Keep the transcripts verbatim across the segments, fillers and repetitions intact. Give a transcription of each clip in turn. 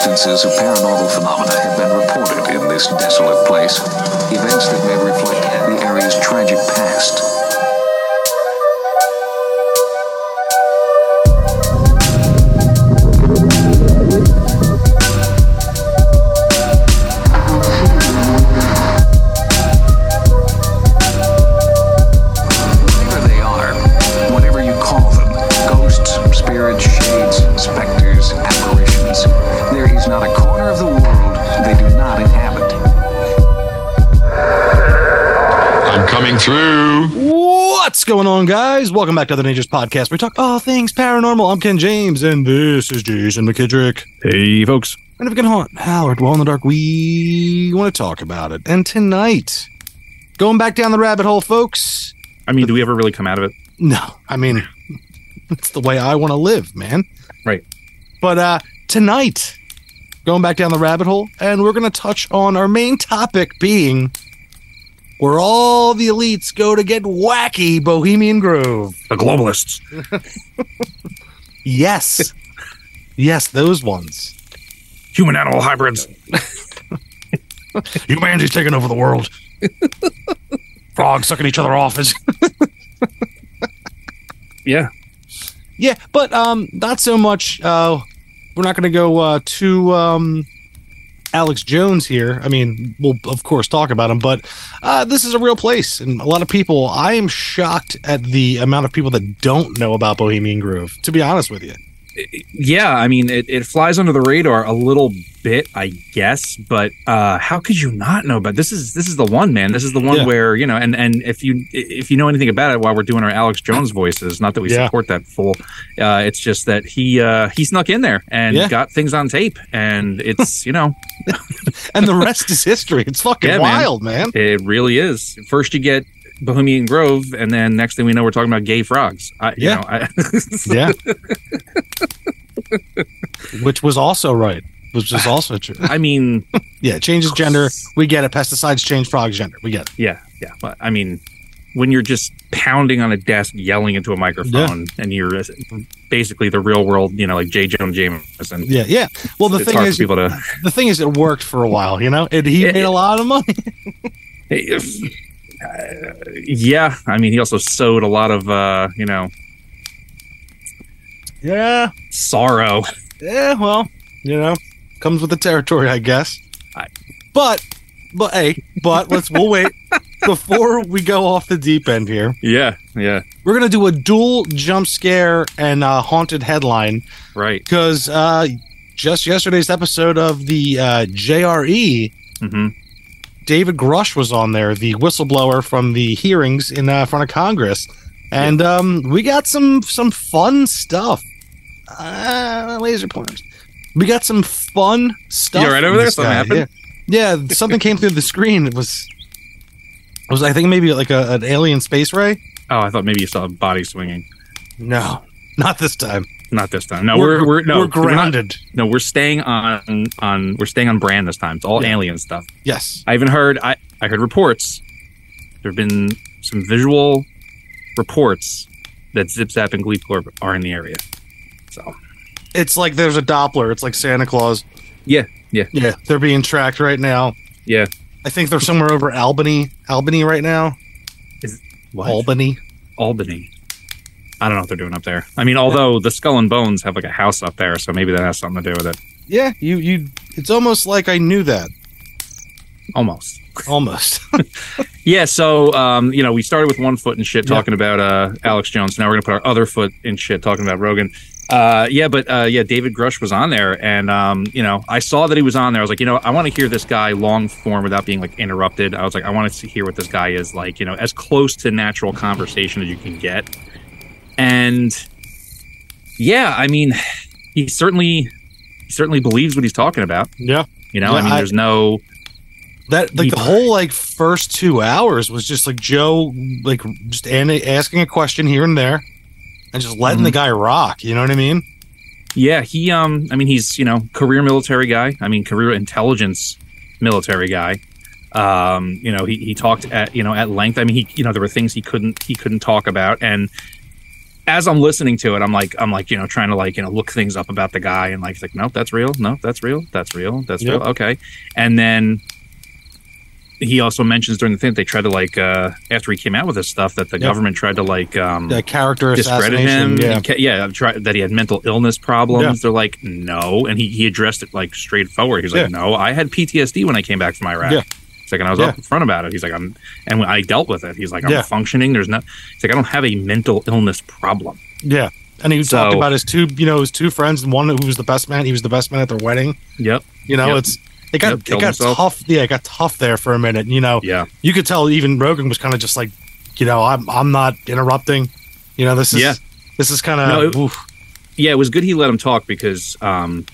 instances of paranormal phenomena have been reported in this desolate place. Events that may reflect the area's tragic past. Whatever they are, whatever you call them, ghosts, spirits, shades, specters, apparitions, there is not a corner of the world they do not inhabit. I'm coming through. What's going on, guys? Welcome back to the Dangerous Podcast. We talk all things paranormal. I'm Ken James, and this is Jason McKittrick. Hey, folks. And if we can haunt, howl, or dwell in the dark, we want to talk about it. And tonight, going back down the rabbit hole, folks. I mean, do we ever really come out of it? No, I mean, it's the way I want to live, man. Right. But uh, tonight, going back down the rabbit hole, and we're going to touch on our main topic being where all the elites go to get wacky, Bohemian Grove. The globalists. Yes. Yes, those ones. Human animal hybrids. Humanity's taking over the world. Frogs sucking each other off. Is Yeah. yeah, but um, not so much. Uh, we're not going to go uh, to um, Alex Jones here. I mean, we'll of course talk about him, but uh, this is a real place, and a lot of people. I am shocked at the amount of people that don't know about Bohemian Grove. To be honest with you. Yeah, I mean, it, it flies under the radar a little bit, I guess, but uh, how could you not know about this? Is this is the one, man. This is the one Yeah. where, you know, and, and if you if you know anything about it while we're doing our Alex Jones voices, not that we Yeah. support that full, uh, it's just that he uh, he snuck in there and Yeah. got things on tape, and it's, you know, And the rest is history. It's fucking Yeah, man. wild, man. it really is. First you get Bohemian Grove, and then next thing we know, we're talking about gay frogs. I, you Yeah. know, I, Yeah. Which was also right. Which was also true. I mean, Yeah, changes gender. We get it. Pesticides change frogs' gender. We get it. yeah, yeah. But I mean, when you're just pounding on a desk, yelling into a microphone, and you're basically the real world, you know, like J. Jonah Jameson. Yeah, yeah. Well, the it's thing hard is, for people to. the thing is, it worked for a while. You know, it, he It- made a lot of money. Uh, yeah, I mean, he also sowed a lot of, uh, you know, Yeah, sorrow. yeah. Well, you know, comes with the territory, I guess. I- But, but hey, but let's we'll wait before we go off the deep end here. Yeah, yeah, We're gonna do a dual jump scare and uh, haunted headline right. because uh, just yesterday's episode of the uh, J R E. hmm David Grush was on there, the whistleblower from the hearings in uh, front of Congress, and um, we got some some fun stuff. Uh, laser pointers. We got some fun stuff. You all right from over there? this Something guy. happened? Yeah, yeah. Something came through the screen. It was, it was I think maybe like a, an alien space ray. Oh, I thought maybe you saw a body swinging. No, not this time. Not this time. No, we're we're, no we're not- grounded. no, we're staying on on we're staying on brand this time. It's all Yeah. alien stuff. Yes. I even heard I, I heard reports. There have been some visual reports that Zip Zap and Gleep Glorp are in the area. So It's like there's a Doppler. It's like Santa Claus. yeah, yeah, Yeah, they're being tracked right now. yeah. I think they're somewhere over Albany, Albany right now. Is- Albany? Albany. I don't know what they're doing up there. I mean, although the Skull and Bones have like a house up there, so maybe that has something to do with it. Yeah, you you. It's almost like I knew that. Almost. Almost. Yeah, so um, you know, we started with one foot and shit Yeah. talking about uh, Alex Jones. Now we're gonna put our other foot in shit talking about Rogan. Uh, yeah, but uh, yeah, David Grush was on there, and um, you know, I saw that he was on there. I was like, you know, I want to hear this guy long form without being like interrupted. I was like, I want to hear what this guy is like, you know, as close to natural conversation as you can get. And yeah, I mean, he certainly he certainly believes what he's talking about. yeah. You know, Yeah, I mean, I- there's no That like He- the whole like first two hours was just like Joe like just an- asking a question here and there, and just letting Mhm. the guy rock. You know what I mean? Yeah, he um I mean he's, you know, career military guy. I mean career intelligence military guy. Um, you know, he, he talked at, you know, at length. I mean, he, you know, there were things he couldn't he couldn't talk about, and as I'm listening to it, I'm like, I'm like, you know, trying to like, you know, look things up about the guy, and like, it's like, nope, that's real. No, that's real. That's real. That's Yep. real. Okay. And then he also mentions during the thing that they tried to like, uh, after he came out with this stuff, that the Yep. government tried to like, um, The character discredit assassination. him. Yeah. And ca- yeah. Try, that he had mental illness problems. Yeah. They're like, no. And he, he addressed it like straightforward. He's like, Yeah. no, I had P T S D when I came back from Iraq. Yeah. He's like, and I was Yeah. up front about it. He's like, I'm, and when I dealt with it, he's like, I'm Yeah. functioning. There's no, he's like, I don't have a mental illness problem. Yeah. And he So- talked about his two, you know, his two friends, and one who was the best man. He was the best man at their wedding. Yep. You know, Yep. it's it got Yep, it killed got himself. tough. Yeah, it got tough there for a minute. You know, Yeah. you could tell even Rogan was kind of just like, you know, I'm I'm not interrupting. You know, this is Yeah. this is kind No, of it- Yeah, it was good he let him talk because, um,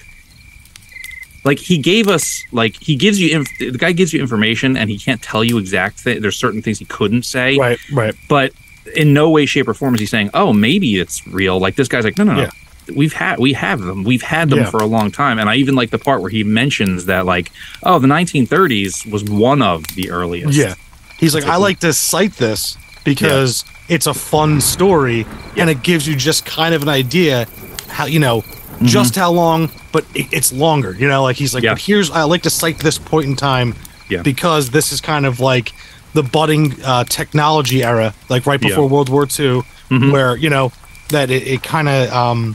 like, he gave us, like, he gives you, inf- the guy gives you information and he can't tell you exact things. There's certain things he couldn't say, right, right. but in no way, shape, or form is he saying, oh, maybe it's real. Like, this guy's like, no, no, no. Yeah. We've had, we have them. We've had them Yeah. for a long time. And I even like the part where he mentions that, like, oh, the nineteen thirties was one of the earliest. Yeah, he's like, It's like- I like to cite this because it's a fun story and it gives you just kind of an idea how you know just how long, but it, it's longer. You know, like he's like, Yeah. but here's I like to cite this point in time Yeah. because this is kind of like the budding uh, technology era, like right before Yeah. World War Two, Mhm. where you know that it, it kind of um,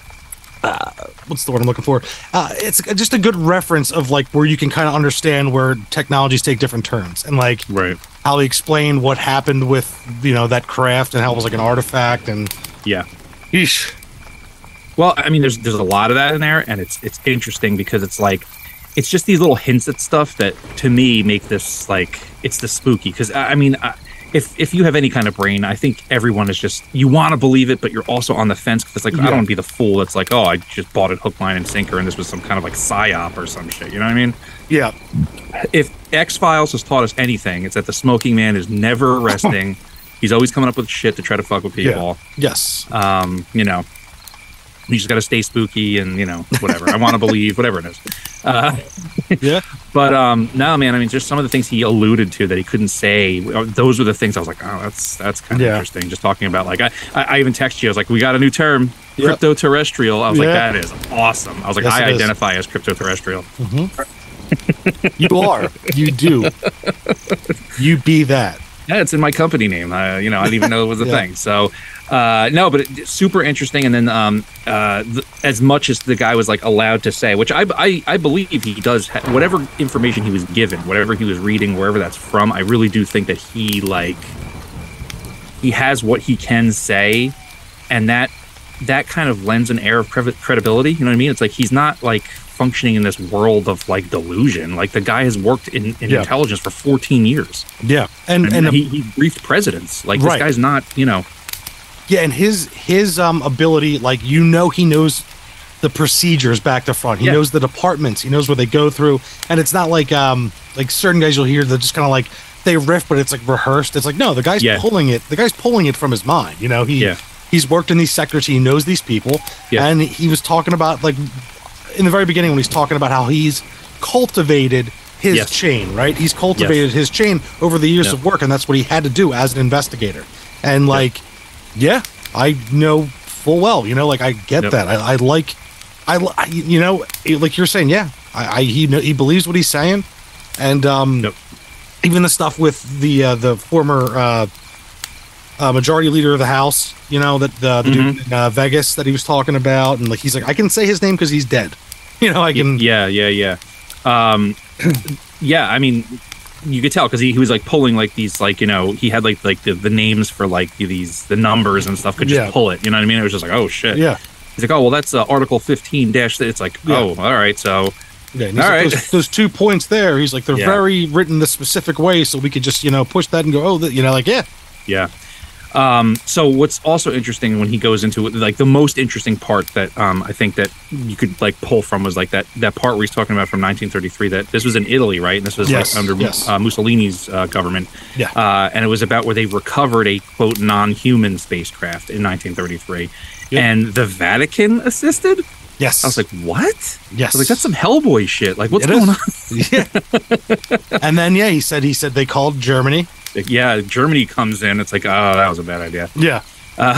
uh, what's the word I'm looking for? Uh, it's just a good reference of like where you can kind of understand where technologies take different turns and like Right. how he explained what happened with you know that craft and how it was like an artifact and Yeah. Yeesh. Well, I mean, there's there's a lot of that in there, and it's it's interesting because it's like it's just these little hints at stuff that to me make this like it's the spooky. Because I I mean, I, if if you have any kind of brain, I think everyone is just you want to believe it, but you're also on the fence because it's like I Yeah. don't want to be the fool that's like, oh, I just bought it hook, line, and sinker, and this was some kind of like psyop or some shit. You know what I mean? Yeah, If X Files has taught us anything, it's that the smoking man is never resting. He's always coming up with shit to try to fuck with people. yes, Um, you know, you just got to stay spooky and, you know, whatever. I want to believe, whatever it is. Uh, yeah, but um, no, man, I mean, just some of the things he alluded to that he couldn't say. Those were the things I was like, oh, that's that's kind of Yeah. interesting. Just talking about, like, I, I I even texted you. I was like, we got a new term, Yep. crypto-terrestrial. I was like, Yeah. that is awesome. I was like, Yes, I it is. identify as crypto-terrestrial. you are, you do, you be that. Yeah, it's in my company name. Uh, you know, I didn't even know it was a Yeah. thing. So, uh, no, but it, super interesting. And then, um, uh, th- as much as the guy was like allowed to say, which I, I, I believe he does, ha- whatever information he was given, whatever he was reading, wherever that's from, I really do think that he like he has what he can say, and that that kind of lends an air of cre- credibility. You know what I mean? It's like he's not like functioning in this world of like delusion. Like the guy has worked in, in Yeah. intelligence for fourteen years. Yeah, and And, and he, he briefed presidents. Like Right. this guy's not, you know. yeah, and his his um ability, like you know, he knows the procedures back to front. He Yeah. knows the departments. He knows what they go through, and it's not like um like certain guys you'll hear that just kind of like they riff, but it's like rehearsed. It's like no, the guy's Yeah. pulling it. The guy's pulling it from his mind. You know, he Yeah. he's worked in these sectors. He knows these people, Yeah. and he was talking about like in the very beginning when he's talking about how he's cultivated his Yes. chain. Right, he's cultivated his chain over the years Yeah. of work, and that's what he had to do as an investigator. And like, yeah, I know full well. You know, like I get Yep. that. I, I like, I, li- I you know, like you're saying, yeah, I, I he kn- he believes what he's saying, and um, Yep. even the stuff with the uh, the former uh, uh, majority leader of the House, you know, that the, the dude in uh, Vegas that he was talking about, and like he's like, I can say his name because he's dead. You know, I can. Yeah, yeah, yeah. Um, yeah, I mean, you could tell because he, he was like pulling like these, like, you know, he had like like the, the names for like these, the numbers and stuff, could just Yeah. pull it. You know what I mean? It was just like, oh shit. Yeah, He's like, oh, well, that's uh, Article fifteen dash. It's like, Yeah. oh, all right. So, yeah. And he's All like, right. those, those two points there, he's like, they're Yeah. very written the specific way, so we could just you know push that and go, oh, that you know, like yeah, yeah. Um, so what's also interesting when he goes into it, like the most interesting part that um, I think that you could like pull from was like that that part where he's talking about from nineteen thirty-three that this was in Italy, right? And this was Yes, like under yes. uh, Mussolini's uh, government. Yeah. Uh, and it was about where they recovered a quote non-human spacecraft in nineteen thirty-three, Yeah. and the Vatican assisted. yes. I was like, what? yes, I was like, that's some Hellboy shit. Like, what's It going is. on? Yeah. And then yeah, he said he said they called Germany. Like, yeah, Germany comes in. It's like, oh, that was a bad idea. Yeah. Uh,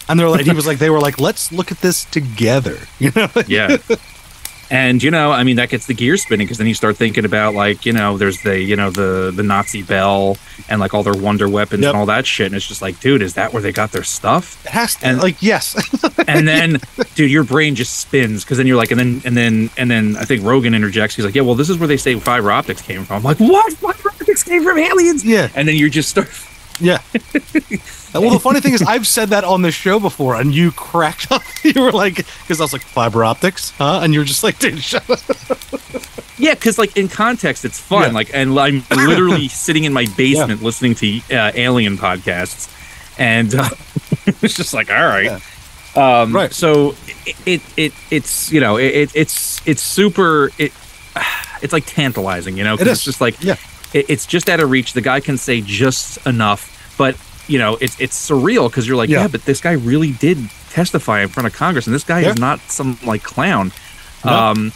And they're like, he was like, they were like, let's look at this together. You know? Yeah. And, you know, I mean, that gets the gears spinning because then you start thinking about, like, you know, there's the, you know, the the Nazi bell and, like, all their wonder weapons Yep. and all that shit. And it's just like, dude, is that where they got their stuff? It has to, And- like, yes. And then, dude, your brain just spins because then you're like, and then, and then, and then I think Rogan interjects. He's like, yeah, well, this is where they say fiber optics came from. I'm like, what? Fiber optics came from aliens? Yeah. And then you just start. Yeah. Well, the funny thing is, I've said that on the show before, and you cracked up. You were like, because I was like, fiber optics, huh? And you're just like, dude, shut up. Yeah, because like in context, it's fun. Yeah. Like, and I'm literally sitting in my basement listening to uh, alien podcasts, and uh, it's just like, all right, Yeah. um, Right. So it, it it it's you know it, it it's it's super it it's like tantalizing, you know, 'cause It it's is. just like Yeah. it, it's just out of reach. The guy can say just enough, but you know, it's it's surreal because you're like, yeah. Yeah. but this guy really did testify in front of Congress, and this guy Yeah. is not some like clown. No. Um,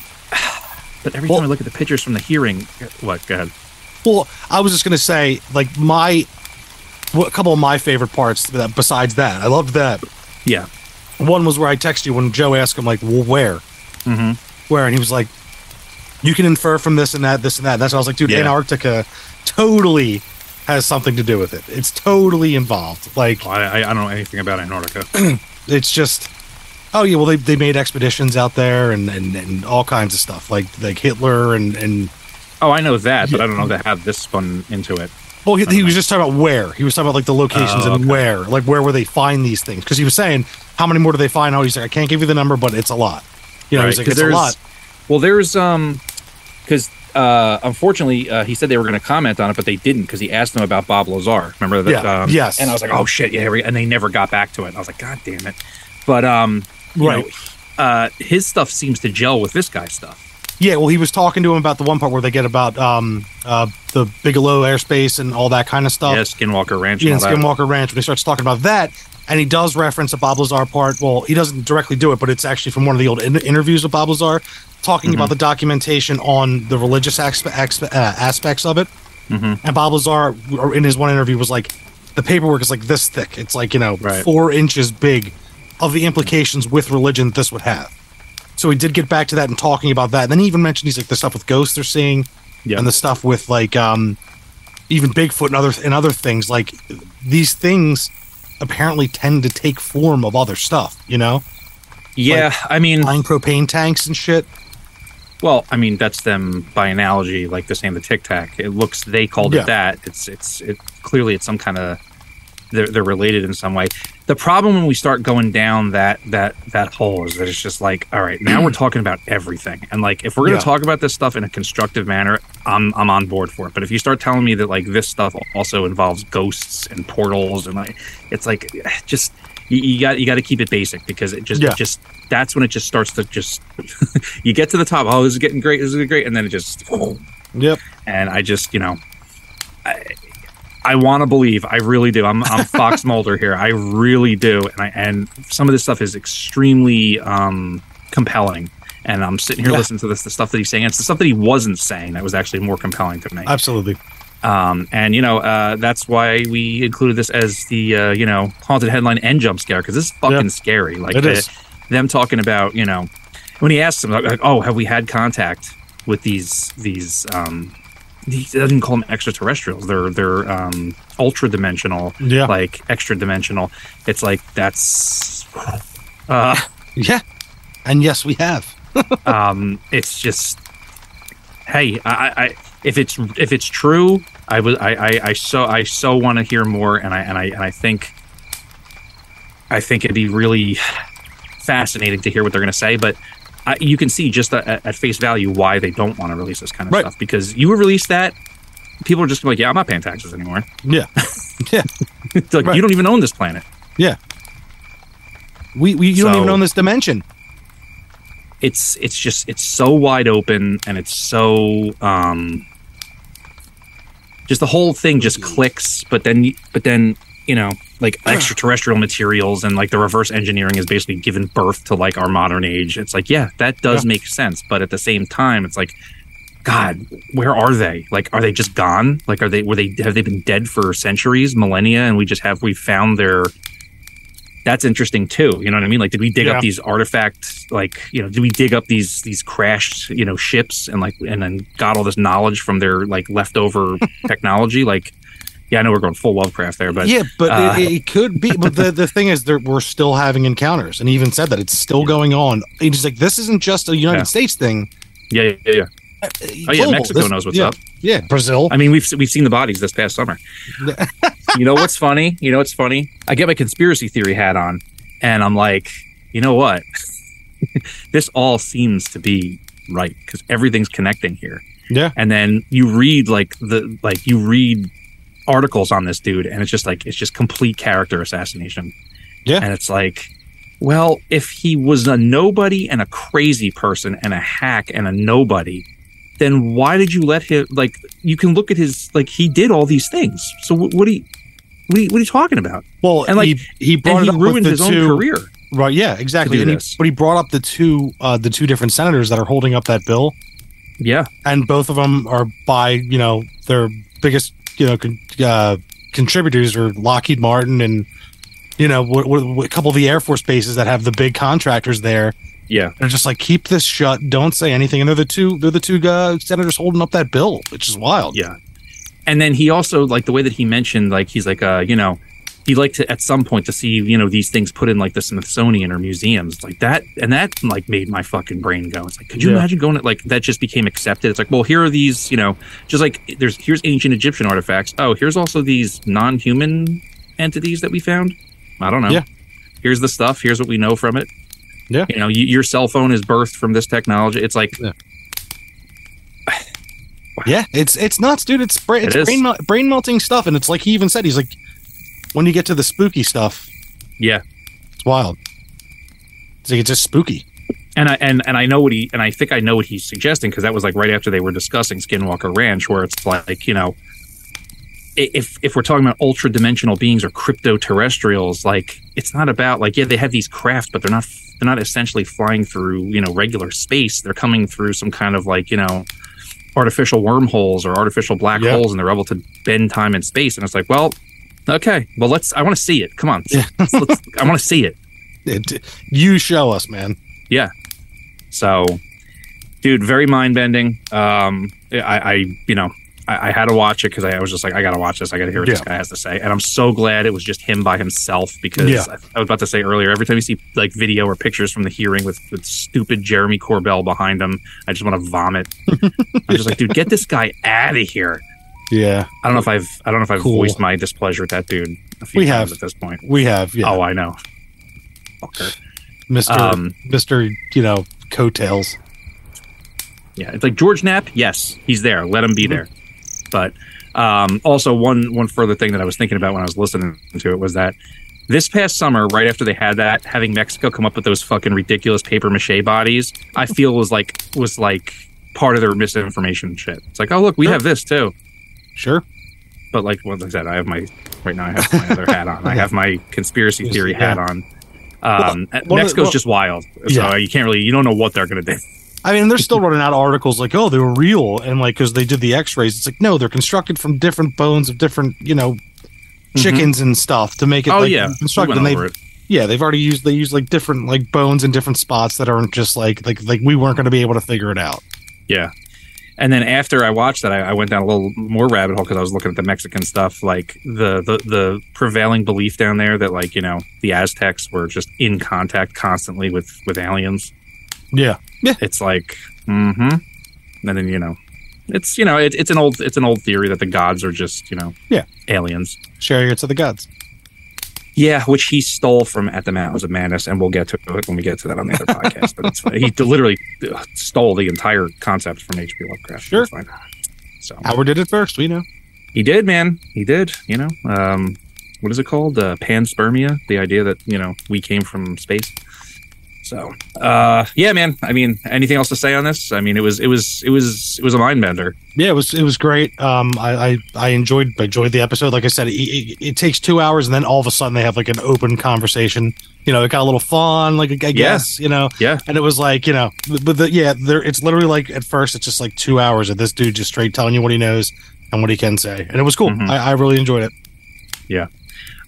but every Well- time I look at the pictures from the hearing, what? Go ahead. Well, I was just going to say, like, my, well, a couple of my favorite parts that, besides that, I loved that. Yeah. One was where I texted you when Joe asked him, like, well, where? Mm-hmm. Where? And he was like, you can infer from this and that, this and that. And that's why I was like, dude, Yeah. Antarctica totally has something to do with it. It's totally involved. Like, Well, I, I I don't know anything about Antarctica. it's just, oh yeah, well they, they made expeditions out there and, and, and all kinds of stuff like like Hitler and and Oh, I know that, but I don't know that have this spun into it. well he, he was just talking about where he was talking about like the locations Oh, and okay. where like where will they find these things, because he was saying how many more do they find. Oh, he's like, I can't give you the number, but it's a lot. You know, Right, he's like, 'cause it's a there's- lot. Well, there's um, because uh, unfortunately uh, he said they were going to comment on it, but they didn't because he asked them about Bob Lazar. Remember that? Yeah, Um, yes. And I was like, oh shit, yeah, here we- and they never got back to it. And I was like, god damn it. But um, you Right. know, uh, his stuff seems to gel with this guy's stuff. Yeah, well, he was talking to him about the one part where they get about um uh the Bigelow airspace and all that kind of stuff. Yeah, Skinwalker Ranch. Yeah, and in all that. Skinwalker Ranch, when he starts talking about that, and he does reference a Bob Lazar part. Well, he doesn't directly do it, but it's actually from one of the old in- interviews with Bob Lazar, talking about the documentation on the religious aspe- aspe- uh, aspects of it. Mhm. And Bob Lazar, or in his one interview, was like, the paperwork is like this thick. It's like, you know, Right. four inches big of the implications with religion that this would have. So he did get back to that and talking about that. And then he even mentioned he's like the stuff with ghosts they're seeing, Yeah. and the stuff with like um, even Bigfoot and other and other things. Like these things apparently tend to take form of other stuff. You know, Yeah, I mean, flying propane tanks and shit. well, I mean that's them by analogy, like the same the Tic Tac. It looks they called Yeah. it that. It's it's it clearly it's some kind of they're they're related in some way. The problem when we start going down that that that hole is that it's just like, all right, now we're talking about everything, and like if we're gonna Yeah. talk about this stuff in a constructive manner, I'm I'm on board for it. But if you start telling me that like this stuff also involves ghosts and portals and like it's like just you, you got you got to keep it basic because it just Yeah. it just that's when it just starts to just you get to the top. Oh, this is getting great. This is great, and then it just. Yep. And I just, you know, I, I want to believe. I really do. I'm, I'm Fox Mulder here. I really do. And I, and some of this stuff is extremely um, compelling. And I'm sitting here Yeah. listening to this, the stuff that he's saying. It's the stuff that he wasn't saying that was actually more compelling to me. Absolutely. Um, and you know, uh, that's why we included this as the uh, you know haunted headline and jump scare because this is fucking Yeah. scary. Like It the- is. them talking about you know when he asks him like, like, oh, have we had contact with these these um he doesn't call them extraterrestrials. They're they're um ultra dimensional, Yeah. like extra dimensional. It's like that's uh Yeah. And yes, we have. um it's just hey I, I if it's if it's true I would I, I I so I so want to hear more and I and I and I think I think it'd be really fascinating to hear what they're going to say, but I, you can see just at, at face value why they don't want to release this kind of Right. stuff because you would release that people are just gonna be like, yeah, I'm not paying taxes anymore. Yeah. Yeah. It's like Right. you don't even own this planet. Yeah. We, we you don't So- even own this dimension. It's it's just it's so wide open and it's so um just the whole thing just clicks, but then but then you know like extraterrestrial materials and like the reverse engineering is basically given birth to like our modern age. It's like, yeah, that does Yeah. make sense, but at the same time it's like, God, where are they? Like, are they just gone? Like, are they were they have they been dead for centuries, millennia, and we just have we found their that's interesting too. You know what I mean? Like, did we dig Yeah. up these artifacts? Like, you know, did we dig up these these crashed, you know, ships and like and then got all this knowledge from their like leftover technology? Like, yeah, I know we're going full Lovecraft there, but yeah, but uh, it, it could be. But the, the thing is, there, we're still having encounters, and he even said that it's still going on. He's like, this isn't just a United Yeah. States thing. yeah, yeah, yeah. Uh, Oh yeah, global. Mexico This- knows what's yeah, up. Yeah, Brazil. I mean, we've we've seen the bodies this past summer. You know what's funny? You know what's funny? I get my conspiracy theory hat on, and I'm like, you know what? This all seems to be right because everything's connecting here. Yeah. And then you read like the like you read articles on this dude, and it's just like it's just complete character assassination. Yeah. And it's like, well, if he was a nobody and a crazy person and a hack and a nobody, then why did you let him? Like, you can look at his like he did all these things. So what, what are you what are you, what are you talking about? Well, and like he, he brought and it he up with ruined the his two, own career. Right? Yeah, exactly. to do And he, this. but he brought up the two uh, the two different senators that are holding up that bill, Yeah, and both of them are by you know their biggest you know con- uh, contributors are Lockheed Martin and you know w- w- a couple of the Air Force bases that have the big contractors there. yeah. They're just like, keep this shut, don't say anything, and they're the two they're the two uh, senators holding up that bill, which is wild. Yeah. And then he also, like, the way that he mentioned, like, he's like, uh, you know, he'd like to, at some point, to see, you know, these things put in, like, the Smithsonian or museums. Like, that, and that, like, made my fucking brain go. It's like, could you Yeah. imagine going to, like, that just became accepted? It's like, well, here are these, you know, just like, there's, here's ancient Egyptian artifacts. Oh, here's also these non-human entities that we found. I don't know. Yeah. Here's the stuff. Here's what we know from it. Yeah. You know, y- your cell phone is birthed from this technology. It's like, Yeah. Yeah, it's it's nuts, dude. It's bra- it's It is. brain mel- brain melting stuff, and it's like he even said he's like, when you get to the spooky stuff, yeah. it's wild. It's like it's just spooky. And I and, and I know what he and I think I know what he's suggesting because that was like right after they were discussing Skinwalker Ranch, where it's like, you know, i- if if we're talking about ultra dimensional beings or crypto terrestrials, like it's not about like yeah they have these craft, but they're not they're not essentially flying through you know regular space. They're coming through some kind of like you know artificial wormholes or artificial black Yeah. holes, and they're able to bend time and space. And it's like, well, okay, well let's I want to see it. Come on, Yeah. let's, let's, I want to see it. It, you show us, man. Yeah. So, dude, very mind bending. Um, I, I, you know, I, I had to watch it because I, I was just like, I gotta watch this. I gotta hear what this Yeah. guy has to say. And I'm so glad it was just him by himself because Yeah. I, I was about to say earlier, every time you see like video or pictures from the hearing with, with stupid Jeremy Corbell behind him, I just want to vomit. I'm just like, dude, get this guy out of here. Yeah, I don't know if I've, I don't know if I've Cool. voiced my displeasure at that dude a few We times have. at this point. we have. Yeah, Oh, I know. Fucker. Mister Um, Mister You know, coattails. Yeah, it's like George Knapp. Yes, he's there. Let him be there. But um, also, one one further thing that I was thinking about when I was listening to it was that this past summer, right after they had that, having Mexico come up with those fucking ridiculous paper mache bodies, I feel was like was like part of their misinformation shit. It's like, oh look, we Sure. have this too. Sure. But like, well, like I said, I have my right now. I have my other hat on. I have my conspiracy theory hat Yeah. on. Um, Well, well, Mexico's well- just wild, so Yeah. you can't really, you don't know what they're gonna do. I mean, they're still running out of articles like, oh, they were real, and like because they did the X-rays. It's like, no, they're constructed from different bones of different, you know, chickens and stuff to make it. Oh like, yeah, we constructed. went And over they, it. yeah, they've already used they use like different like bones in different spots that aren't just like like like we weren't going to be able to figure it out. Yeah. And then after I watched that, I, I went down a little more rabbit hole because I was looking at the Mexican stuff, like the, the the prevailing belief down there that like, you know, the Aztecs were just in contact constantly with, with aliens. Yeah, yeah, It's like, mm-hmm. And then, you know, it's, you know, it, it's an old it's an old theory that the gods are just, you know, Yeah. aliens. chariots of the gods. Yeah, which he stole from At the Mountains of Madness, and we'll get to it when we get to that on the other podcast. But it's, he literally stole the entire concept from H P Lovecraft. Sure. It's fine. So Howard did it first. We know. he did, man. He did. You know, um, what is it called? Uh, panspermia. The idea that you know we came from space. So, uh, yeah, man. I mean, anything else to say on this? I mean, it was, it was, it was, it was a mind bender. Yeah, it was it was great. Um, I I, I enjoyed I enjoyed the episode. Like I said, it, it, it takes two hours, and then all of a sudden they have like an open conversation. You know, it got a little fun. Like I guess you know. Yeah. And it was like you know, but the, yeah, there it's literally like at first it's just like two hours of this dude just straight telling you what he knows and what he can say, and it was cool. Mhm. I, I really enjoyed it. Yeah.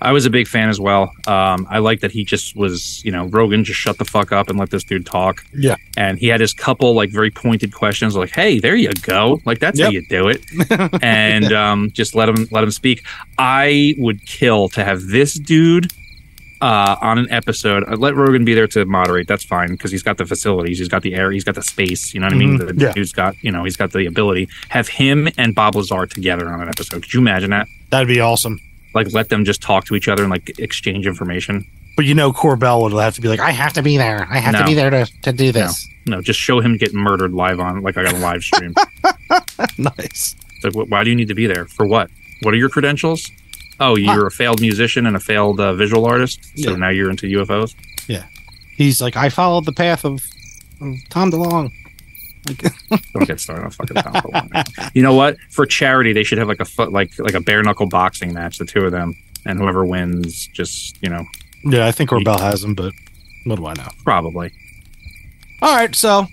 I was a big fan as well. Um, I like that he just was, you know, Rogan just shut the fuck up and let this dude talk. Yeah. And he had his couple like very pointed questions like, hey, there you go. Like, that's Yep. how you do it. And um, just let him let him speak. I would kill to have this dude uh, on an episode. I'd let Rogan be there to moderate. That's fine because he's got the facilities. He's got the air. He's got the space. You know what I mean? Mhm. The Yeah. dude's got, you know, he's got the ability. Have him and Bob Lazar together on an episode. Could you imagine that? That'd be awesome. Like, let them just talk to each other and like exchange information. But you know, Corbell would have to be like, I have to be there. I have No. to be there to, to do this. No, just show him get murdered live on, like I got a live stream. Nice. It's like, wh- why do you need to be there? For what? What are your credentials? Oh, you're a failed musician and a failed uh, visual artist. So Yeah. now you're into U F Os. He's like, I followed the path of, of Tom DeLonge. Like, Don't get started on fucking Tom DeLonge. You know what? For charity, they should have like a foot, like like a bare knuckle boxing match, the two of them, and whoever wins, just you know, yeah, I think Corbell has him, but what do I know? probably. All right, so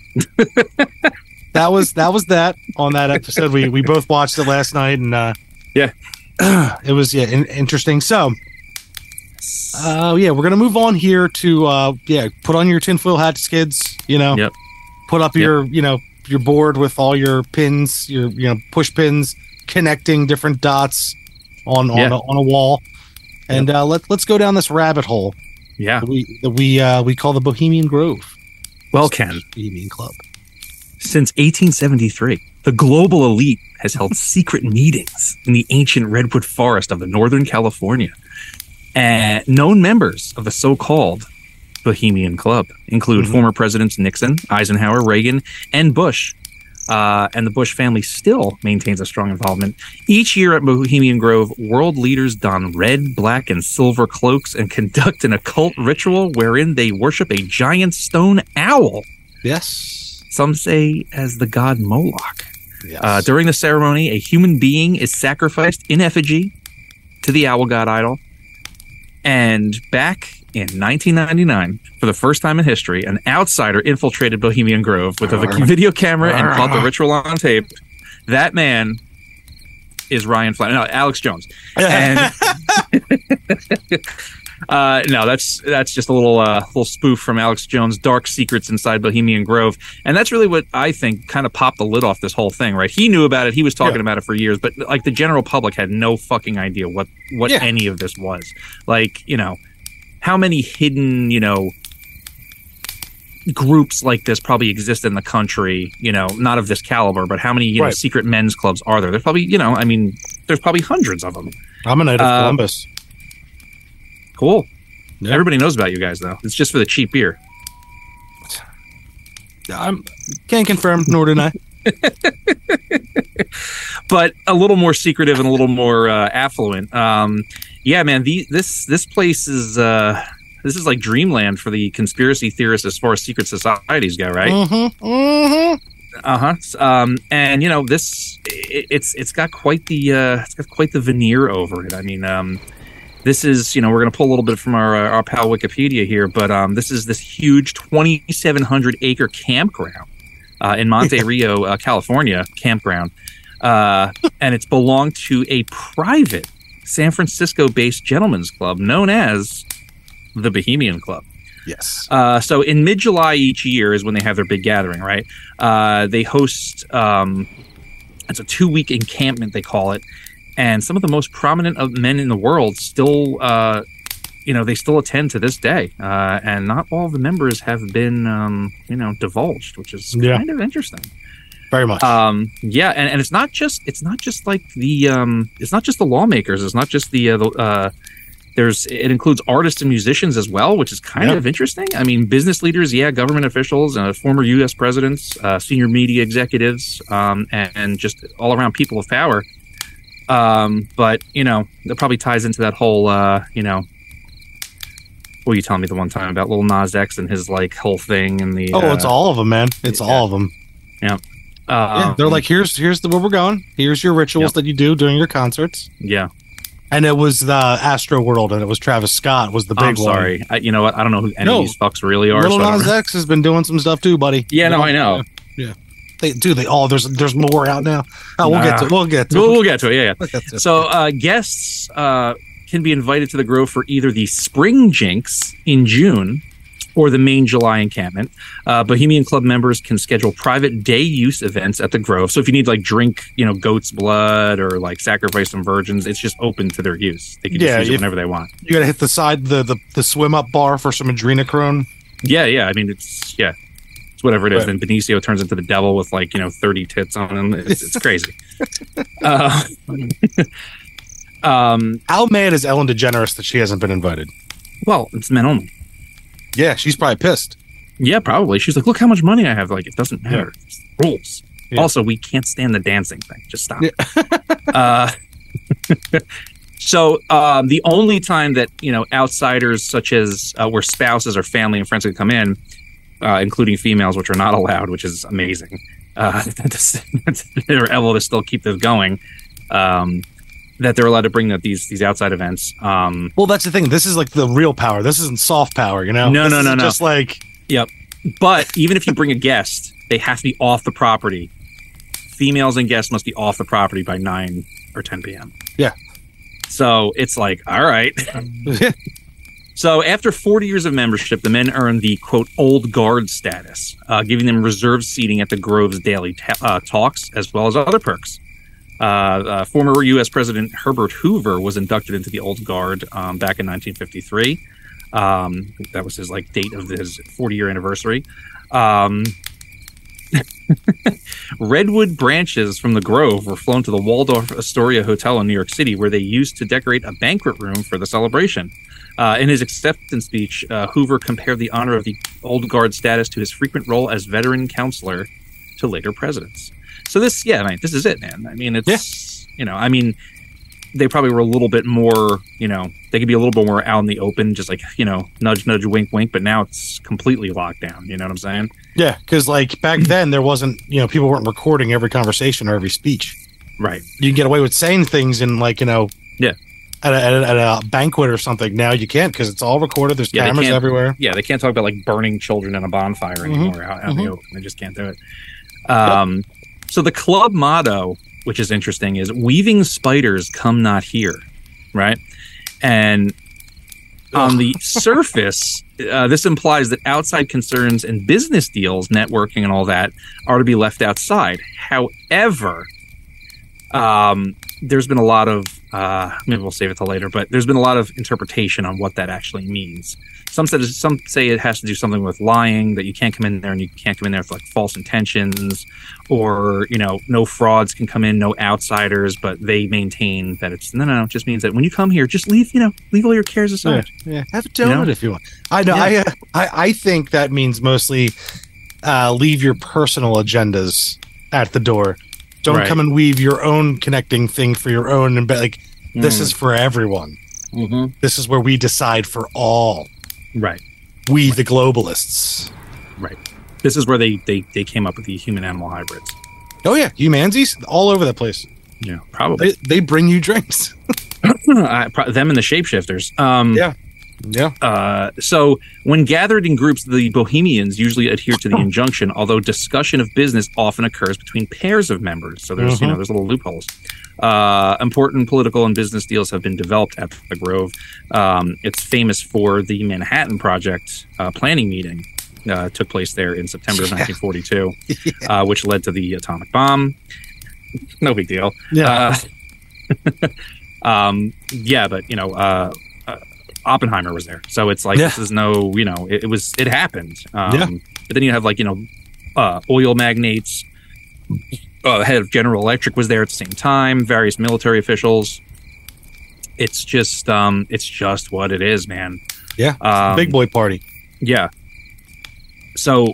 that was that was that on that episode. We we both watched it last night, and uh, Yeah. it was yeah in, interesting. So, uh, yeah, we're gonna move on here to uh, yeah, put on your tinfoil hats, kids. You know, Yep. put up Yep. your you know your board with all your pins, your you know push pins connecting different dots on on Yeah. a, on a wall, and uh, let let's go down this rabbit hole Yeah. that we that we uh, we call the Bohemian Grove. Well, Ken, Bohemian Club. since eighteen seventy-three, the global elite has held secret meetings in the ancient redwood forest of the Northern California. And known members of the so-called Bohemian Club include Mhm. former presidents Nixon, Eisenhower, Reagan, and Bush. Uh, and the Bush family still maintains a strong involvement. Each year at Bohemian Grove, world leaders don red, black, and silver cloaks and conduct an occult ritual wherein they worship a giant stone owl. Yes. Some say as the god Moloch. Yes. Uh, during the ceremony, a human being is sacrificed in effigy to the owl god idol. And back in nineteen ninety-nine, for the first time in history, an outsider infiltrated Bohemian Grove with a vi- video camera and caught the ritual on tape. That man is Ryan Flan. No, Alex Jones. And uh, no, that's that's just a little uh, little spoof from Alex Jones' dark secrets inside Bohemian Grove, and that's really what I think kind of popped the lid off this whole thing. Right? He knew about it. He was talking Yeah. about it for years, but like the general public had no fucking idea what what Yeah. any of this was. Like, you know, how many hidden, you know, groups like this probably exist in the country, you know, not of this caliber, but how many, you know, Right. secret men's clubs are there? There's probably, you know, I mean, there's probably hundreds of them. I'm a native Uh, Columbus. Cool. Yeah. Everybody knows about you guys, though. It's just for the cheap beer. I'm can't confirm, nor deny. But a little more secretive and a little more uh, affluent. Um, yeah, man, the, this this place is uh, this is like dreamland for the conspiracy theorists as far as secret societies go, right? Mm-hmm. Mm-hmm. Uh huh. Um, and you know, this it, it's it's got quite the uh, it's got quite the veneer over it. I mean, um, this is, you know, we're gonna pull a little bit from our uh, our pal Wikipedia here, but um, this is this huge twenty-seven hundred acre campground uh, in Monte Rio, uh, California, campground, uh, and it's belonged to a private San Francisco-based gentlemen's club known as the Bohemian Club. Yes. Uh, so in mid-July each year is when they have their big gathering, right? Uh, they host, um, it's a two-week encampment, they call it. And some of the most prominent of men in the world still, uh, you know, they still attend to this day. Uh, and not all the members have been, um, you know, divulged, which is Yeah. kind of interesting. Very much. Um, yeah, and, and it's not just it's not just like the um, it's not just the lawmakers. It's not just the, uh, the uh, there's it includes artists and musicians as well, which is kind Yeah. of interesting. I mean, business leaders, yeah, government officials, uh, former U S presidents, uh, senior media executives, um, and, and just all around people of power. Um, but you know, that probably ties into that whole uh, you know. What were you telling me the one time about Lil Nas X and his like whole thing and the? oh, uh, it's all of them, man. It's yeah. all of them. Yeah. Yeah, Um, they're like, here's here's the where we're going. Here's your rituals Yep. that you do during your concerts. yeah. And it was the Astro World, and it was Travis Scott was the big I'm sorry. I, you know what? I don't know who any No. of these fucks really one. are. Little so I don't Nas know. X has been doing some stuff too, buddy. Yeah, no, I know. Yeah, they do. They all there's there's more out now. Oh, we'll get to Nah. we'll get to We'll, we'll get to it. Yeah, yeah. we'll get to it. So uh, guests uh, can be invited to the Grove for either the Spring Jinx in June or the main July encampment. Uh, Bohemian Club members can schedule private day use events at the Grove. So if you need like drink, you know, goat's blood or like sacrifice some virgins, it's just open to their use. They can just Yeah, use it if- whenever they want. You got to hit the side, the, the the swim up bar for some adrenochrome. Yeah, yeah. I mean, it's yeah, it's whatever it is. Right. Then Benicio turns into the devil with like you know thirty tits on him. It's, it's crazy. uh, um. How mad is Ellen DeGeneres that she hasn't been invited? Well, it's men only. Yeah, she's probably pissed. Yeah, probably. She's like, look how much money I have. Like, it doesn't matter. It's rules. Yeah. Also, we can't stand the dancing thing. Just stop. Yeah. uh, so um, the only time that, you know, outsiders such as uh, where spouses or family and friends can come in, uh, including females, which are not allowed, which is amazing. Uh, they're able to still keep this going. Um, that they're allowed to bring up these these outside events. Um, Well, that's the thing. This is like the real power. This isn't soft power, you know? No, This no, no, isn't no. Just like, Yep. But even if you bring a guest, they have to be off the property. Females and guests must be off the property by nine or ten p.m. Yeah. So it's like, all right. So after forty years of membership, the men earn the, quote, old guard status, uh, giving them reserved seating at the Grove's daily ta- uh, talks, as well as other perks. Uh, uh, former U S President Herbert Hoover was inducted into the Old Guard um, back in nineteen fifty-three. Um, that was his like date of his forty-year anniversary. Um, redwood branches from the Grove were flown to the Waldorf Astoria Hotel in New York City, where they used to decorate a banquet room for the celebration. Uh, in his acceptance speech, uh, Hoover compared the honor of the Old Guard status to his frequent role as veteran counselor to later presidents. So this, yeah, I mean, this is it, man. I mean, it's, you know, I mean, they probably were a little bit more, you know, they could be a little bit more out in the open, just like, you know, nudge, nudge, wink, wink. But now it's completely locked down. You know what I'm saying? yeah, because like back then there wasn't, you know, people weren't recording every conversation or every speech. Right. You can get away with saying things in like, you know, Yeah. at a, at a, at a banquet or something. Now you can't because it's all recorded. There's Yeah, they cameras can't- everywhere. Yeah, they can't talk about like burning children in a bonfire anymore out, out in the mhm. open. They just can't do it. Um, So the club motto, which is interesting, is "Weaving spiders come not here," right? And on the surface, uh, this implies that outside concerns and business deals, networking, and all that are to be left outside. However, um, there's been a lot of uh, maybe we'll save it till later, but there's been a lot of interpretation on what that actually means. Some said some say it has to do something with lying, that you can't come in there and you can't come in there with like false intentions, or you know, no frauds can come in, no outsiders. But they maintain that it's no, no, it just means that when you come here, just leave, you know, leave all your cares aside. Yeah, yeah. Have a donut know? if you want. I know. Yeah. I, uh, I I think that means mostly uh, leave your personal agendas at the door. Don't Right. come and weave your own connecting thing for your own. And be like, this Mm. is for everyone. Mm-hmm. This is where we decide for all. Right, We, the globalists. right. This is where they they they came up with the human animal hybrids. Oh yeah, humansies all over the place. Yeah, probably They, they bring you drinks. uh, pro- them and the shapeshifters. Um, Yeah. Yeah. Uh, so when gathered in groups, the Bohemians usually adhere to the injunction, although discussion of business often occurs between pairs of members. So there's, you know, there's little loopholes. Uh, important political and business deals have been developed at the Grove. Um, it's famous for the Manhattan Project uh, planning meeting. Uh, took place there in September of nineteen forty-two, uh, which led to the atomic bomb. No big deal. Yeah. Uh, um, yeah, but you know, uh, uh, Oppenheimer was there, so it's like Yeah. this is no, you know, it, it was, it happened. Um, Yeah. But then you have like you know, uh, oil magnates. Uh, head of General Electric was there at the same time. Various military officials. It's just, um, it's just what it is, man. Yeah. Um, Big boy party. Yeah. So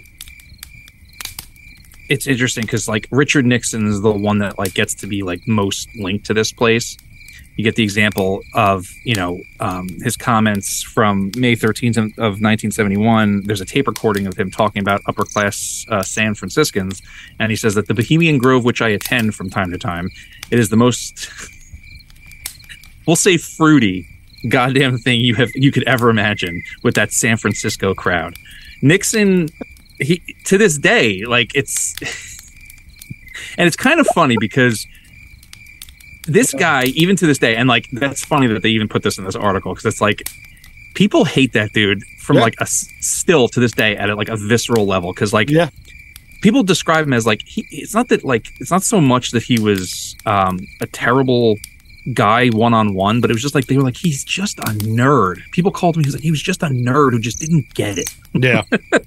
it's interesting because like Richard Nixon is the one that like gets to be like most linked to this place. You get the example of, you know, um, his comments from May thirteenth of nineteen seventy-one. There's a tape recording of him talking about upper class uh, San Franciscans. And he says that the Bohemian Grove, which I attend from time to time, it is the most, we'll say fruity goddamn thing you have, you could ever imagine with that San Francisco crowd. Nixon, he to this day, like it's, and it's kind of funny because this guy, even to this day, and like that's funny that they even put this in this article because it's like people hate that dude from Yeah. like a s- still to this day at a, like a visceral level because like Yeah. people describe him as like he. It's not that like it's not so much that he was um, a terrible guy one on one, but it was just like they were like he's just a nerd. People called him he was like he was just a nerd who just didn't get it. Yeah.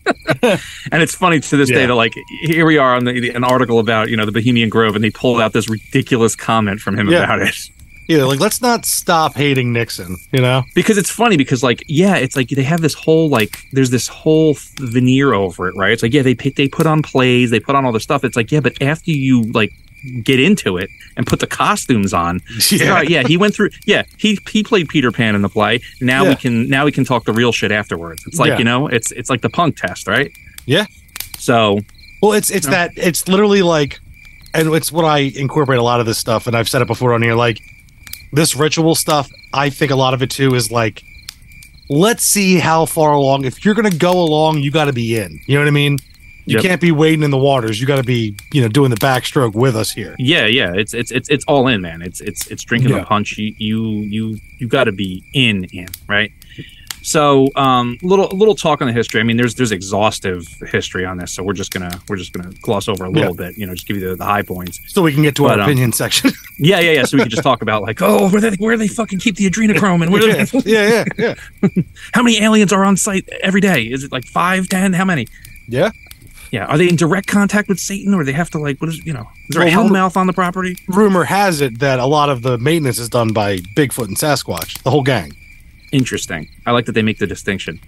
And it's funny to this Yeah. day that like here we are on the, the, an article about you know the Bohemian Grove, and they pulled out this ridiculous comment from him Yeah. about it. Yeah. Like, let's not stop hating Nixon, you know? Because it's funny because like yeah it's like they have this whole like there's this whole veneer over it, right? It's like yeah they pick, they put on plays, they put on all this stuff. It's like yeah but after you like get into it and put the costumes on Yeah. all right, yeah he went through yeah he he played Peter Pan in the play. Now Yeah. we can now we can talk the real shit afterwards. It's like Yeah. you know it's it's like the punk test, right? Yeah. So Well, it's it's No. that it's literally like, and it's what I incorporate a lot of this stuff, and I've said it before on here. Like this ritual stuff, I think a lot of it too is like, let's see how far along. If you're gonna go along, you got to be in. You know what I mean? You Yep. can't be wading in the waters. You got to be, you know, doing the backstroke with us here. yeah yeah it's it's it's it's all in, man. It's it's it's drinking Yeah. the punch. You you you, you got to be in in right. So, um, little little talk on the history. I mean, there's there's exhaustive history on this, so we're just gonna we're just gonna gloss over a little bit. You know, just give you the, the high points. So we can get to But, our um, opinion section. Yeah, yeah, yeah. So we can just talk about like, oh, where they where they fucking keep the adrenochrome and where yeah, they, yeah, yeah, yeah. how many aliens are on site every day? Is it like five, ten? How many? Yeah. Yeah, are they in direct contact with Satan, or they have to like what is you know? Is there a Well, rumor- hellmouth on the property? Rumor has it that a lot of the maintenance is done by Bigfoot and Sasquatch, the whole gang. Interesting. I like that they make the distinction.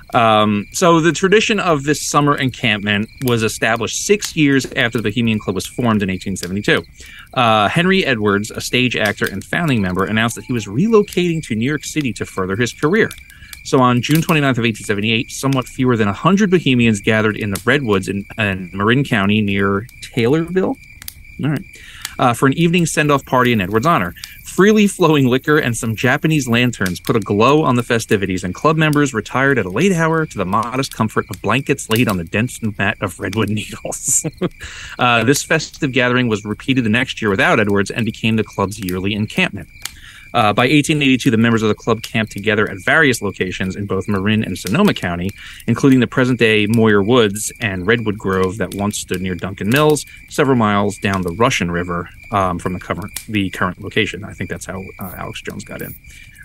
Um, so the tradition of this summer encampment was established six years after the Bohemian Club was formed in eighteen seventy-two. Uh, Henry Edwards, a stage actor and founding member, announced that he was relocating to New York City to further his career. So on June twenty-ninth of eighteen seventy-eight, somewhat fewer than one hundred Bohemians gathered in the Redwoods in, in Marin County near Taylorville. All right. Uh, for an evening send-off party in Edwards' honor. Freely flowing liquor and some Japanese lanterns put a glow on the festivities, and club members retired at a late hour to the modest comfort of blankets laid on the dense mat of redwood needles. uh, this festive gathering was repeated the next year without Edwards and became the club's yearly encampment. Uh, by eighteen eighty-two, the members of the club camped together at various locations in both Marin and Sonoma County, including the present-day Moyer Woods and Redwood Grove that once stood near Duncan Mills, several miles down the Russian River um, from the current, the current location. I think that's how uh, Alex Jones got in.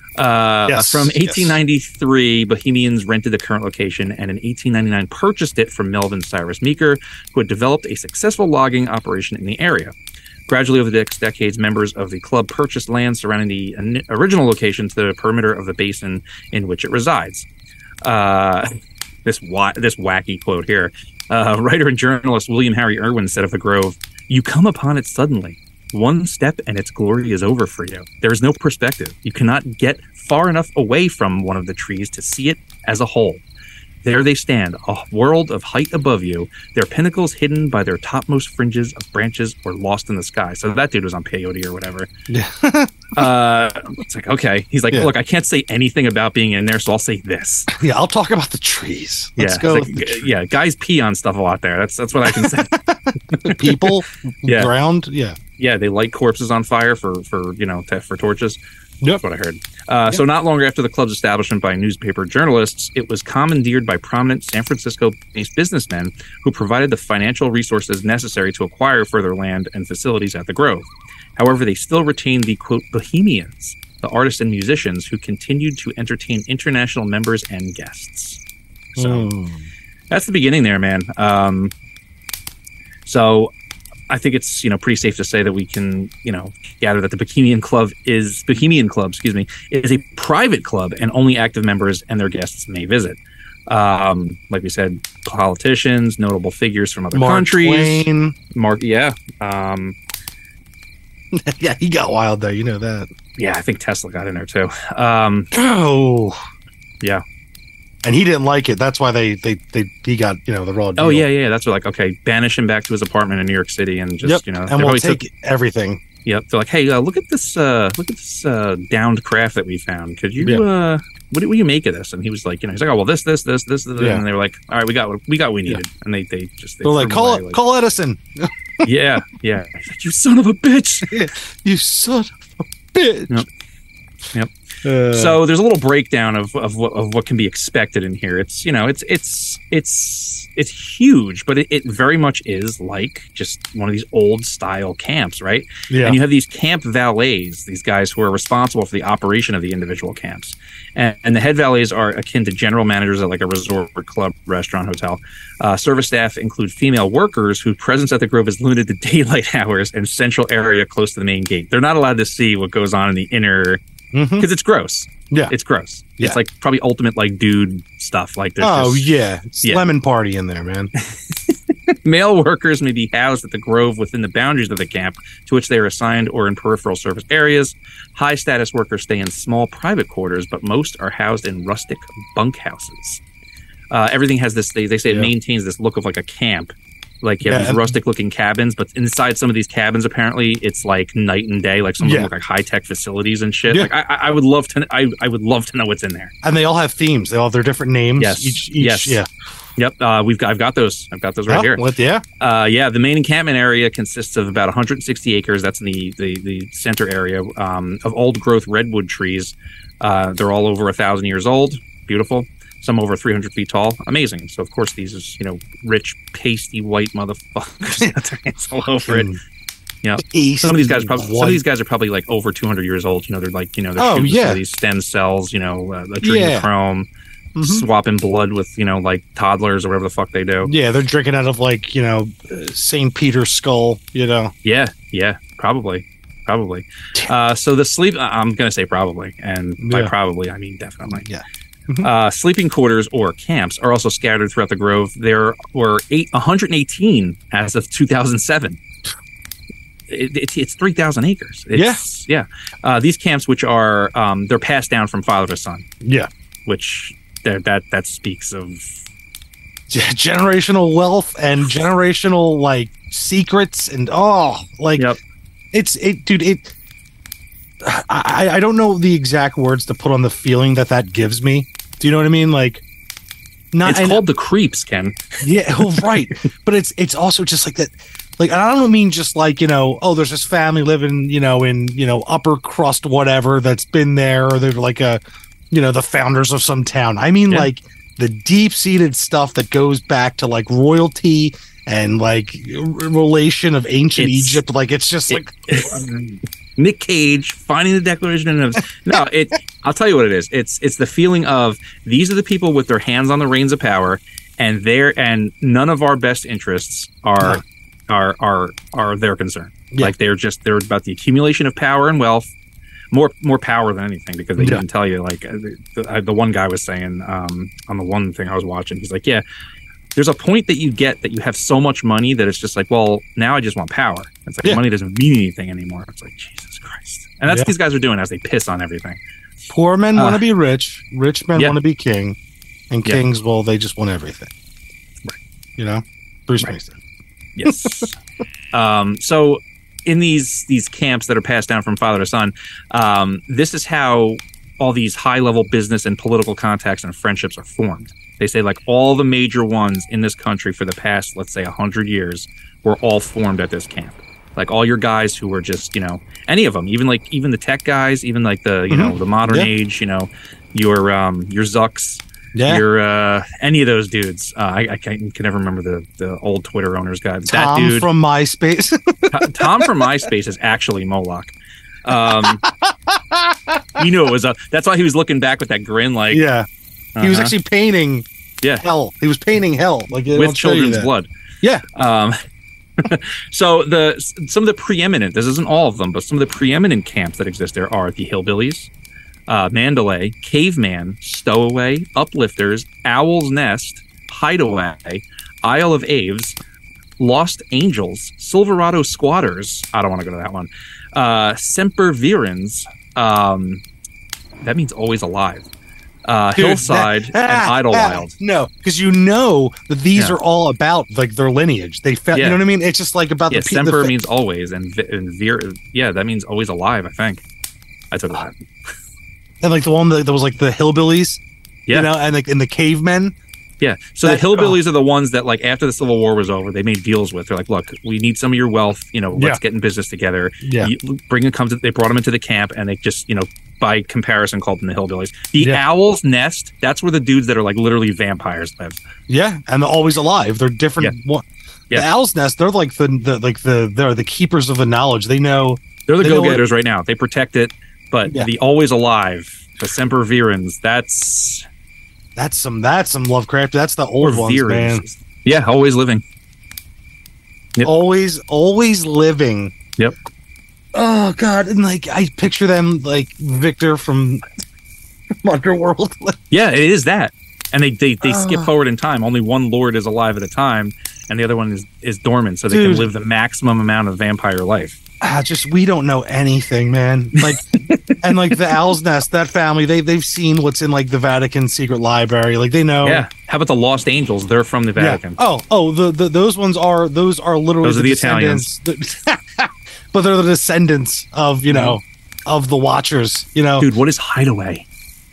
Uh, Yes, from yes. eighteen ninety-three, Bohemians rented the current location, and in eighteen ninety-nine purchased it from Melvin Cyrus Meeker, who had developed a successful logging operation in the area. Gradually, over the next decades, members of the club purchased land surrounding the in- original location to the perimeter of the basin in which it resides. Uh, this wa- this wacky quote here. Uh, writer and journalist William Harry Irwin said of the Grove, "You come upon it suddenly. One step and its glory is over for you. There is no perspective. You cannot get far enough away from one of the trees to see it as a whole. There they stand, a world of height above you, their pinnacles hidden by their topmost fringes of branches or lost in the sky." So that dude was on peyote or whatever. Yeah. Uh, it's like, okay. He's like, Yeah. look, I can't say anything about being in there, so I'll say this. Yeah, I'll talk about the trees. Let's yeah, go. it's with like, the trees. yeah, guys pee on stuff a lot there. That's that's what I can say. People, Yeah. ground. Yeah. Yeah, they light corpses on fire for for you know te- for torches. Yep. That's what I heard. Uh, So not long after the club's establishment by newspaper journalists, it was commandeered by prominent San Francisco-based businessmen who provided the financial resources necessary to acquire further land and facilities at the Grove. However, they still retained the, quote, Bohemians, the artists and musicians who continued to entertain international members and guests. So Mm. that's the beginning there, man. Um, so I think it's, you know, pretty safe to say that we can, you know, gather that the Bohemian Club is Bohemian Club, excuse me, is a private club and only active members and their guests may visit. Um, like we said, politicians, notable figures from other Mark countries. Twain. Mark, yeah. Um, Yeah, he got wild there. You know that. yeah, I think Tesla got in there too. Um, Oh. Yeah. And he didn't like it. That's why they they they he got, you know, the raw deal. oh, yeah, yeah. That's what, like, okay, banish him back to his apartment in New York City and just, Yep. you know, And they we'll probably take took- everything. Yep, they're like, hey, uh, look at this, uh, look at this uh, downed craft that we found. Could you, Yeah. uh, what do, what do you make of this? And he was like, you know, he's like, oh, well, this, this, this, this, this. Yeah. And they were like, all right, we got what we got what we needed. And they, they just they They're like, threw him call away, it, call Edison. yeah, yeah. He's like, you son of a bitch. You son of a bitch. Yep. Yep. Uh, So there's a little breakdown of of what, of what can be expected in here. It's you know it's it's it's it's huge, but it, it very much is like just one of these old style camps, right? yeah. And you have these camp valets, these guys who are responsible for the operation of the individual camps. And, and the head valets are akin to general managers at like a resort, club, restaurant, hotel. Uh, service staff include female workers whose presence at the Grove is limited to daylight hours and central area close to the main gate. They're not allowed to see what goes on in the inner, because Mhm. it's gross. Yeah. It's gross. Yeah. It's like probably ultimate like dude stuff. Like there's Oh, just- yeah. It's yeah. lemon party in there, man. Male workers may be housed at the Grove within the boundaries of the camp to which they are assigned or in peripheral service areas. High status workers stay in small private quarters, but most are housed in rustic bunkhouses. Uh, everything has this, they, they say Yeah. it maintains this look of like a camp. Like you have Yeah, these and- rustic looking cabins, but inside some of these cabins, apparently it's like night and day. Like some of Yeah. them look like high tech facilities and shit. Yeah. Like I, I I would love to, I, I would love to know what's in there. And they all have themes. They all have their different names. Yes. Each, each, Yes. Yeah. Yep. Uh, we've got, I've got those. I've got those right Oh, here. what, yeah. Uh, yeah, the main encampment area consists of about one hundred sixty acres. That's in the the, the center area um, of old growth redwood trees. Uh, they're all over a thousand years old. Beautiful. Some over three hundred feet tall. Amazing. So of course these is you know rich, pasty white motherfuckers got their hands all over it. Yeah. Some of these guys probably some of these guys are probably like over two hundred years old. You know, they're like you know they're Oh, shooting yeah. some of these stem cells. You know, uh, adrenochrome, Mhm. swapping blood with you know like toddlers or whatever the fuck they do. Yeah, they're drinking out of like, you know, uh, Saint Peter's skull, you know. Yeah, yeah, probably, probably. Uh, so the sleep, I'm going to say probably, and by Yeah. probably I mean definitely. Yeah. Uh, sleeping quarters or camps are also scattered throughout the Grove. There were eight, one hundred eighteen as of two thousand seven. It, it's it's three thousand acres. It's, yeah, yeah. Uh, these camps, which are um, they're passed down from father to son, Yeah. which that that that speaks of G- generational wealth and generational like secrets and oh like Yep. it's it dude it I, I don't know the exact words to put on the feeling that that gives me. Do you know what I mean? Like not it's and- called the creeps, Ken. yeah, well, right. But it's it's also just like that. Like I don't mean just like you know, oh, there's this family living, you know, in you know upper crust whatever that's been there, or they're like a, you know, the founders of some town. I mean Yeah. like the deep seated stuff that goes back to like royalty and like r- relation of ancient It's- Egypt. Like it's just like Nick Cage finding the Declaration of no. It. I'll tell you what it is. It's it's the feeling of these are the people with their hands on the reins of power, and they're and none of our best interests are No. are are are their concern. Yeah. Like they're just they're about the accumulation of power and wealth, more more power than anything. Because they Yeah. even tell you like uh, the, the, the one guy was saying um, on the one thing I was watching. He's like, yeah. There's a point that you get that you have so much money that it's just like, well, now I just want power. It's like Yeah. money doesn't mean anything anymore. It's like, Jesus Christ. And that's Yeah. what these guys are doing as they piss on everything. poor men Uh, want to be rich, rich men yeah. want to be king, and Yeah. kings, well, they just want everything. Right. You know, Bruce Right. Springsteen. Yes. um, so in these these camps that are passed down from father to son, um, this is how all these high level business and political contacts and friendships are formed. They say like all the major ones in this country for the past, let's say, a hundred years were all formed at this camp. Like all your guys who were just, you know, any of them, even like even the tech guys, even like the, you know, the modern Yeah. age, you know, your um your Zucks, Yeah. your uh any of those dudes. Uh, I, I can't, can never remember the the old Twitter owner's guy. That Tom dude, from MySpace. T- Tom from MySpace is actually Moloch. Um, you knew it was a. That's why he was looking back with that grin, like yeah. He was uh-huh. actually painting Yeah. hell. He was painting hell. Like they with don't show you children's that. blood. Yeah. Um, so the some of the preeminent. This isn't all of them, but some of the preeminent camps that exist there are the Hillbillies, uh, Mandalay, Caveman, Stowaway, Uplifters, Owl's Nest, Hideaway, Isle of Aves, Lost Angels, Silverado Squatters. I don't want to go to that one. Uh, Sempervirens. Um, that means always alive. Uh, Dude, Hillside that- and ah, Idlewild. ah, no, because you know that these Yeah. are all about like their lineage. They felt, Yeah. you know what I mean? It's just like about Yeah, the pe- Semper the, means always, and, vi- and Vir. Yeah, that means always alive. I think. I took that. and like the one that, that was like the hillbillies, Yeah. you know, and like in the cavemen. Yeah. So That- the hillbillies are the ones that, like, after the Civil War was over, they made deals with. They're like, look, we need some of your wealth. You know, let's Yeah. get in business together. Yeah. You, bring them, come to, they brought them into the camp, and they just, you know, by comparison, called them the hillbillies. The Yeah. Owl's Nest, that's where the dudes that are like literally vampires live. Yeah, and they're always alive. They're different. Yeah. One, Yeah. The Owl's Nest. They're like the, the like the they're the keepers of the knowledge. They know. They're the They know go getters right now. They protect it, but Yeah. the always alive, the Semper Virens, that's. That's some. That's some Lovecraft. That's the Or old ones, Virens. man. Yeah, always living. Yep. Always, always living. Yep. Oh God! And like I picture them like Victor from, from Underworld. Yeah, it is that. And they they, they skip Ah. forward in time. Only one lord is alive at a time, and the other one is, is dormant, so they Dude. can live the maximum amount of vampire life. Ah, just we don't know anything, man. Like, and like the Owl's Nest, that family, they they've seen what's in like the Vatican secret library. Like they know. Yeah. How about the Lost Angels? They're from the Vatican. Yeah. Oh, oh, the, the those ones are those are literally Those are the descendants- but they're the descendants of you know of the Watchers. You know, Dude, what is Hideaway?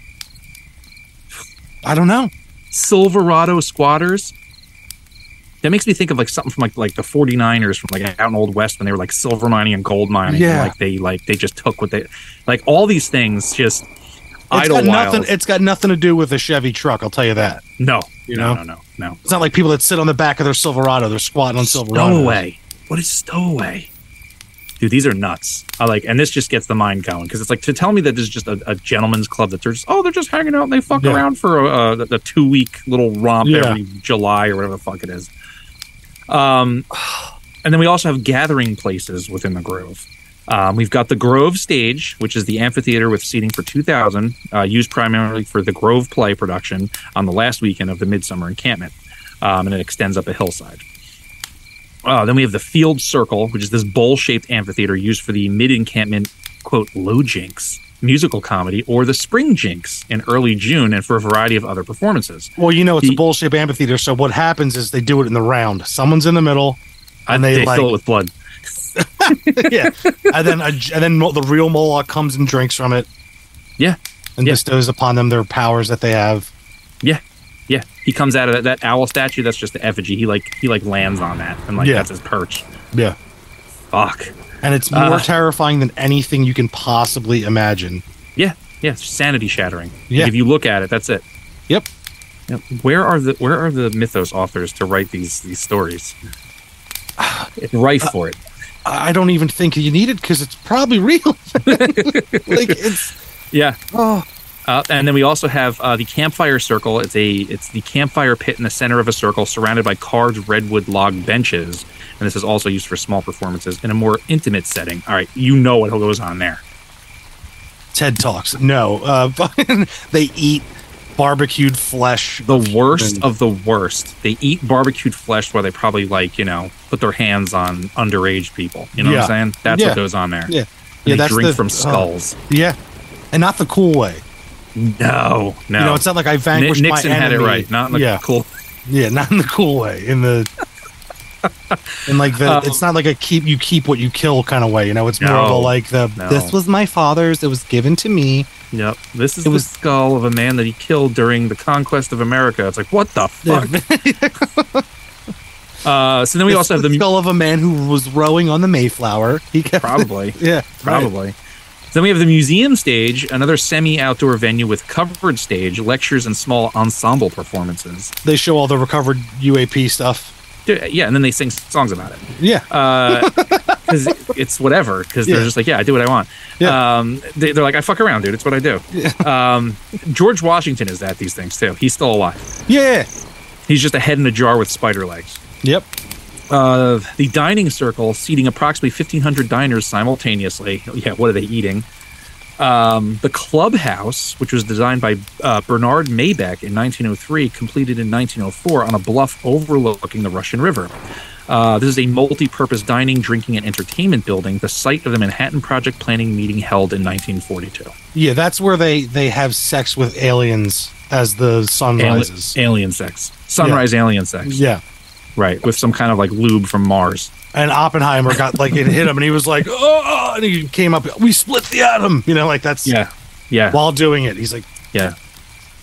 I don't know. Silverado squatters? That makes me think of like something from like like the forty-niners from like out in Old West when they were like silver mining and gold mining. Yeah. And, like they like they just took what they like all these things just It's idle got nothing. wild. It's got nothing to do with a Chevy truck. I'll tell you that. No, You no, know? no, no, no. It's not like people that sit on the back of their Silverado. They're squatting on Silverado. Stowaway. What is stowaway? Dude, these are nuts. I like, and this just gets the mind going because it's like to tell me that this is just a, a gentleman's club that they're just oh they're just hanging out and they fuck Yeah. around for a, a, a two week little romp Yeah. every July or whatever the fuck it is. Um, and then we also have gathering places within the Grove. Um, we've got the Grove stage, which is the amphitheater with seating for two thousand, uh, used primarily for the Grove play production on the last weekend of the Midsummer Encampment, um, and it extends up a hillside. Uh, then we have the Field Circle, which is this bowl-shaped amphitheater used for the mid-encampment, quote, Low Jinks musical comedy, or the Spring Jinks in early June, and for a variety of other performances. Well, you know, it's The- a bullshit amphitheater. So what happens is they do it in the round. Someone's in the middle, and they, they like fill it with blood. yeah, and then a, and then Mo- the real Moloch comes and drinks from it. Yeah. and Yeah. bestows upon them their powers that they have. Yeah, yeah. He comes out of that, that owl statue. That's just the effigy. He like he like lands on that, and like Yeah. that's his perch. Yeah, Fuck. and it's more Uh, terrifying than anything you can possibly imagine. Yeah, yeah. It's sanity shattering. Yeah. Like, if you look at it, that's it. Yep. Yep. Where are the Where are the mythos authors to write these these stories? It's rife for it. I don't even think you need it because it's probably real. Like it's Yeah. oh Uh, and then we also have uh, the campfire circle. It's a it's the campfire pit in the center of a circle surrounded by carved redwood log benches. And this is also used for small performances in a more intimate setting. All right, you know what goes on there. TED Talks. No, uh, they eat barbecued flesh. The worst And- of the worst. They eat barbecued flesh while they probably like, you know, put their hands on underage people. You know what I'm Yeah. saying? That's Yeah. what goes on there. Yeah, And yeah. they That's drink the, from oh, skulls. yeah, and not the cool way. No, no. You know, it's not like I Ni- vanquished Nixon my had enemy. it right. Not in the yeah, cool. yeah, not in the cool way. In the in like the, Um, it's not like a keep you keep what you kill kind of way. You know, it's more of a No, like the no. this was my father's. It was given to me. Yep. This is It the was- skull of a man that he killed during the conquest of America. It's like, what the fuck? uh, so then we It's also have the the skull of a man who was rowing on the Mayflower. He kept probably, yeah, right. probably. Then we have the museum stage, another semi-outdoor venue with covered stage, lectures, and small ensemble performances. They show all the recovered U A P stuff. Dude, yeah, and then they sing songs about it. Yeah, Because it's whatever. Because Yeah. they're just like, yeah, I do what I want. Yeah. Um, they, they're like, I fuck around, dude. It's what I do. Um, George Washington is at these things too. He's still alive. yeah, He's just a head in a jar with spider legs. yep. Uh, the dining circle, seating approximately fifteen hundred diners simultaneously. Yeah, what are they eating? Um, the clubhouse, which was designed by uh, Bernard Maybeck in nineteen oh three, completed in nineteen oh four on a bluff overlooking the Russian River. Uh, this is a multi-purpose dining, drinking, and entertainment building, the site of the Manhattan Project planning meeting held in nineteen forty-two. Yeah, that's where they they have sex with aliens as the sun Ali- rises. alien sex. Sunrise alien sex. Yeah. Right, with some kind of like lube from Mars. And Oppenheimer got like it hit him, and he was like, "Oh!" And he came up. We split the atom. You know, like that's Yeah, yeah, While doing it, he's like, yeah.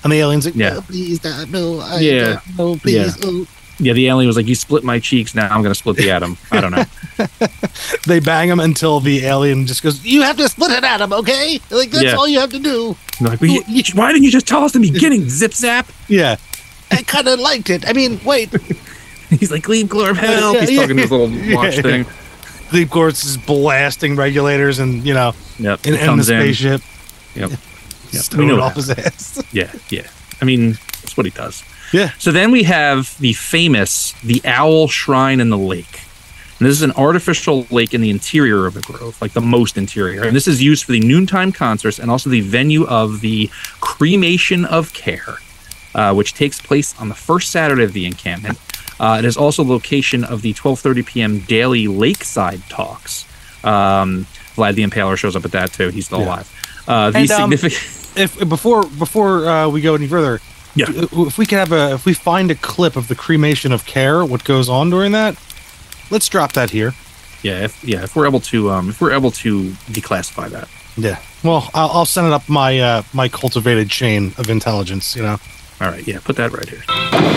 And the alien's like, Yeah. oh, please, God, no, I, Yeah. no, please, Yeah. oh. Yeah, the alien was like, you split my cheeks, now I'm going to split the atom. I don't know. They bang him until the alien just goes, you have to split it at him, okay? Like, that's Yeah. all you have to do. They're like, well, you, you, why didn't you just tell us in the beginning, Zip Zap? Yeah. I kind of liked it. I mean, wait. He's like, leave Glorb, help. Yeah, He's yeah. talking to his little watch Yeah. thing. Glebe Quartz is blasting regulators and, you know, Yep. in, He in the comes in. spaceship. Yep. Yep. Stowed We know off that. his ass. Yeah, yeah. I mean, that's what he does. Yeah. So then we have the famous The Owl Shrine in the Lake. And this is an artificial lake in the interior of the grove, like the most interior. And this is used for the noontime concerts and also the venue of the Cremation of Care, uh, which takes place on the first Saturday of the encampment. Uh, it is also the location of the twelve thirty p.m. daily Lakeside Talks. Um, Vlad the Impaler shows up at that too. He's still Yeah. alive. Uh, the And, um, significant... If before before uh, we go any further, Yeah. if we could have a if we find a clip of the cremation of Care, what goes on during that, let's drop that here. Yeah, if, yeah. If we're able to, um, if we're able to declassify that. Yeah. Well, I'll, I'll send it up my uh, my cultivated chain of intelligence. You know. All right, yeah, put that right here.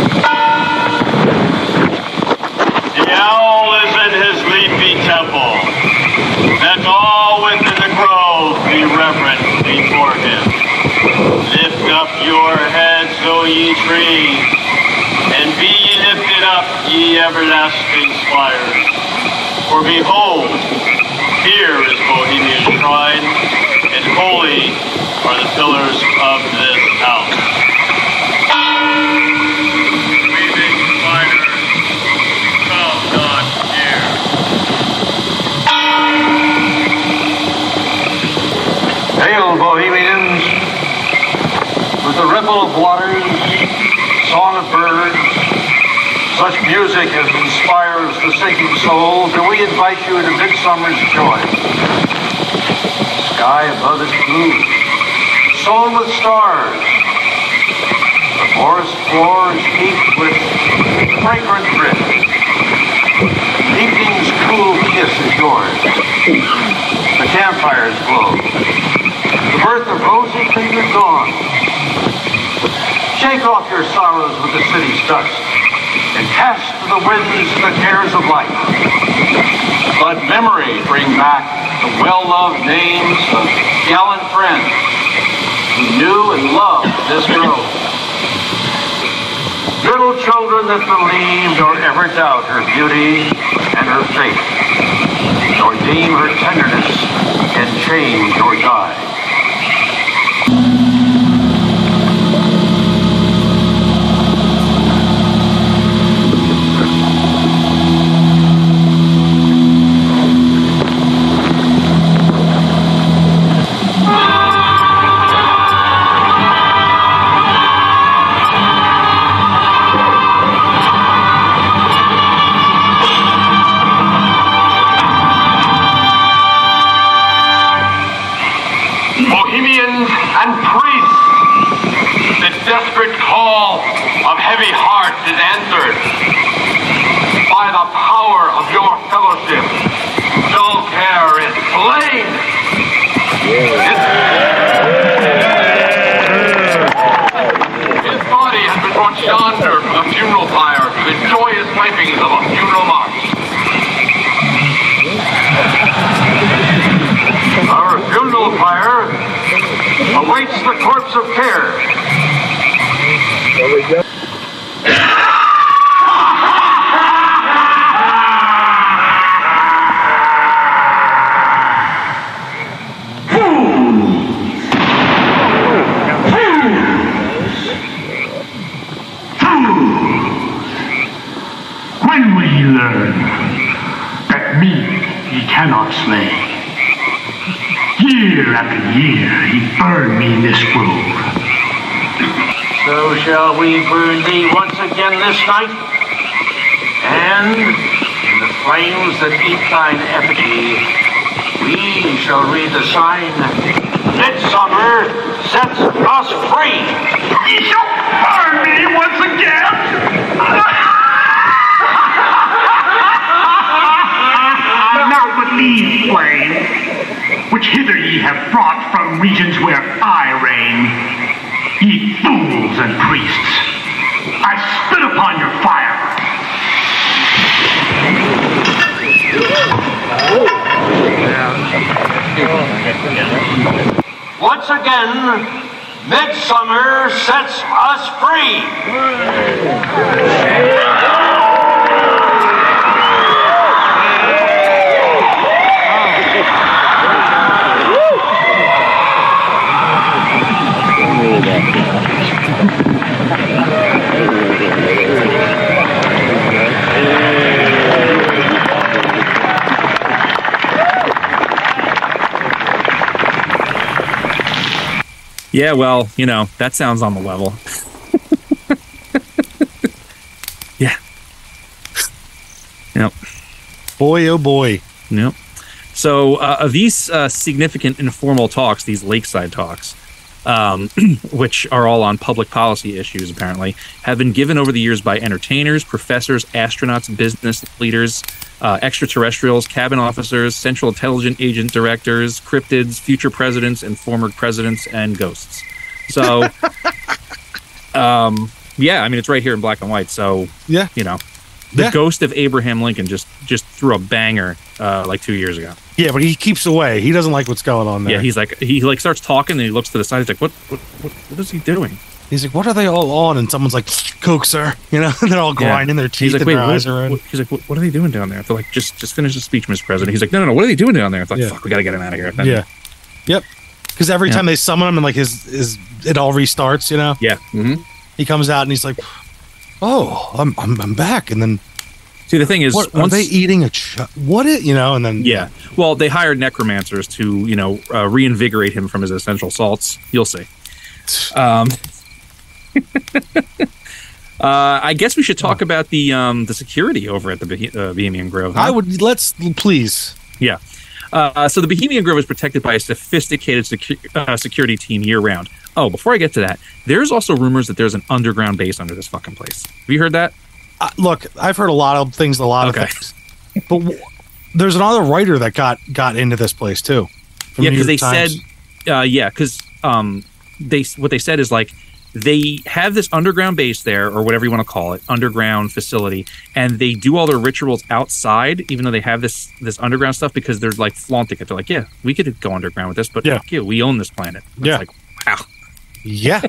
The owl is in his leafy temple. Let all within the grove be reverent before him. Lift up your heads, O ye trees, and be ye lifted up, ye everlasting spires. For behold, here is Bohemian shrine, and holy are the pillars of this house. Weaving spiders, come not near. Hail, Bohemians, with the ripple of waters, song of birds, such music as inspires the sinking soul, do we invite you into midsummer's joy. The sky above is blue, sown with stars. The forest floor is heaped with fragrant drift. Evening's cool kiss is yours. The campfires glow. The birth of rosy fingered dawn. Shake off your sorrows with the city's dust and cast to the winds the cares of life. Let memory bring back the well-loved names of gallant friends who knew and loved this grove. Little children that believed nor ever doubt her beauty and her faith, nor deem her tenderness can change or die. Bohemians and priests, the desperate call of heavy heart is answered. By the power of your fellowship, dull care is slain. His, his body has been brought yonder from the funeral pyre to the joyous pipings of a funeral march. Our funeral pyre awaits the corpse of Care. When will ye learn that me ye cannot slay? Year after year he burned me in this grove. So shall we burn thee once again this night, and in the flames that eat thine effigy, we shall read the sign, Midsummer sets us free. Ye shall burn me once again! Now but leave flame, which hither ye have brought from regions where I reign. Ye fools! fools and priests. I spit upon your fire. Once again, midsummer sets us free. Yeah, well, you know, that sounds on the level. Yeah. Yep. Boy, oh boy. Yep. So uh, of these uh, significant informal talks, these lakeside talks, um, which are all on public policy issues, apparently, have been given over the years by entertainers, professors, astronauts, business leaders, uh, extraterrestrials, cabin officers, Central Intelligence Agent directors, cryptids, future presidents, and former presidents, and ghosts. So, um, yeah, I mean, it's right here in black and white. So, Yeah. you know, the Yeah. ghost of Abraham Lincoln just just threw a banger uh, like two years ago. Yeah, but he keeps away. He doesn't like what's going on there. Yeah, he's like he like starts talking and he looks to the side. He's like, "What? What? What, what is he doing?" He's like, what are they all on? And someone's like, Coke, sir. You know, and they're all grinding their teeth He's like, and "Wait, their what, eyes are in. what- he's like, what, what are they doing down there?" They're like, "Just just finish the speech, Mister President." He's like, "No, no, no. What are they doing down there?" It's like, Yeah. "Fuck, we gotta get him out of here." Then- Yeah. Yep. Because every Yeah. time they summon him and like his, his it all restarts, you know? yeah. hmm He comes out and he's like, oh, I'm, I'm, I'm back. And then See, the thing is, what, once are they eating a ch- what it, you know? And then yeah, well, they hired necromancers to you know uh, reinvigorate him from his essential salts. You'll see. Um, uh, I guess we should talk about the um, the security over at the Bohe- uh, Bohemian Grove. huh? I would, let's, please. Yeah. Uh, so the Bohemian Grove is protected by a sophisticated secu- uh, security team year round. Oh, before I get to that, there's also rumors that there's an underground base under this fucking place. Have you heard that? Uh, look, I've heard a lot of things, a lot Okay. of things. But w- there's another writer that got, got into this place too. from Yeah, New because they York Times. said, uh, yeah, because um, they what they said is like they have this underground base there, or whatever you want to call it, underground facility, and they do all their rituals outside, even though they have this this underground stuff, because they're like flaunting it. They're like, yeah, we could go underground with this, but Yeah. fuck you, we own this planet. It's Yeah. like, wow. Yeah.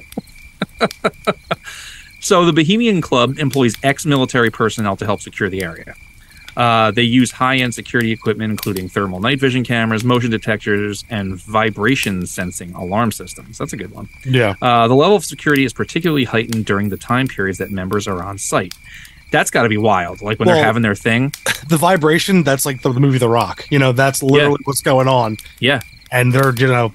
So the Bohemian Club employs ex-military personnel to help secure the area. Uh, they use high-end security equipment, including thermal night vision cameras, motion detectors, and vibration sensing alarm systems. That's a good one. Yeah. Uh, the level of security is particularly heightened during the time periods that members are on site. That's got to be wild. Like when Well- they're having their thing. The vibration, that's like the, the movie The Rock. You know, that's literally Yeah. what's going on. Yeah. And they're, you know,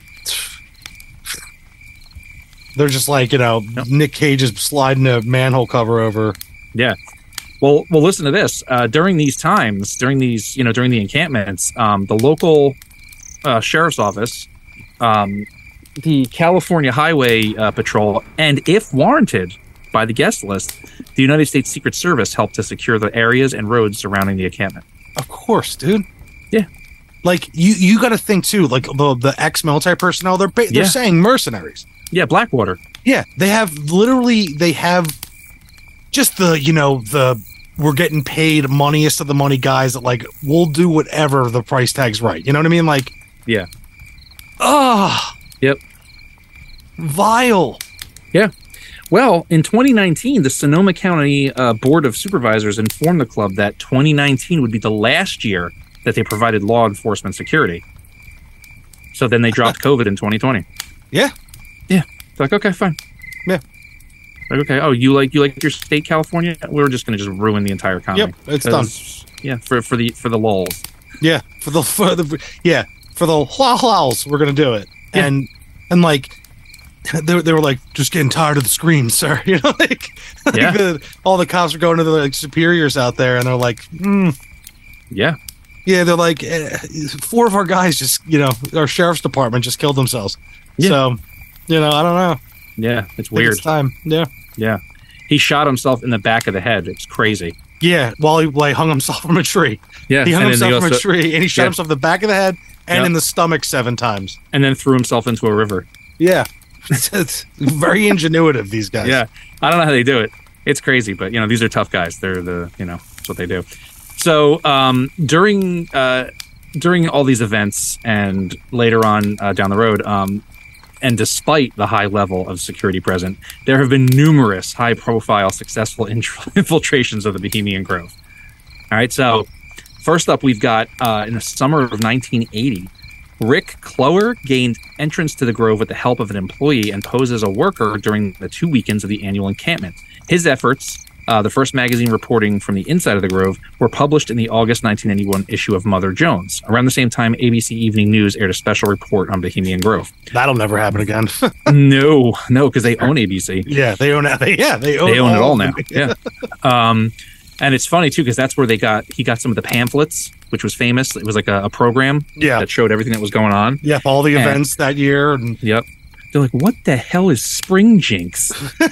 they're just like, you know, Yep. Nick Cage is sliding a manhole cover over. Yeah. Well, well, listen to this. Uh, during these times, during these, you know, during the encampments, um, the local uh, sheriff's office, um, the California Highway uh, Patrol, and if warranted by the guest list, the United States Secret Service helped to secure the areas and roads surrounding the encampment. Of course, dude. Yeah. Like you, you got to think too. Like the the ex-military personnel, they're ba- they're Yeah. saying mercenaries. Yeah, Blackwater. Yeah, they have literally they have just the you know the we're getting paid moneyest of the money guys that like we'll do whatever the price tag's right. You know what I mean? Like Yeah. ah, Yep. vile. Yeah. Well, in twenty nineteen, the Sonoma County uh, Board of Supervisors informed the club that twenty nineteen would be the last year that they provided law enforcement security. So then they dropped COVID in twenty twenty. Yeah. Yeah. It's like, okay, fine. Yeah. Like, okay. Oh, you like you like your state, California? We're just going to just ruin the entire economy. Yep, it's done. 'Cause, Yeah, for for the for the lulz. Yeah, for the for the yeah for the hlah we're gonna do it. Yeah. And and like they, they were like just getting tired of the screams, sir. You know, like, like Yeah. the, all the cops are going to the like superiors out there, and they're like, mm. Yeah. yeah, they're like eh, four of our guys just you know our sheriff's department just killed themselves. Yeah. So you know I don't know. Yeah. It's I think weird. It's time. Yeah. Yeah. He shot himself in the back of the head. It's crazy. Yeah, while he like hung himself from a tree. Yeah. He hung and then himself they from a also- tree, and he shot Yeah. himself in the back of the head and Yep. in the stomach seven times. and then threw himself into a river. Yeah. It's very ingenuitive, these guys. Yeah, I don't know how they do it. It's crazy, but you know, these are tough guys. They're the, you know, that's what they do. So um, during uh, during all these events and later on uh, down the road, um, and despite the high level of security present, there have been numerous high-profile, successful intr- infiltrations of the Bohemian Grove. All right, so first up, we've got uh, in the summer of nineteen eighty. Rick Clower gained entrance to the Grove with the help of an employee and posed as a worker during the two weekends of the annual encampment. His efforts, uh, the first magazine reporting from the inside of the Grove, were published in the August nineteen ninety-one issue of Mother Jones. Around the same time, A B C Evening News aired a special report on Bohemian Grove. That'll never happen again. no, no, because they own A B C. Yeah, they own it. Yeah, they own, they own all it all now. Them. Yeah. um, and it's funny, too, because that's where they got, he got some of the pamphlets, which was famous. It was like a, a program yeah. that showed everything that was going on. Yep, all the and, events that year. And Yep. They're like, what the hell is Spring Jinx?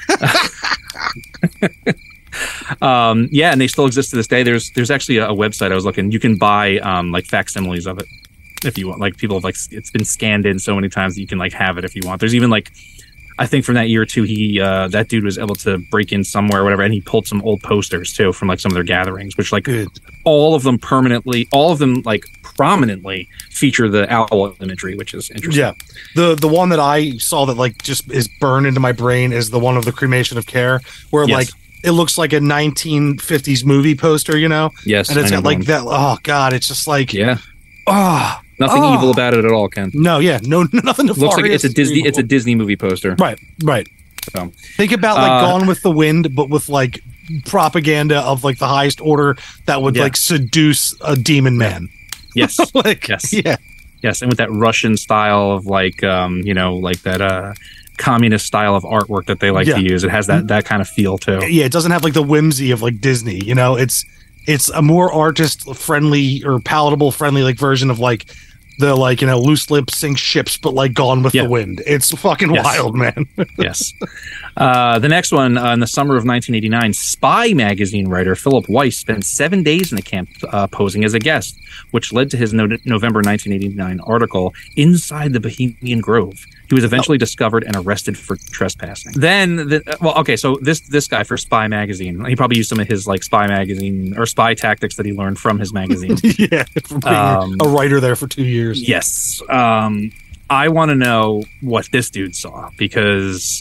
um, yeah, and they still exist to this day. There's there's actually a, a website I was looking. You can buy um, like facsimiles of it if you want. Like people have like it's been scanned in so many times that you can like have it if you want. There's even like I think from that year too, he uh, that dude was able to break in somewhere or whatever, and he pulled some old posters too from like some of their gatherings, which like Good. all of them permanently, all of them like prominently feature the owl imagery, which is interesting. Yeah, the the one that I saw that like just is burned into my brain is the one of the cremation of care, where Yes. like it looks like a nineteen fifties movie poster, you know? Yes, and it's I know got like one. that. Oh God, it's just like Yeah, oh nothing oh. evil about it at all, Ken. No, yeah, no, nothing. Looks like it's a nefarious, Disney. evil. It's a Disney movie poster. right, right. So, Think about like Uh, Gone with the Wind, but with like propaganda of like the highest order that would Yeah. like seduce a demon man. yes, like, Yes. yeah, yes, and with that Russian style of like, um, you know, like that uh, communist style of artwork that they like Yeah. to use. It has that that kind of feel too. yeah. It doesn't have like the whimsy of like Disney. You know, it's it's a more artist friendly or palatable friendly like version of like the like you know loose lip sink ships, but like Gone with Yeah. the Wind. It's fucking Yes. wild, man. Yes. Uh, the next one, uh, in the summer of nineteen eighty-nine, Spy magazine writer Philip Weiss spent seven days in the camp uh, posing as a guest, which led to his no- November nineteen eighty-nine article, Inside the Bohemian Grove. He was eventually discovered and arrested for trespassing. Then, the, well, okay, so this this guy for Spy magazine, he probably used some of his like Spy magazine or spy tactics that he learned from his magazine. yeah, for being Um, a writer there for two years. Yes. Um, I want to know what this dude saw because,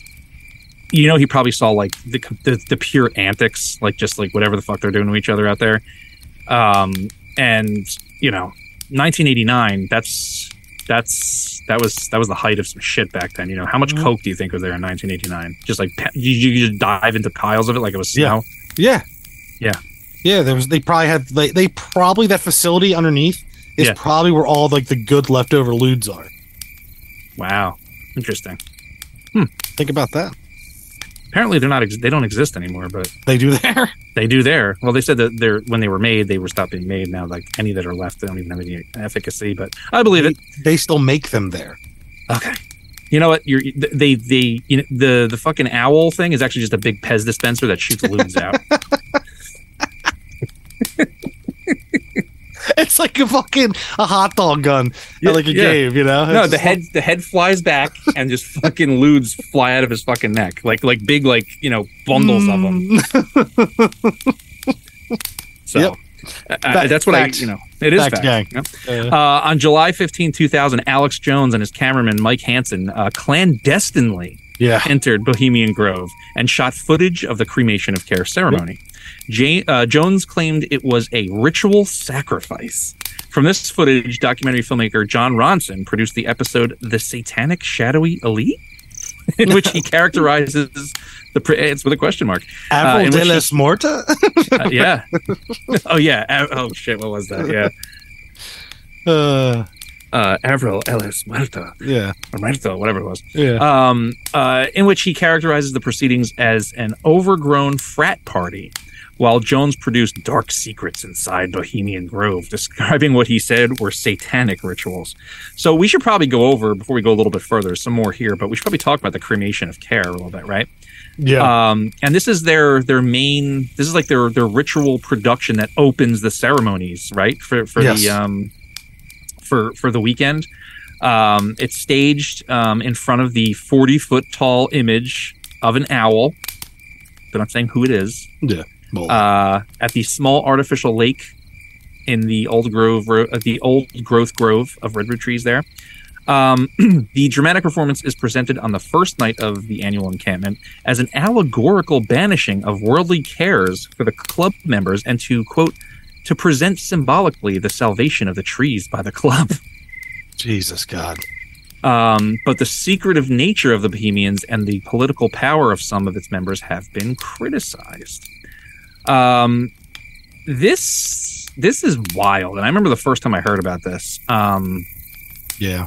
you know, he probably saw like the, the the pure antics, like just like whatever the fuck they're doing to each other out there. Um, and you know, nineteen eighty-nine. That's that's that was that was the height of some shit back then. You know, how much coke do you think was there in nineteen eighty-nine? Just like pa- you, you just dive into piles of it like it was snow. Yeah. Yeah. Yeah, there was. They probably had. They, they probably that facility underneath is Yeah. probably where all like the good leftover lewds are. Wow. Interesting. Think about that. Apparently, they're not. Ex- they don't exist anymore, but. They do there. They do there. Well, they said that they're when they were made, they were stopped being made. Now, like any that are left, they don't even have any efficacy. But I believe it. They still make them there. Okay. You know what? You're they they you know the the fucking owl thing is actually just a big Pez dispenser that shoots lewds out. It's like a fucking a hot dog gun Yeah, at like a yeah. game, you know? No, It's the just head the head flies back and just fucking lewds fly out of his fucking neck like like big like you know bundles of them. Mm. So. Yep. Uh, Fact- that's what fact. I, you know, it is Fact fact. gang. Yep. Uh, Uh, on July fifteenth, two thousand, Alex Jones and his cameraman Mike Hansen uh, clandestinely yeah. entered Bohemian Grove and shot footage of the cremation of care ceremony. Ja- uh, Jones claimed it was a ritual sacrifice. From this footage, documentary filmmaker John Ronson produced the episode The Satanic Shadowy Elite, in which he characterizes the pre- it's with a question mark. Uh, Avril in de which he- las Morta? uh, yeah. Oh yeah. Uh, oh shit. What was that? Yeah. uh, Uh, Avril Ellis Muerta yeah. or Muerto, whatever it was. Yeah. Um, uh, in which he characterizes the proceedings as an overgrown frat party, while Jones produced dark secrets inside Bohemian Grove, describing what he said were satanic rituals. So we should probably go over, before we go a little bit further, some more here, but we should probably talk about the cremation of care a little bit, right? yeah. Um, and this is their their main, this is like their their ritual production that opens the ceremonies, right? For for Yes. the um, for for the weekend. Um, it's staged um, in front of the forty-foot tall image of an owl. But I'm saying who it is. Yeah. Well, Uh, at the small artificial lake in the old grove, uh, the old growth grove of redwood trees there. Um, the dramatic performance is presented on the first night of the annual encampment as an allegorical banishing of worldly cares for the club members and to, quote, to present symbolically the salvation of the trees by the club. Jesus God. Um, but the secretive nature of the Bohemians and the political power of some of its members have been criticized. Um, this this is wild, and I remember the first time I heard about this. Um, Yeah.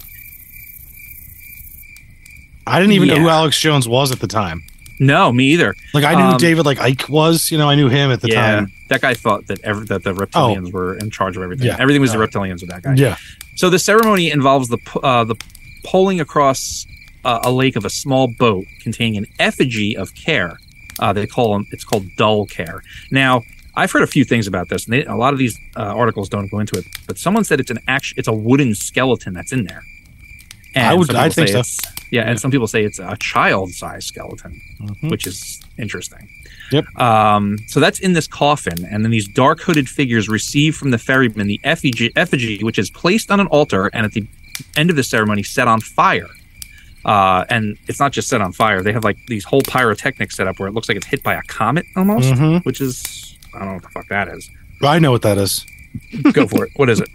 I didn't even Yeah. know who Alex Jones was at the time. no, me either. Like I knew Um, who David like Icke was. You know, I knew him at the yeah, time. that guy thought that every, that the reptilians were in charge of everything. Yeah. Everything was the Uh, reptilians with that guy. Yeah. So the ceremony involves the p- uh, the poling across uh, a lake of a small boat containing an effigy of Care. Uh, they call them. It's called Dull Care. Now, I've heard a few things about this, and they, a lot of these uh, articles don't go into it. But someone said it's an act, it's a wooden skeleton that's in there. And I would- some I people think say so. it's- Yeah, and some people say it's a child-sized skeleton, Mhm. which is interesting. Yep. Um, so that's in this coffin, and then these dark hooded figures receive from the ferryman the effigy, effigy, which is placed on an altar, and at the end of the ceremony, set on fire. Uh, and it's not just set on fire; they have like these whole pyrotechnics set up where it looks like it's hit by a comet almost, Mhm. which is I don't know what the fuck that is. I know what that is. Go for it. What is it?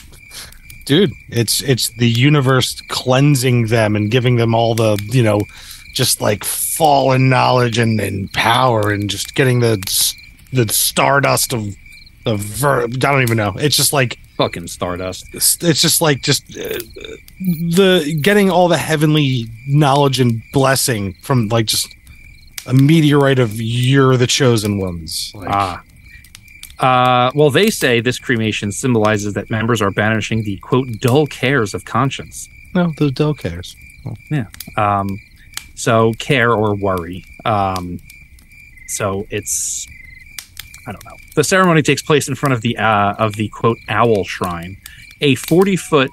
Dude, it's it's the universe cleansing them and giving them all the, you know, just like fallen knowledge and, and power and just getting the the stardust of the ver- I don't even know. It's just like Fucking stardust. it's, it's just like just uh, the getting all the heavenly knowledge and blessing from like just a meteorite of you're the chosen ones. Like, Ah. Uh, well, they say this cremation symbolizes that members are banishing the, quote, dull cares of conscience. no, the Del cares. Um, so care or worry. Um, so it's, I don't know. The ceremony takes place in front of the, uh, of the, quote, owl shrine, a forty foot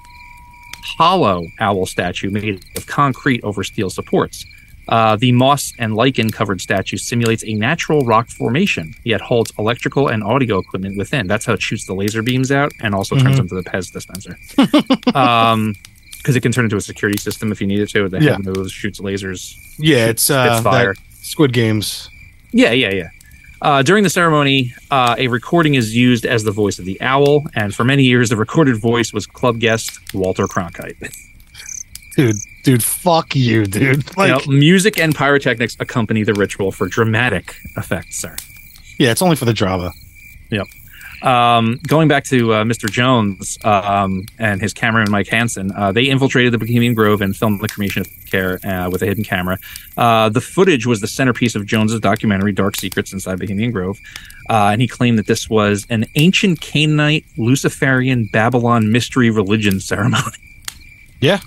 hollow owl statue made of concrete over steel supports. Uh, the moss and lichen covered statue simulates a natural rock formation, yet holds electrical and audio equipment within. That's how it shoots the laser beams out and also turns Mhm. into the Pez dispenser. um, because it can turn into a security system if you need it to. The head Yeah. moves, shoots lasers. Yeah, it's uh, spits fire. that Squid Games. Yeah, yeah, yeah. Uh, during the ceremony, uh, a recording is used as the voice of the owl, and for many years, the recorded voice was club guest Walter Cronkite. Dude, dude, fuck you, dude. Like, You know, music and pyrotechnics accompany the ritual for dramatic effect, sir. yeah, it's only for the drama. Um, going back to uh, Mister Jones um, and his cameraman Mike Hansen, uh, they infiltrated the Bohemian Grove and filmed the cremation of Care uh, with a hidden camera. Uh, the footage was the centerpiece of Jones's documentary Dark Secrets Inside Bohemian Grove, uh, and he claimed that this was an ancient Canaanite, Luciferian, Babylon mystery religion ceremony. Yeah.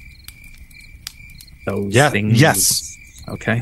Those Yeah, things. yes. Okay.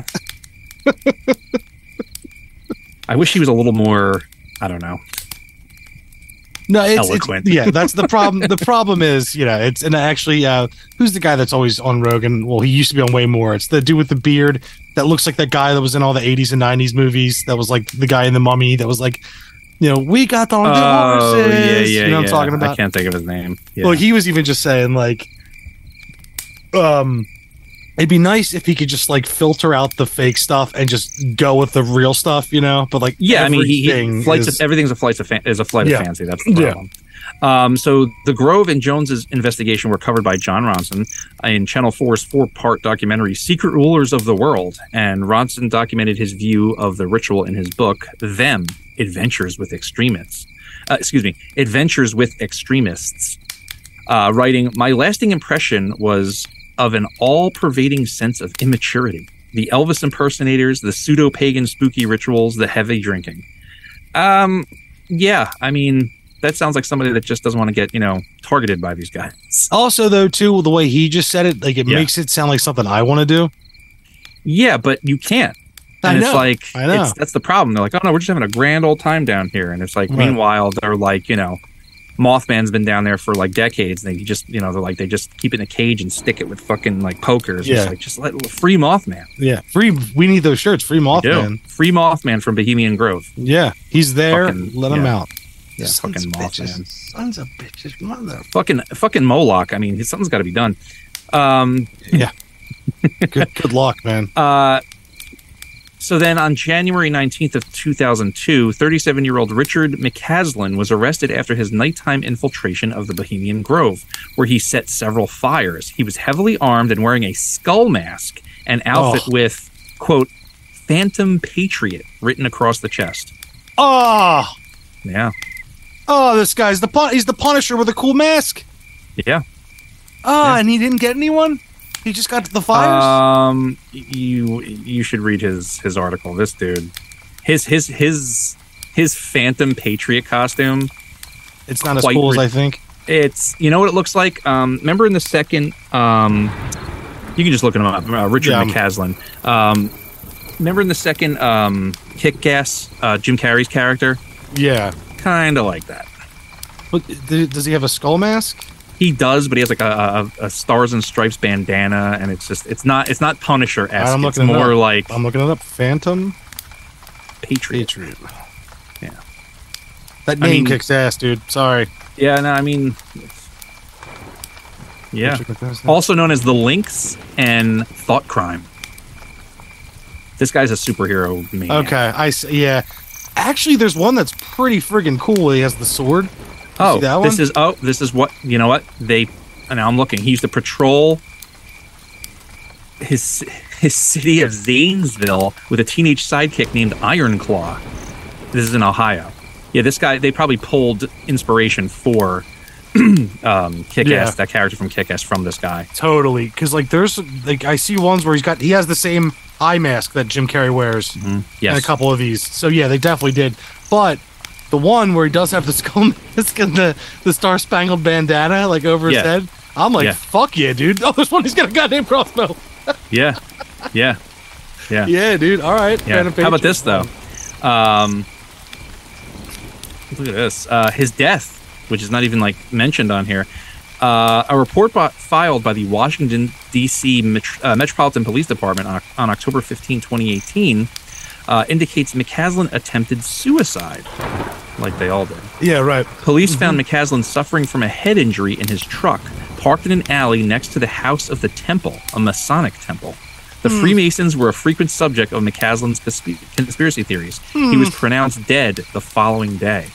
I wish he was a little more, I don't know. No, it's, it's Eloquent. yeah. That's the problem. The problem is, you know, it's and actually, uh, who's the guy that's always on Rogan? Well, he used to be on way more. It's the dude with the beard that looks like that guy that was in all the eighties and nineties movies. That was like the guy in The Mummy. That was like, you know, we got on the Oh, horses. yeah, yeah, you know what yeah. I'm talking I about? can't think of his name. Yeah. Well, he was even just saying like, um, it'd be nice if he could just like filter out the fake stuff and just go with the real stuff, you know. But like, Yeah, I mean, he, he everything flights is- of, everything's a flight of fan, is a flight Yeah. of fancy. That's the Yeah. problem. Um, so the Grove and Jones's investigation were covered by John Ronson in Channel four's four-part documentary "Secret Rulers of the World," and Ronson documented his view of the ritual in his book "Them: Adventures with Extremists." Uh, excuse me, "Adventures with Extremists," uh, writing, "My lasting impression was of an all-pervading sense of immaturity. The Elvis impersonators, the pseudo-pagan spooky rituals, the heavy drinking." Um, yeah, I mean, that sounds like somebody that just doesn't want to get, you know, targeted by these guys. Also, though, too, the way he just said it, like it Yeah. makes it sound like something I want to do. Yeah, but you can't. I And know. it's like, I know. It's, that's the problem. They're like, oh no, we're just having a grand old time down here. And it's like, Right. meanwhile, they're like, you know, Mothman's been down there for like decades. And they just, you know, they're like, they just keep it in a cage and stick it with fucking like pokers. Yeah. It's like, just let free Mothman. Yeah, free. We need those shirts. Free We do. Mothman. Free Mothman from Bohemian Grove. Yeah, he's there. Fucking- Let him yeah. out. Yeah, Sons fucking of bitches. Mothman. Sons of bitches. Mother. Fucking, fucking Moloch. I mean, something's got to be done. Um, Yeah. good. Good luck, man. Uh, so then on January nineteenth of two thousand two, thirty-seven-year-old Richard McCaslin was arrested after his nighttime infiltration of the Bohemian Grove, where he set several fires. He was heavily armed and wearing a skull mask and outfit Oh. with, quote, Phantom Patriot written across the chest. Oh, Yeah. oh, this guy's the pun- he's the Punisher with a cool mask. Yeah. Oh, Yeah. and he didn't get anyone. He just got to the fires. Um, you you should read his his article. This dude, his his his his Phantom Patriot costume. it's not as quite cool as ri- I think. It's, you know what it looks like. Um, remember in the second, um, you can just look him up. Uh, Richard Yeah. McCaslin. Um, remember in the second, um, Kick-Ass, uh, Jim Carrey's character, Yeah, kind of like that. but th- does he have a skull mask? He does, but he has like a, a, a Stars and Stripes bandana, and it's just it's not it's not Punisher esque. I'm It's looking it more up. like I'm looking it up. Phantom Patriot. Patriot. Yeah. That I name mean- kicks ass, dude. Sorry. Yeah, no, I mean, yeah. Richard McCaslin. Also known as the Lynx and Thought Crime. This guy's a superhero maniac. Okay, I s- yeah. Actually, there's one that's pretty friggin' cool. He has the sword. Oh, See that this one? is oh, this is what you know. What they now I'm looking. He used to patrol his his city of Zanesville with a teenage sidekick named Ironclaw. This is in Ohio. Yeah, this guy. They probably pulled inspiration for um, Kick-Ass, Yeah. that character from Kick-Ass, from this guy. Totally, because like there's like I see ones where he's got he has the same eye mask that Jim Carrey wears, Yes. and a couple of these. So yeah, they definitely did. But the one where he does have the skull mask and the the Star Spangled bandana like over his Yeah. head, I'm like, Yeah. fuck yeah, dude. Oh, this one he's got a goddamn crossbow. Yeah, yeah, yeah. Yeah, dude. All right. Yeah. Phantom How about Patriot. this though? Um, look at this. Uh, his death, which is not even like mentioned on here. Uh, a report bo- filed by the Washington D C Met- uh, Metropolitan Police Department on, on October fifteenth, twenty eighteen, uh, indicates McCaslin attempted suicide, like they all did. Yeah, right. Police found McCaslin suffering from a head injury in his truck, parked in an alley next to the House of the Temple, a Masonic temple. The Freemasons were a frequent subject of McCaslin's consp- conspiracy theories. He was pronounced dead the following day.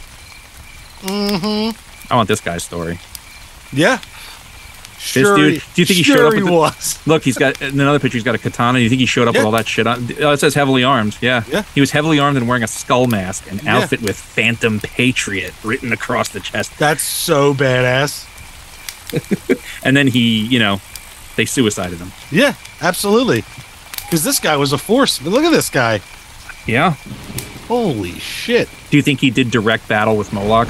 Mm-hmm. I want this guy's story. Yeah. Sure. dude- do you think he sure showed up he with the- was? Look, he's got in another picture. He's got a katana. You think he showed up with Yeah. all that shit on? Oh, it says heavily armed. Yeah, Yeah. He was heavily armed and wearing a skull mask, an Yeah. outfit with "Phantom Patriot" written across the chest. That's so badass. And then he, you know, they suicided him. Yeah, absolutely. Because this guy was a force. Look at this guy. Yeah. Holy shit. Do you think he did direct battle with Moloch,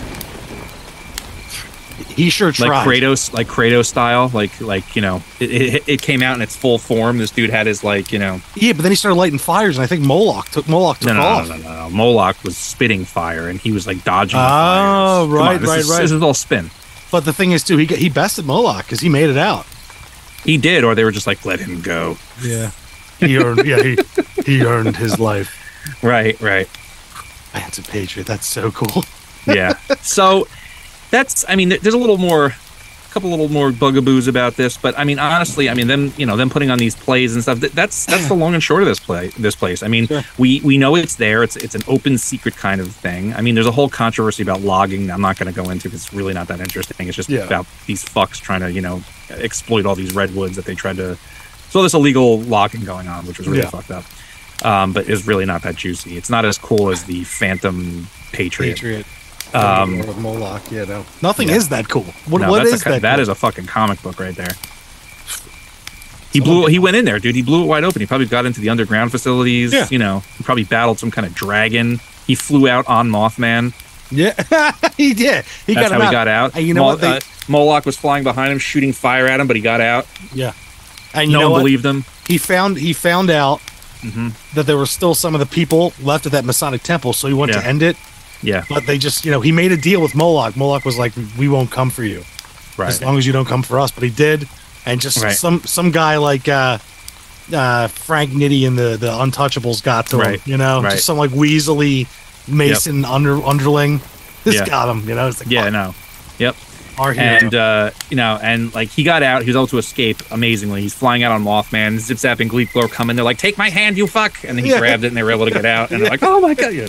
He sure tried. like Kratos, like Kratos style, like like you know, it, it, it came out in its full form. This dude had his like you know, Yeah, but then he started lighting fires, and I think Moloch took Moloch took no no, off. no no no no Moloch was spitting fire and he was like dodging. the Oh, fires. Come right, on, this right, is, right. This is all spin. But the thing is, too, he got, he bested Moloch because he made it out. He did, or they were just like, let him go. Yeah, he earned. Yeah, he he earned his life. Right, right. Phantom Patriot. That's so cool. Yeah. So that's, I mean, there- there's a little more, a couple little more bugaboos about this, but I mean, honestly, I mean, them, you know, them putting on these plays and stuff. That, that's that's the long and short of this play. This place. I mean, Sure. we we know it's there. It's it's an open secret kind of thing. I mean, there's a whole controversy about logging. I'm not going to go into because it's really not that interesting. It's just Yeah. about these fucks trying to, you know, exploit all these redwoods that they tried to. So this illegal logging going on, which was really Yeah. fucked up. Um, but is really not that juicy. It's not as cool as the Phantom Patriot. Patriot. Um, Or Moloch. Yeah, no. Nothing Yeah. is that cool. What, No, what that's is a, co- that? that cool? is a fucking comic book right there. He blew. He went in there, dude. He blew it wide open. He probably got into the underground facilities. Yeah. You know, he probably battled some kind of dragon. He flew out on Mothman. Yeah, he did. He That's got how him he out. got out. And you know Mo- what? They, uh, Moloch was flying behind him, shooting fire at him, but he got out. yeah. And you no know one what? believed him. He found he found out Mm-hmm. that there were still some of the people left at that Masonic temple, so he went Yeah. to end it. Yeah. But they just, you know, he made a deal with Moloch. Moloch was like, we won't come for you. Right. As long as you don't come for us. But he did. And just Right. some some guy like uh, uh, Frank Nitti and the, the Untouchables got to Right. him, you know? Right. Just some like weaselly Mason under underling. This Yeah. got him, you know? It's like, Yeah, fuck, no. Yep. our hero. And, uh, you know, and like he got out, he was able to escape amazingly. He's flying out on Mothman. Zip Zap and Gleep Glow come in. They're like, take my hand, you fuck. And then he Yeah. grabbed it and they were able to get out. And they're like, oh my God. Yeah.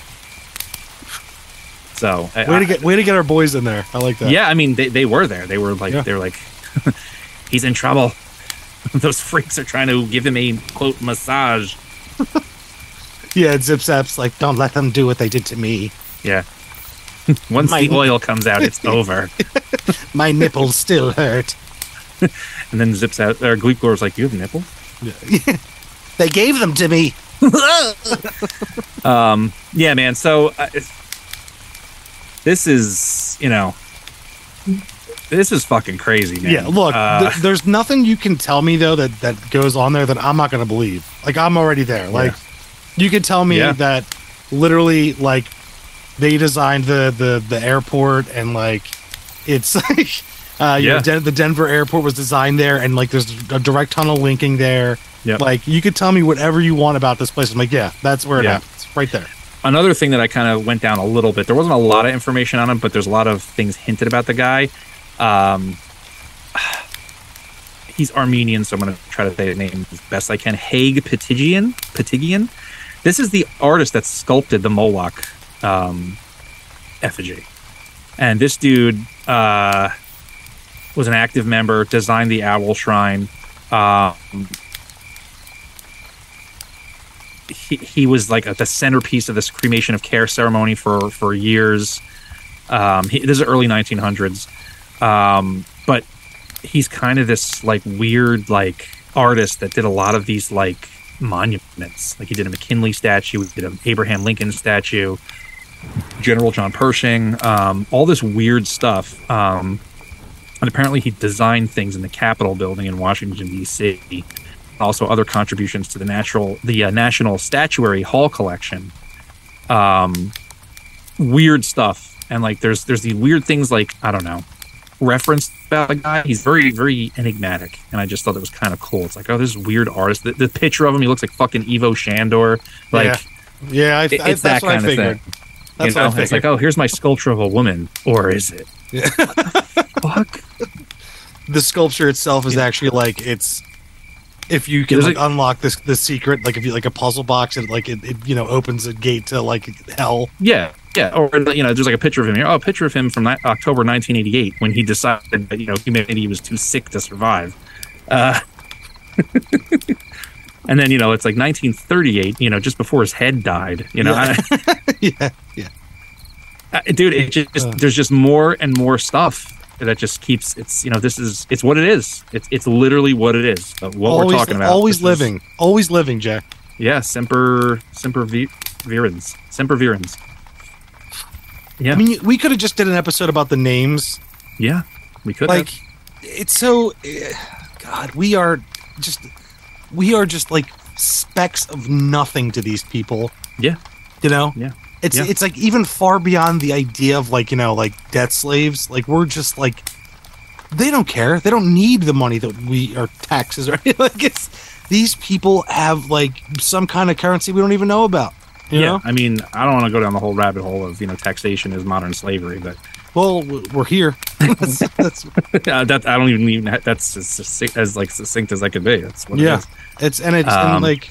So, I- way to get way to get our boys in there. I like that. yeah, I mean, they, they were there. They were like, Yeah. they were like, he's in trouble. Those freaks are trying to give him a quote massage. Yeah, Zip Zap's like, don't let them do what they did to me. Yeah. Once My- the oil comes out, it's over. My nipples still hurt. And then Zips out, or Gleep Glow's like, you have nipples? They gave them to me. Um, yeah, man. So uh, it's- this is, you know, this is fucking crazy, man. Yeah, look, Uh, th- there's nothing you can tell me though that that goes on there that I'm not going to believe. Like I'm already there. Like you could tell me Yeah. that literally like they designed the the the airport and like it's like uh you Yeah. know, Den- the Denver airport was designed there and like there's a direct tunnel linking there. Yep. Like you could tell me whatever you want about this place. I'm like, yeah, that's where it Yeah. happens. Right there. Another thing that I kind of went down a little bit, there wasn't a lot of information on him, but there's a lot of things hinted about the guy. Um, he's Armenian, so I'm going to try to say his name as best I can. Haig Patigian. Patigian. This is the artist that sculpted the Moloch um, effigy. And this dude uh, was an active member, designed the Owl Shrine. Um, he, he was like at the centerpiece of this cremation of care ceremony for, for years. Um, he, this is early nineteen hundreds. Um, but he's kind of this like weird like artist that did a lot of these like monuments. Like he did a McKinley statue, he did an Abraham Lincoln statue, General John Pershing, um, all this weird stuff. Um, and apparently he designed things in the Capitol building in Washington, D C. Also other contributions to the natural, the uh, National Statuary Hall collection. Um, weird stuff. And like, there's, there's these weird things like, I don't know, referenced about the guy. He's very, very enigmatic. And I just thought it was kind of cool. It's like, oh, this weird artist. The, the picture of him, he looks like fucking Ivo Shandor. Like, Yeah, yeah I, it- I, it's that's that what I kind of figured. thing. That's you know, what I it's like, figured. oh, here's my sculpture of a woman. Or is it? Yeah. Fuck. The sculpture itself is actually like it's if you can There's like a- unlock this the secret, like if you like a puzzle box, it like it, it you know opens a gate to like hell. Yeah, yeah. Or, you know, there's like a picture of him here. Oh, a picture of him from ni- October nineteen eighty-eight when he decided that, you know, humanity was too sick to survive. Uh, and then, you know, it's like nineteen thirty-eight, you know, just before his head died, you know. Yeah. I- yeah, yeah. Uh, dude, it just Uh. there's just more and more stuff that just keeps it's you know this is it's what it is. It's it's literally what it is. Uh, what always, we're talking about. always This is- living, always living, Jack. yeah, semper semper vi- virens, semper virens. Yeah, I mean, we could have just did an episode about the names. yeah, we could Like, have. it's so. eh, God, we are just we are just like specks of nothing to these people. Yeah, You know. yeah. It's Yeah. it's like even far beyond the idea of like, you know, like debt slaves. Like we're just like they don't care. They don't need the money that we or taxes or anything. Like it's these people have like some kind of currency we don't even know about. You yeah, know? I mean, I don't want to go down the whole rabbit hole of you know taxation is modern slavery, but Well, w- we're here. that's, that's uh, that I don't even even ha- that's as, succinct- as like succinct as I could be. That's what yeah. it is. It's and it's Um, and like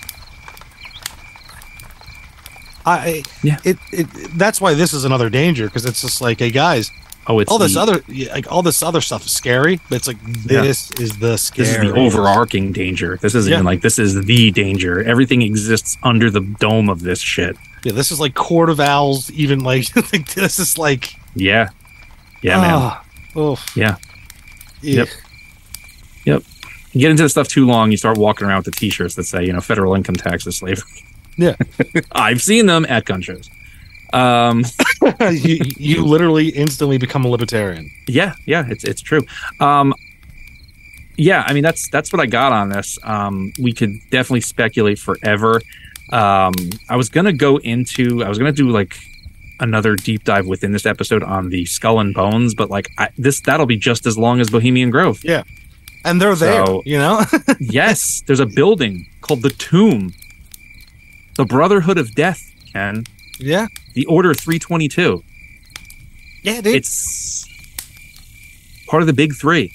I Yeah. it, it that's why this is another danger because it's just like, hey guys, Oh, it's all this the, other yeah, like all this other stuff is scary, but it's like this is the scary. This is the overarching danger. This isn't Yeah. even like this is the danger. Everything exists under the dome of this shit. Yeah, this is like Court of Owls. Even like this is like Yeah, yeah, man. ah, oh Yeah. yeah. Yep. Yep. You get into the stuff too long, you start walking around with the T-shirts that say, you know, federal income tax is slavery. Yeah. I've seen them at gun shows. Um, you, you literally instantly become a libertarian. yeah, yeah, it's it's true. Um, yeah, I mean that's that's what I got on this. Um, we could definitely speculate forever. Um, I was gonna go into, I was gonna do like another deep dive within this episode on the Skull and Bones, but like I, this, that'll be just as long as Bohemian Grove. Yeah. And they're there, So- you know? Yes, there's a building called the Tomb, the Brotherhood of Death, Ken, yeah. the Order three twenty-two. Yeah, dude. It's part of the big three.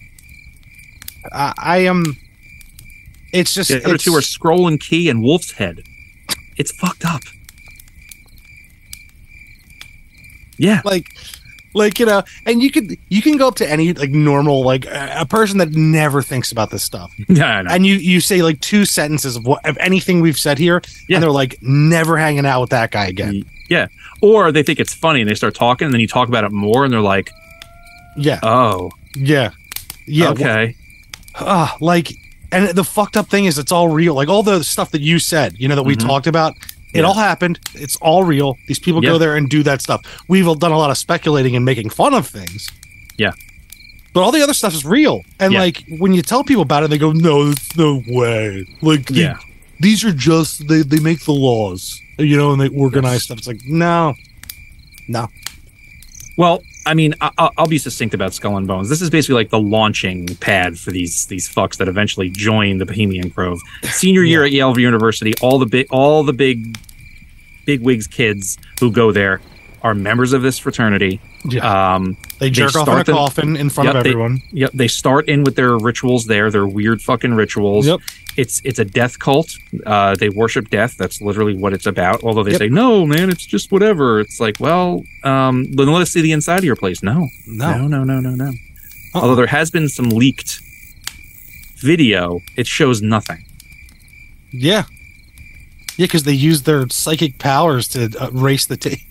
I, I am. It's just. The other it's, two are Scroll and Key and Wolf's Head. It's fucked up. Yeah. like, like you know, and you could you can go up to any like normal like a a person that never thinks about this stuff, Yeah, I know. and you you say like two sentences of what of anything we've said here, Yeah. and they're like never hanging out with that guy again. Yeah. Or they think it's funny and they start talking and then you talk about it more and they're like, Yeah, oh, yeah, yeah. okay. uh, like, and the fucked up thing is it's all real. Like all the stuff that you said, you know, that we Mhm. talked about, it Yeah. all happened. It's all real. These people Yeah. go there and do that stuff. We've all done a lot of speculating and making fun of things. Yeah. But all the other stuff is real. And Yeah. like when you tell people about it, they go, no, there's no way. Like, they- Yeah. these are just, they, they make the laws, you know, and they organize Yes. stuff. It's like, no, no. Well, I mean, I- I'll, I'll be succinct about Skull and Bones. This is basically like the launching pad for these these fucks that eventually join the Bohemian Grove. Senior year at Yale University, all the big all the big big wigs kids who go there are members of this fraternity. Yeah. Um, They jerk off in a start them- coffin in front Yep, of they- everyone. Yep, they start in with their rituals there, their weird fucking rituals. Yep. It's it's a death cult. Uh, they worship death. That's literally what it's about. Although they Yep. say, no, man, it's just whatever. It's like, well, um, then let us see the inside of your place. No, No. no, no, no, no, no. Uh-uh. Although there has been some leaked video, it shows nothing. Yeah. Yeah, because they use their psychic powers to uh, erase the tape.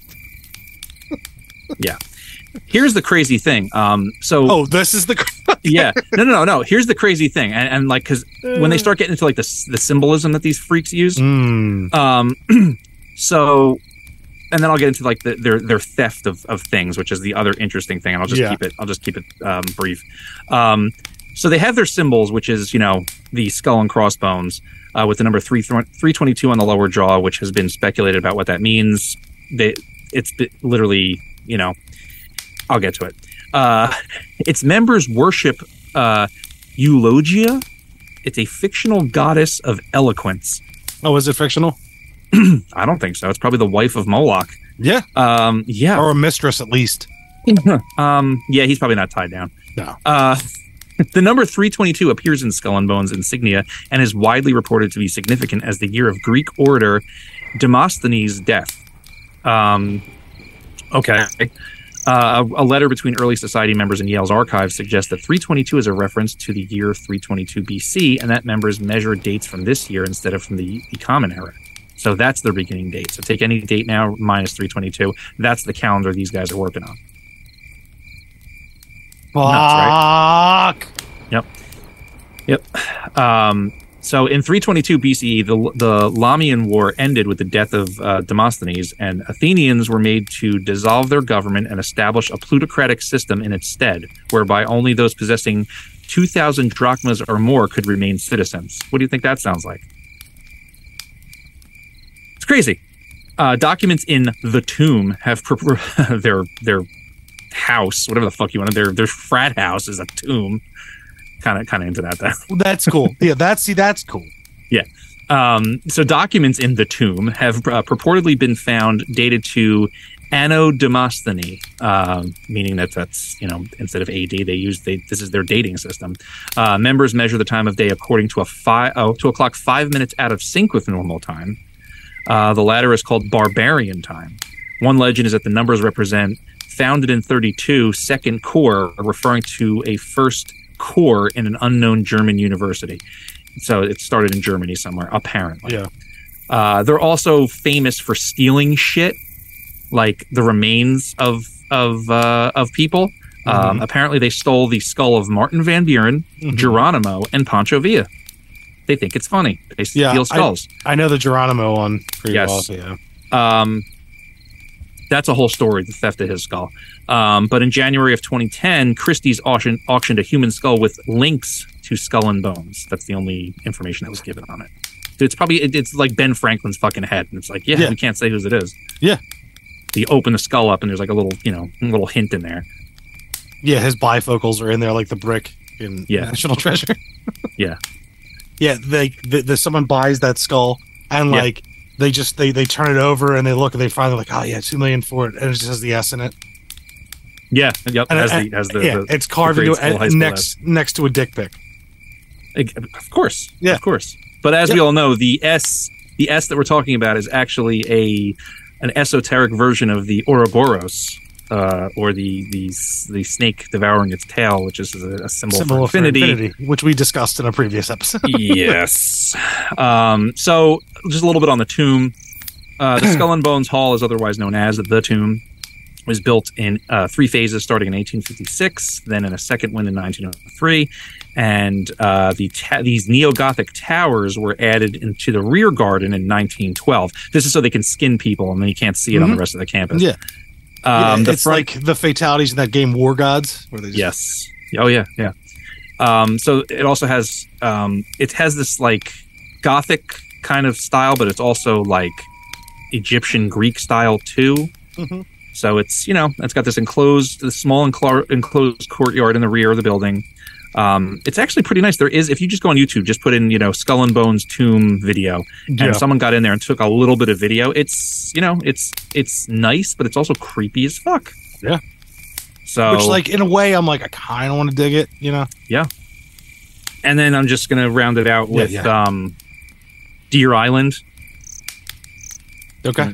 Here's the crazy thing. Um, so Oh, this is the. yeah, no, no, no, no. Here's the crazy thing, and, and like, because when they start getting into like the s- the symbolism that these freaks use, Mm. Um, so, and then I'll get into like the, their their theft of, of things, which is the other interesting thing. And I'll just Yeah. keep it. I'll just keep it um, brief. Um, so they have their symbols, which is you know the skull and crossbones uh, with the number three three twenty two on the lower jaw, which has been speculated about what that means. They it's bi- literally you know I'll get to it. Uh, its members worship uh, Eulogia. It's a fictional goddess of eloquence. Oh, is it fictional? I don't think so. It's probably the wife of Moloch. Yeah. Um, yeah. Or a mistress, at least. Um, yeah, he's probably not tied down. No. Uh, the number three twenty-two appears in Skull and Bones insignia and is widely reported to be significant as the year of Greek orator Demosthenes' death. Um, okay. Uh, a, a letter between early society members and Yale's archives suggests that three twenty-two is a reference to the year three twenty-two B C, and that members measure dates from this year instead of from the, the Common Era. So that's their beginning date. So take any date now minus three twenty-two. That's the calendar these guys are working on. Fuck. Yep. Yep. Um, so in three twenty-two B C E, the the Lamian War ended with the death of uh, Demosthenes, and Athenians were made to dissolve their government and establish a plutocratic system in its stead, whereby only those possessing two thousand drachmas or more could remain citizens. What do you think that sounds like? It's crazy. Uh, documents in the Tomb have pro- their their house, whatever the fuck you want. Their their frat house is a tomb. Kind of kind of into that though. That's cool. Yeah, that's see, that's cool. Yeah. Um, so documents in the tomb have uh, purportedly been found dated to Anno Demostheni, uh, meaning that that's, you know, instead of A D, they use they this is their dating system. Uh, members measure the time of day according to a five oh, to a clock five minutes out of sync with normal time. Uh, the latter is called barbarian time. One legend is that the numbers represent founded in thirty-two second core, referring to a first core in an unknown German university. So it started in Germany somewhere, apparently. Yeah. Uh, they're also famous for stealing shit, like the remains of of uh, of people. Um, Mhm. apparently, they stole the skull of Martin Van Buren, Mhm. Geronimo, and Pancho Villa. They think it's funny. They Yeah, steal skulls. I know the Geronimo one pretty Yes. well. So yeah. Um, that's a whole story, the theft of his skull. Um, but in January of twenty ten, Christie's auction, auctioned a human skull with links to Skull and Bones. That's the only information that was given on it. It's probably, it, it's like Ben Franklin's fucking head. And it's like, yeah, Yeah. we can't say whose it is. Yeah. you open the skull up and there's like a little, you know, a little hint in there. Yeah, his bifocals are in there like the brick in Yeah. National Treasure. Yeah. Yeah, they the, the someone buys that skull and Yeah. like they just they they turn it over and they look and they find like, oh yeah, two million for it, and it just has the S in it. Yeah. Yep. And, Has and- the, has the, yeah, the- it's carved the into grade school high it school next next to a dick pic. S. Of course. Yeah. Of course. But as Yep. we all know, the S, the S that we're talking about is actually a an esoteric version of the Ouroboros, uh, or the the the snake devouring its tail, which is a, a symbol, Symbol for of infinity. infinity, which we discussed in a previous episode. Yes. Um, so just a little bit on the tomb. Uh, the Skull and Bones Hall is otherwise known as the Tomb. It was built in uh, three phases, starting in eighteen fifty-six, then in a second one in nineteen oh three, and uh, the ta- these neo-Gothic towers were added into the rear garden in nineteen twelve. This is so they can skin people, and then you can't see it on the rest of the campus. Yeah. Um, Yeah, the it's front, like the fatalities in that game War Gods, where they just, yes. Oh yeah, yeah. Um, so it also has um, it has this like Gothic kind of style, but it's also like Egyptian Greek style too. Mhm. So it's, you know, it's got this enclosed, this small enclo- enclosed courtyard in the rear of the building. Um, it's actually pretty nice. There is, if you just go on YouTube, just put in, you know, Skull and Bones tomb video, and Yeah. someone someone got in there and took a little bit of video. It's, you know, it's it's nice, but it's also creepy as fuck. Yeah. So which like in a way I'm like I kind of want to dig it, you know. and then I'm just gonna round it out Yeah, with yeah. um, Deer Island. Okay.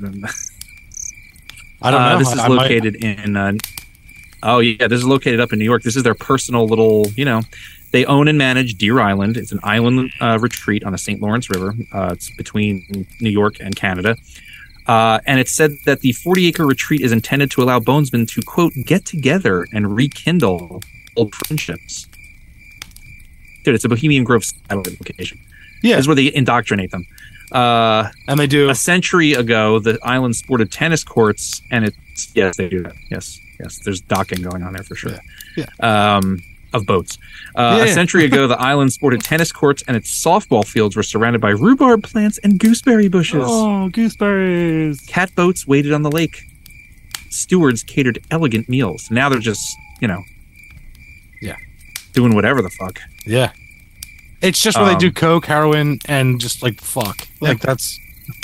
I don't Uh, know. This is I- I might- located in. Uh, oh yeah, this is located up in New York. This is their personal little. You know, they own and manage Deer Island. It's an island uh, retreat on the Saint Lawrence River. Uh, it's between New York and Canada. Uh, and it's said that the forty-acre retreat is intended to allow bonesmen to quote get together and rekindle old friendships. Dude, it's a Bohemian Grove style location. Yeah. This is where they indoctrinate them. Uh, and they do. a century ago, the island sported tennis courts, and it's yes, they do that. Yes, yes, there's docking going on there for sure. Yeah, Um, of boats. Uh, Yeah, a yeah. century ago, the island sported tennis courts, and its softball fields were surrounded by rhubarb plants and gooseberry bushes. Oh, gooseberries. Cat boats waited on the lake. Stewards catered elegant meals. Now they're just, you know, Yeah. doing whatever the fuck. Yeah. It's just where they Um, do coke, heroin, and just like fuck. Like that's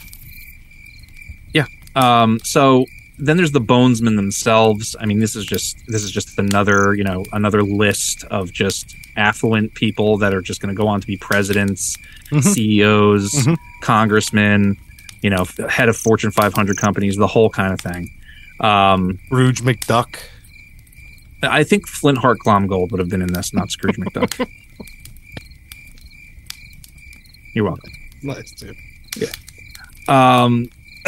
Um, so then there's the bonesmen themselves. I mean, this is just this is just another, you know, another list of just affluent people that are just going to go on to be presidents, Mhm. C E Os, Mhm. congressmen, you know, f- head of Fortune five hundred companies, the whole kind of thing. Um, Rouge McDuck. I think Flint Hart Glomgold would have been in this, not Scrooge McDuck. You're welcome. Nice dude. Um,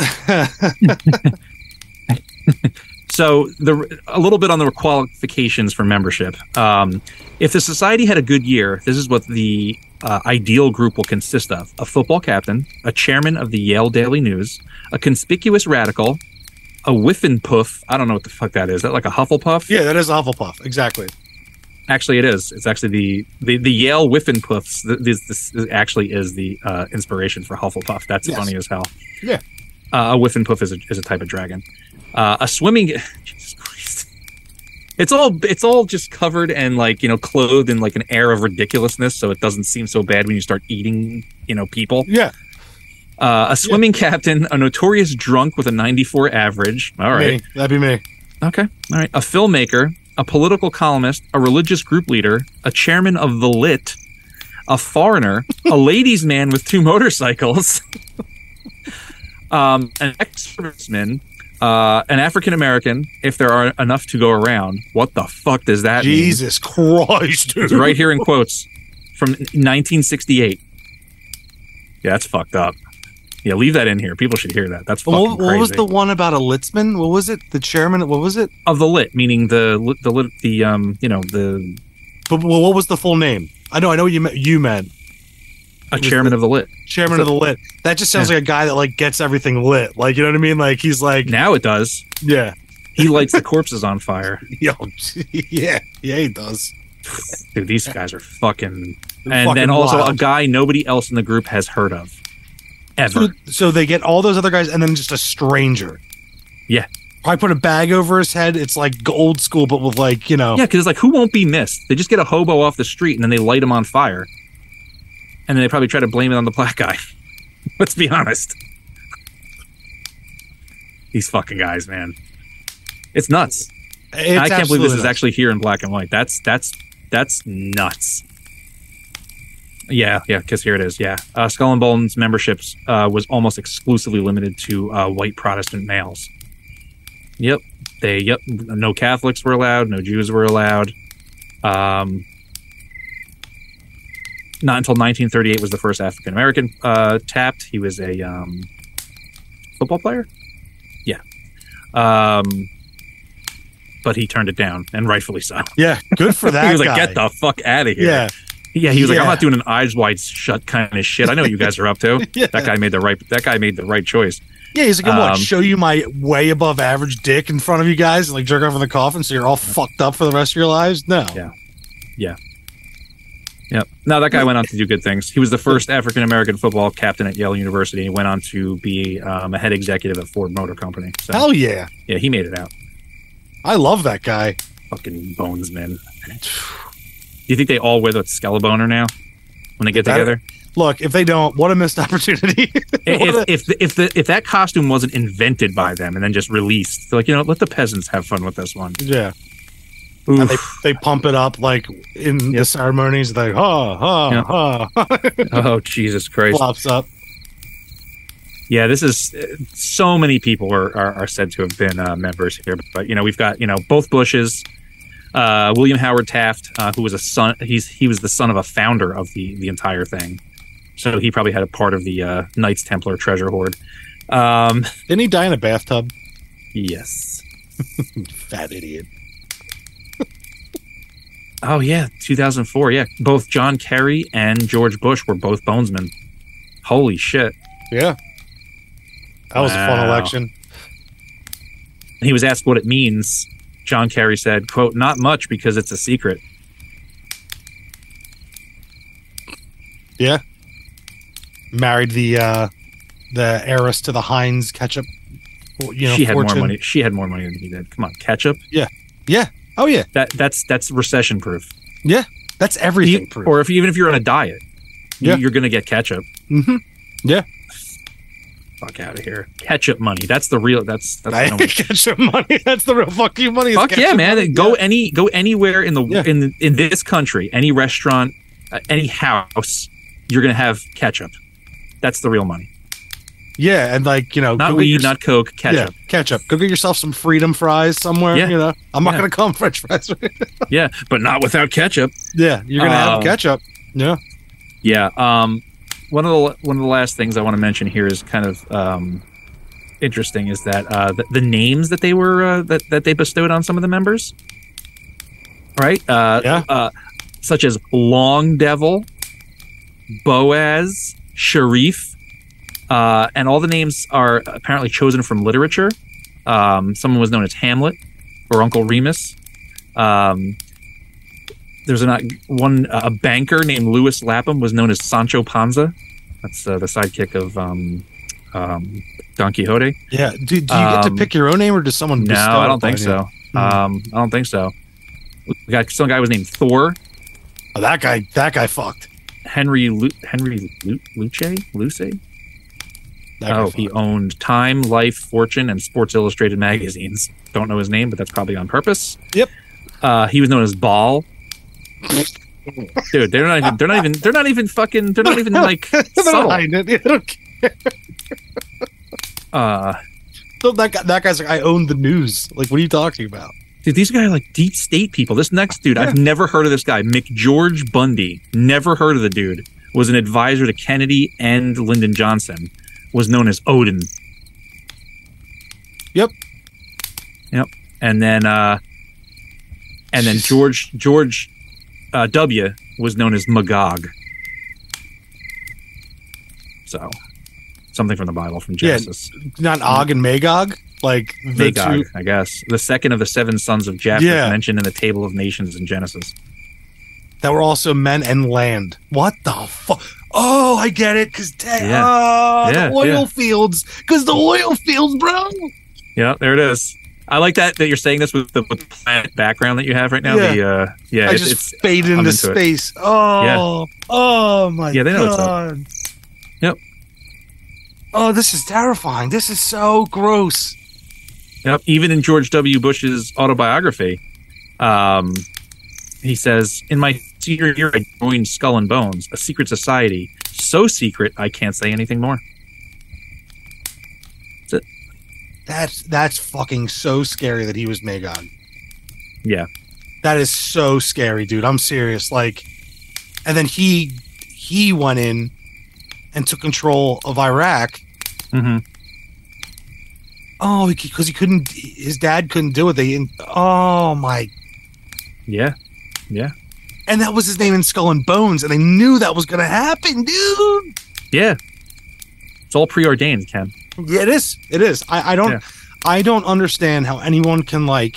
So the a little bit on the qualifications for membership. Um, if the society had a good year, this is what the uh, ideal group will consist of: a football captain, a chairman of the Yale Daily News, a conspicuous radical, a Whiffenpuff. I don't know what the fuck that is. Is that like a Hufflepuff? Yeah, that is a Hufflepuff. Exactly. Actually, it is. It's actually the the, the Yale Whiffenpuffs. th- This, this actually is the uh, inspiration for Hufflepuff. That's Yes. funny as hell. Yeah. Uh, a Whiffenpuff is a, is a type of dragon. Uh, a swimming. Jesus Christ. It's all it's all just covered and like, you know, clothed in like an air of ridiculousness, so it doesn't seem so bad when you start eating, you know, people. Yeah. Uh, a swimming captain, a notorious drunk with a ninety-four average. All right. Me. That'd be me. Okay. All right. A filmmaker, a political columnist, a religious group leader, a chairman of the Lit, a foreigner, a ladies' man with two motorcycles, um, an ex-serviceman, uh, an African American, if there are enough to go around. What the fuck does that mean? Jesus Christ, dude. It's right here in quotes from nineteen sixty-eight. Yeah, that's fucked up. Yeah, leave that in here. People should hear that. That's fucking What, what crazy. was the one about a Litzman? What was it? The chairman? What was it? Of the Lit, meaning the lit- the lit- the um you know the But well, what was the full name? I know, I know what you meant. You meant a chairman of the Lit. chairman of the Lit. That just sounds Yeah. like a guy that like gets everything lit. Like, you know what I mean? Like he's like, Now it does. yeah, He lights the corpses on fire. yo, yeah, yeah, he does. Dude, these guys are fucking. They're And fucking then also wild. a guy nobody else in the group has heard of. Ever. So, so they get all those other guys and then just a stranger. Yeah. Probably put a bag over his head. It's like old school, but with like, you know. Yeah, because it's like, who won't be missed? They just get a hobo off the street and then they light him on fire. And then they probably try to blame it on the black guy. Let's be honest. These fucking guys, man. It's nuts. It's I can't believe this is nuts. actually here in black and white. That's that's that's nuts. Yeah, yeah, because here it is. Yeah. Uh, Skull and Bones memberships uh, was almost exclusively limited to uh, white Protestant males. Yep. They, yep. No Catholics were allowed. No Jews were allowed. Um, not until nineteen thirty-eight was the first African American uh, tapped. He was a um, football player. Yeah. Um, but he turned it down, and rightfully so. Yeah, good for that He was guy. like, get the fuck out of here. Yeah. Yeah, he was like, I'm Yeah. not doing an eyes wide shut kind of shit. I know what you guys are up to. Yeah. That guy made the right that guy made the right choice. Yeah, he's like, I'm Um, what, show you my way above average dick in front of you guys and like jerk off in the coffin so you're all fucked up for the rest of your lives? No. Yeah. Yeah. Yep. No, that guy went on to do good things. He was the first African American football captain at Yale University. He went on to be um, a head executive at Ford Motor Company. So, Hell yeah. yeah, he made it out. I love that guy. Fucking bones, man. Do you think they all wear the Skelebaner now when they get That- together? Look, if they don't, what a missed opportunity. What If a- if the, if the if that costume wasn't invented by them and then just released, they're like, you know, let the peasants have fun with this one. yeah. Oof. And they, they pump it up like in the ceremonies. They're like, ha, ha, Yeah. ha. Oh, Jesus Christ. Flops up. Yeah, this is uh, so many people are, are, are said to have been uh, members here. But, you know, we've got, you know, both Bushes, uh, William Howard Taft, uh, who was a son. He's he was the son of a founder of the, the entire thing. So he probably had a part of the uh, Knights Templar treasure hoard. Um, Didn't he die in a bathtub? yes. Fat idiot. Oh, yeah, two thousand four. Yeah, both John Kerry and George Bush were both Bonesmen. Holy shit. Yeah. That was a fun Wow. election. And he was asked what it means. John Kerry said, quote, not much because it's a secret. Yeah. Married the uh the heiress to the Heinz ketchup. You know, she had fortune. more money. She had more money than he did. Come on, ketchup. Yeah. Oh yeah. That that's that's recession proof. Yeah. That's everything. proof. Or if even if you're on a diet, Yeah. you, you're gonna get ketchup. Mm-hmm. Yeah. Fuck out of here. Ketchup money. That's the real. That's that's. I the number. ketchup money. That's the real fuck you money. is Fuck yeah, ketchup man! money. Go Yeah. any go anywhere in the Yeah. in in this country, any restaurant, uh, any house, you're gonna have ketchup. That's the real money. Yeah, and like, you know, Not go get weed, your- not Coke. Ketchup. Yeah, ketchup. Go get yourself some freedom fries somewhere. Yeah. You know, I'm not Yeah. gonna call them French fries. Yeah, but not without ketchup. Yeah, you're gonna Um, have ketchup. Yeah. Yeah. Um, one of the one of the last things I want to mention here is kind of um, interesting is that uh, the, the names that they were uh, that that they bestowed on some of the members, right? Uh, Yeah. Uh, such as Long Devil, Boaz, Sharif, uh, and all the names are apparently chosen from literature. Um, someone was known as Hamlet or Uncle Remus. Um, there's an, one a banker named Louis Lapham was known as Sancho Panza. That's uh, the sidekick of um, um, Don Quixote. Yeah. Do, do you get to Um, pick your own name or does someone? No, bestow I it don't think on you? so. Um, I don't think so. We got some guy was named Thor. Oh, that guy. That guy fucked. Henry Lu- Henry Lu- Luce Luce. That guy Oh, fucked. he owned Time, Life, Fortune, and Sports Illustrated magazines. Don't know his name, but that's probably on purpose. Yep. Uh, he was known as Ball. Dude, they're not even. They're not even. They're not even fucking. They're not even like They're subtle. behind it. They don't care. Uh, So that guy, that guy's like, I own the news. Like, what are you talking about? dude, these guys are like deep state people. This next dude, I've never heard of this guy. McGeorge Bundy. Never heard of the dude. Was an advisor to Kennedy and Lyndon Johnson. Was known as Odin. Yep. Yep. And then, uh, and then George George uh, W was known as Magog. So, something from the Bible, from Yeah. Genesis. Not Og and Magog. Like the Magog, two. I guess. The second of the seven sons of Japheth Yeah. mentioned in the Table of Nations in Genesis. That were also men and land. What the fuck? Oh, I get it. Because Yeah. oh, Yeah, the oil yeah. fields. Because the oil fields, bro. Yeah, there it is. I like that that you're saying this with the, with the planet background that you have right now. Yeah. The uh, yeah, I it, just it's fade I'm into into it. space. Oh, Yeah. oh my Yeah, they know what's up. god. Yep. Oh, this is terrifying. This is so gross. Yep. Even in George W. Bush's autobiography, um, he says, "In my senior year, I joined Skull and Bones, a secret society, so secret I can't say anything more." That's it. That's that's fucking so scary that he was Magon. Yeah. That is so scary, dude. I'm serious. Like, and then he he went in and took control of Iraq. Mm-hmm. Oh, because he couldn't. His dad couldn't do it. They. Oh my. Yeah. Yeah. And that was his name in Skull and Bones, and they knew that was gonna happen, dude. Yeah. It's all preordained, Ken. Yeah, it is. It is. I, I don't. Yeah. I don't understand how anyone can like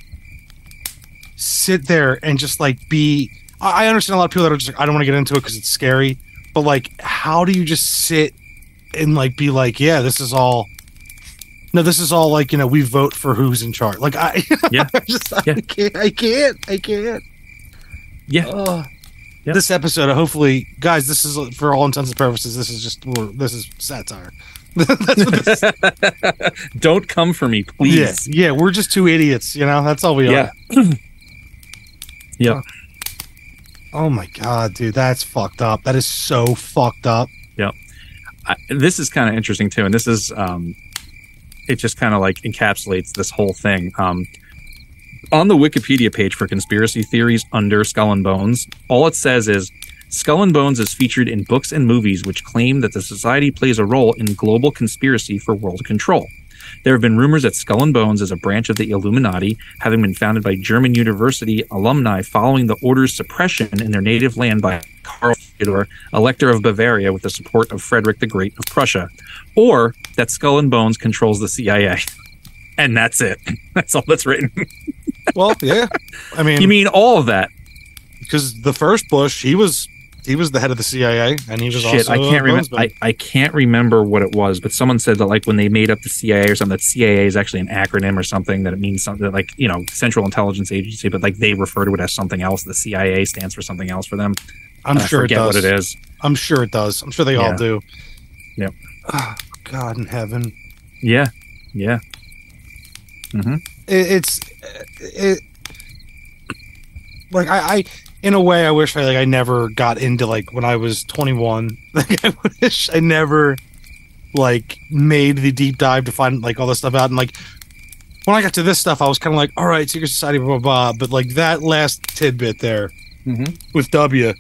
sit there and just like be. I I understand a lot of people that are just like, I don't want to get into it because it's scary. But like, how do you just sit and like be like, yeah, this is all. No, this is all like, you know, we vote for who's in charge. Like I, Yeah. I just I Yeah. can't. I can't. I can't. Yeah. Ugh. Yep. This episode, hopefully, guys, this is for all intents and purposes. This is just this is satire. That's what this, Don't come for me, yeah, please. yeah, we're just two idiots, you know. That's all we Yeah. are. Yeah. Oh my god, dude, that's fucked up. That is so fucked up. Yeah. I, this is kind of interesting too, and this is um, it just kind of like encapsulates this whole thing. Um, on the Wikipedia page for conspiracy theories under Skull and Bones, all it says is Skull and Bones is featured in books and movies which claim that the society plays a role in global conspiracy for world control. There have been rumors that Skull and Bones is a branch of the Illuminati, having been founded by German university alumni following the order's suppression in their native land by Karl Theodor, Elector of Bavaria, with the support of Frederick the Great of Prussia, or that Skull and Bones controls the C I A. And that's it. That's all that's written. Well, yeah. I mean, You mean all of that? because the first Bush, he was he was the head of the C I A, and he was Shit, also I can't a remember. Bonesman. I, I can't remember what it was, but someone said that like when they made up the C I A or something, that C I A is actually an acronym or something, that it means something that, like, you know, Central Intelligence Agency, but like they refer to it as something else. The C I A stands for something else for them. I'm I sure it forget does. what it is. I'm sure it does. I'm sure they all Yeah. do. Yep. Oh, God in heaven. Yeah, yeah. Mm-hmm. It, it's it. Like I, I, in a way, I wish I like I never got into like when I was twenty-one. Like I wish I never like made the deep dive to find like all this stuff out. And like when I got to this stuff, I was kind of like, all right, secret society, blah blah blah. But like that last tidbit there Mm-hmm. with W,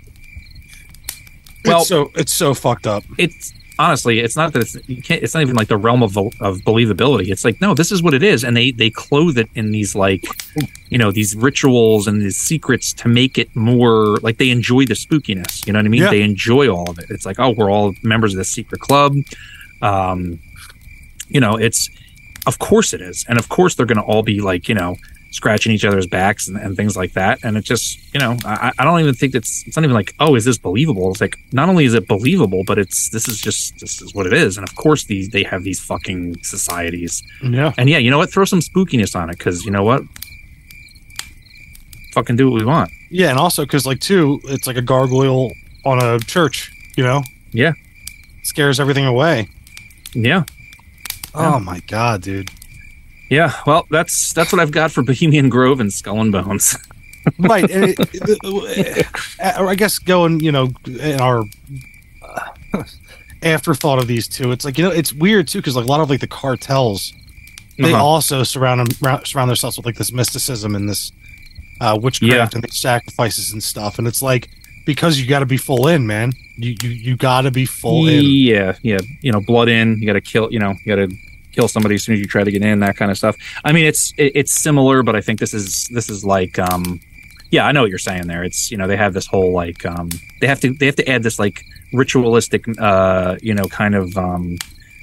Well- it's so it's so fucked up. It's honestly, it's not that it's you can't. It's not even like the realm of of believability. It's like, no, this is what it is, and they they clothe it in these like, you know, these rituals and these secrets to make it more like they enjoy the spookiness. You know what I mean? Yeah. They enjoy all of it. It's like, oh, we're all members of this secret club. Um, you know, it's of course it is, and of course they're going to all be like, you know, scratching each other's backs and, and things like that. And it just, you know, I, I don't even think it's, it's not even like, oh, is this believable? It's like, not only is it believable, but it's, this is just, this is what it is. And of course these, they have these fucking societies. Yeah. And yeah, you know what? Throw some spookiness on it. Cause you know what? Fucking do what we want. Yeah, and also because like too, it's like a gargoyle on a church. You know. Yeah. Scares everything away. Yeah. Oh my god, dude. Yeah. Well, that's, that's what I've got for Bohemian Grove and Skull and Bones. Right. And it, it, uh, I guess going, you know, in our uh, afterthought of these two, it's like, you know, it's weird too because like a lot of like the cartels, they Uh-huh. also surround them, surround themselves with like this mysticism and this uh, witchcraft Yeah. and these sacrifices and stuff. And it's like because you got to be full in, man. You you you got to be full in. Yeah, yeah. You know, blood in. You got to kill. You know, you got to kill somebody as soon as you try to get in. That kind of stuff. I mean, it's it, it's similar, but I think this is this is like, um, yeah, I know what you're saying there. It's, you know, they have this whole like, um, they have to they have to add this like ritualistic, uh, you know, kind of um,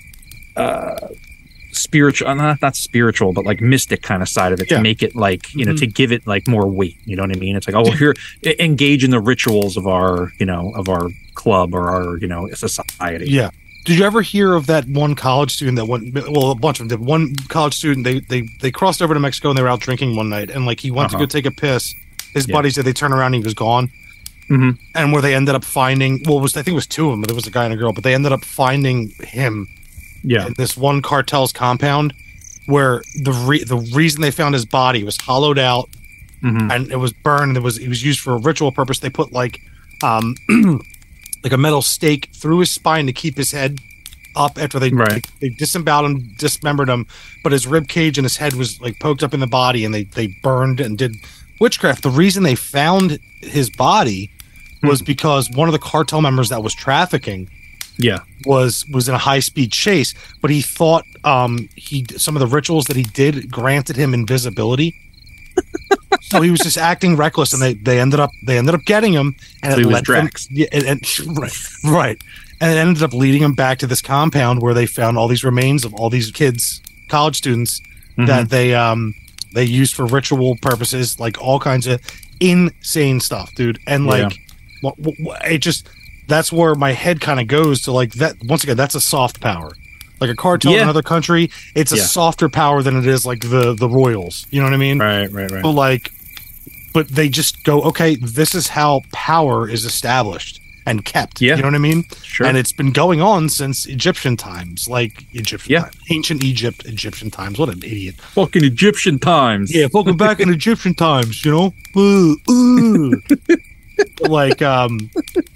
uh, spiritual, not not spiritual, but like mystic kind of side of it Yeah. to make it like, you know, Mhm. to give it like more weight. You know what I mean? It's like, oh, well, here, e- engage in the rituals of our, you know, of our club or our, you know, society. Yeah. Did you ever hear of that one college student that went? Well, a bunch of them did. One college student they they they crossed over to Mexico and they were out drinking one night, and like he went Uh-huh. to go take a piss. His Yeah. buddy said they turned around and he was gone. Mhm. And where they ended up finding, well, it was I think it was two of them, but there was a guy and a girl, but they ended up finding him Yeah. in this one cartel's compound, where the re- the reason they found his body was hollowed out Mhm. and it was burned. It was it was used for a ritual purpose. They put like um like a metal stake through his spine to keep his head up after they Right. they, they disemboweled him, dismembered him, but his rib cage and his head was like poked up in the body, and they they burned and did witchcraft. The reason they found his body was because one of the cartel members that was trafficking Yeah. was was in a high speed chase, but he thought um he some of the rituals that he did granted him invisibility. So he was just acting reckless, and they, they ended up they ended up getting him, and So it he was led them- Drax. yeah, and, and right, right, and it ended up leading him back to this compound where they found all these remains of all these kids, college students Mhm. that they um they used for ritual purposes, like all kinds of insane stuff, dude, and Yeah. like wh- wh- wh- it just that's where my head kind of goes to, like that once again that's a soft power. Like a cartel in Yeah. another country, it's a Yeah. softer power than it is like the the royals. You know what I mean? Right. Right. Right. But like, but they just go, okay, this is how power is established and kept. Yeah. You know what I mean? Sure. And it's been going on since Egyptian times, like Egyptian, Yeah. times, ancient Egypt, Egyptian times. What an idiot! Fucking Egyptian times. Yeah, fucking back in Egyptian times, you know. Ooh, ooh. like, um,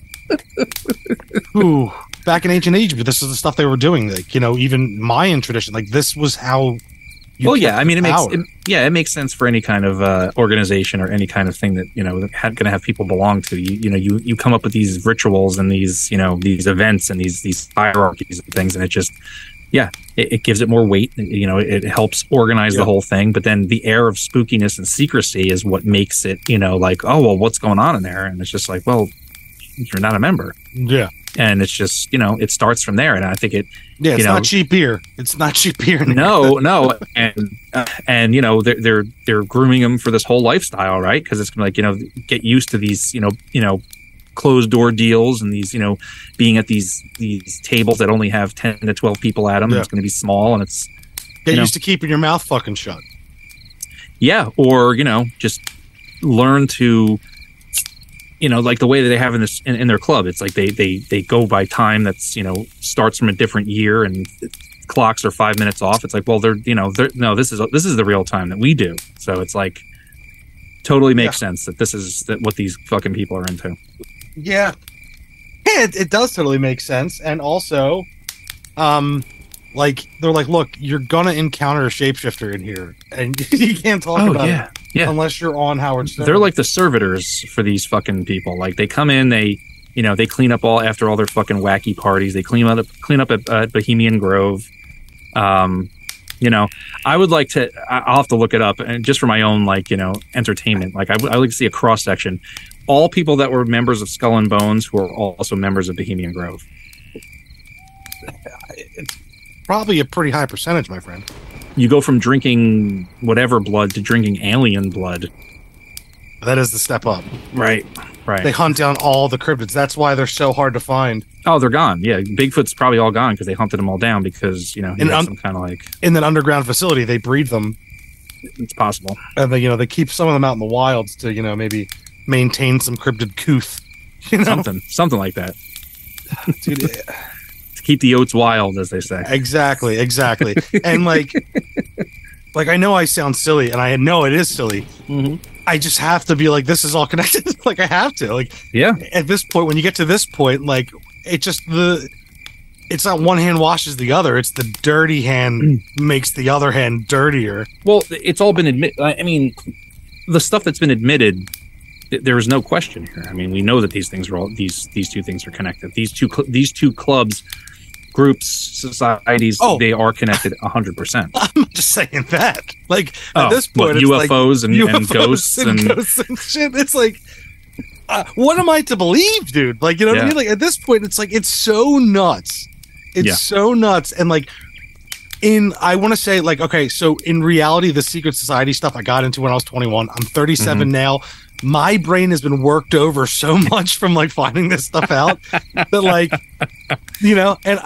ooh, back in ancient Egypt, this is the stuff they were doing. Like, you know, even Mayan tradition, like this was how. you Well, yeah. kept I mean, it makes power. it, yeah, it makes sense for any kind of uh, organization or any kind of thing that you know that ha- going to have people belong to. You, you know, you you come up with these rituals and these you know these events and these these hierarchies and things, and it just yeah, it, it gives it more weight. You know, it, it helps organize Yeah. the whole thing. But then the air of spookiness and secrecy is what makes it you know like oh well, what's going on in there? And it's just like well, you're not a member. Yeah. And it's just, you know, it starts from there. And I think it, Yeah, it's you know, not cheap beer. It's not cheap beer. no, no. And, uh, and, you know, they're, they're, they're grooming them for this whole lifestyle, right? Cause it's gonna like, you know, get used to these, you know, you know, closed door deals and these, you know, being at these, these tables that only have ten to twelve people at them. Yeah. It's going to be small and it's, Get you know. used to keeping your mouth fucking shut. yeah. Or, you know, just learn to, you know, like the way that they have in this in, in their club, it's like they they they go by time that's you know starts from a different year and clocks are five minutes off. It's like, well, they're you know they're no, this is this is the real time that we do. So it's like totally makes sense that this is that what these fucking people are into. Yeah. Yeah, it, it does totally make sense. And also, um, like they're like, look, you're gonna encounter a shapeshifter in here, and you can't talk about yeah, it yeah. unless you're on Howard Stern. They're like the servitors for these fucking people. Like they come in, they you know they clean up all after all their fucking wacky parties. They clean up clean up at uh, Bohemian Grove. Um, you know, I would like to. I- I'll have to look it up, and just for my own like you know entertainment. Like I would I would like to see a cross section. All people that were members of Skull and Bones who are also members of Bohemian Grove. it's probably a pretty high percentage, my friend. You go from drinking whatever blood to drinking alien blood. That is the step up. Right. Right. They hunt down all the cryptids. That's why they're so hard to find. Oh, they're gone. Yeah, Bigfoot's probably all gone because they hunted them all down because you know he And had un- some kind of like In that underground facility, they breed them, it's possible. and they, you know, they keep some of them out in the wilds to, you know, maybe maintain some cryptid couth. You know, Something, something like that. Dude, To keep the oats wild, as they say. exactly, exactly. And like, like I know I sound silly, and I know it is silly. Mhm. I just have to be like, this is all connected. Like I have to. Like Yeah, at this point, when you get to this point, like it just the. It's not one hand washes the other. It's the dirty hand makes the other hand dirtier. well, it's all been admit. I I mean, the stuff that's been admitted, th- there is no question here. I mean, we know that these things are all these these two things are connected. These two cl- these two clubs, groups, societies, Oh. they are connected a hundred percent. I'm not just saying that. Like at Oh, this point, what, it's U F Os like and, U and F Os ghosts and, ghosts and shit. It's like, uh, what am I to believe, dude? Like, you know what I Yeah. mean? Like at this point, it's like it's so nuts. It's Yeah. so nuts, and like in I want to say like okay, so in reality, the secret society stuff I got into when I was twenty-one. I'm thirty-seven Mm-hmm. now. My brain has been worked over so much from like finding this stuff out that like you know, and I,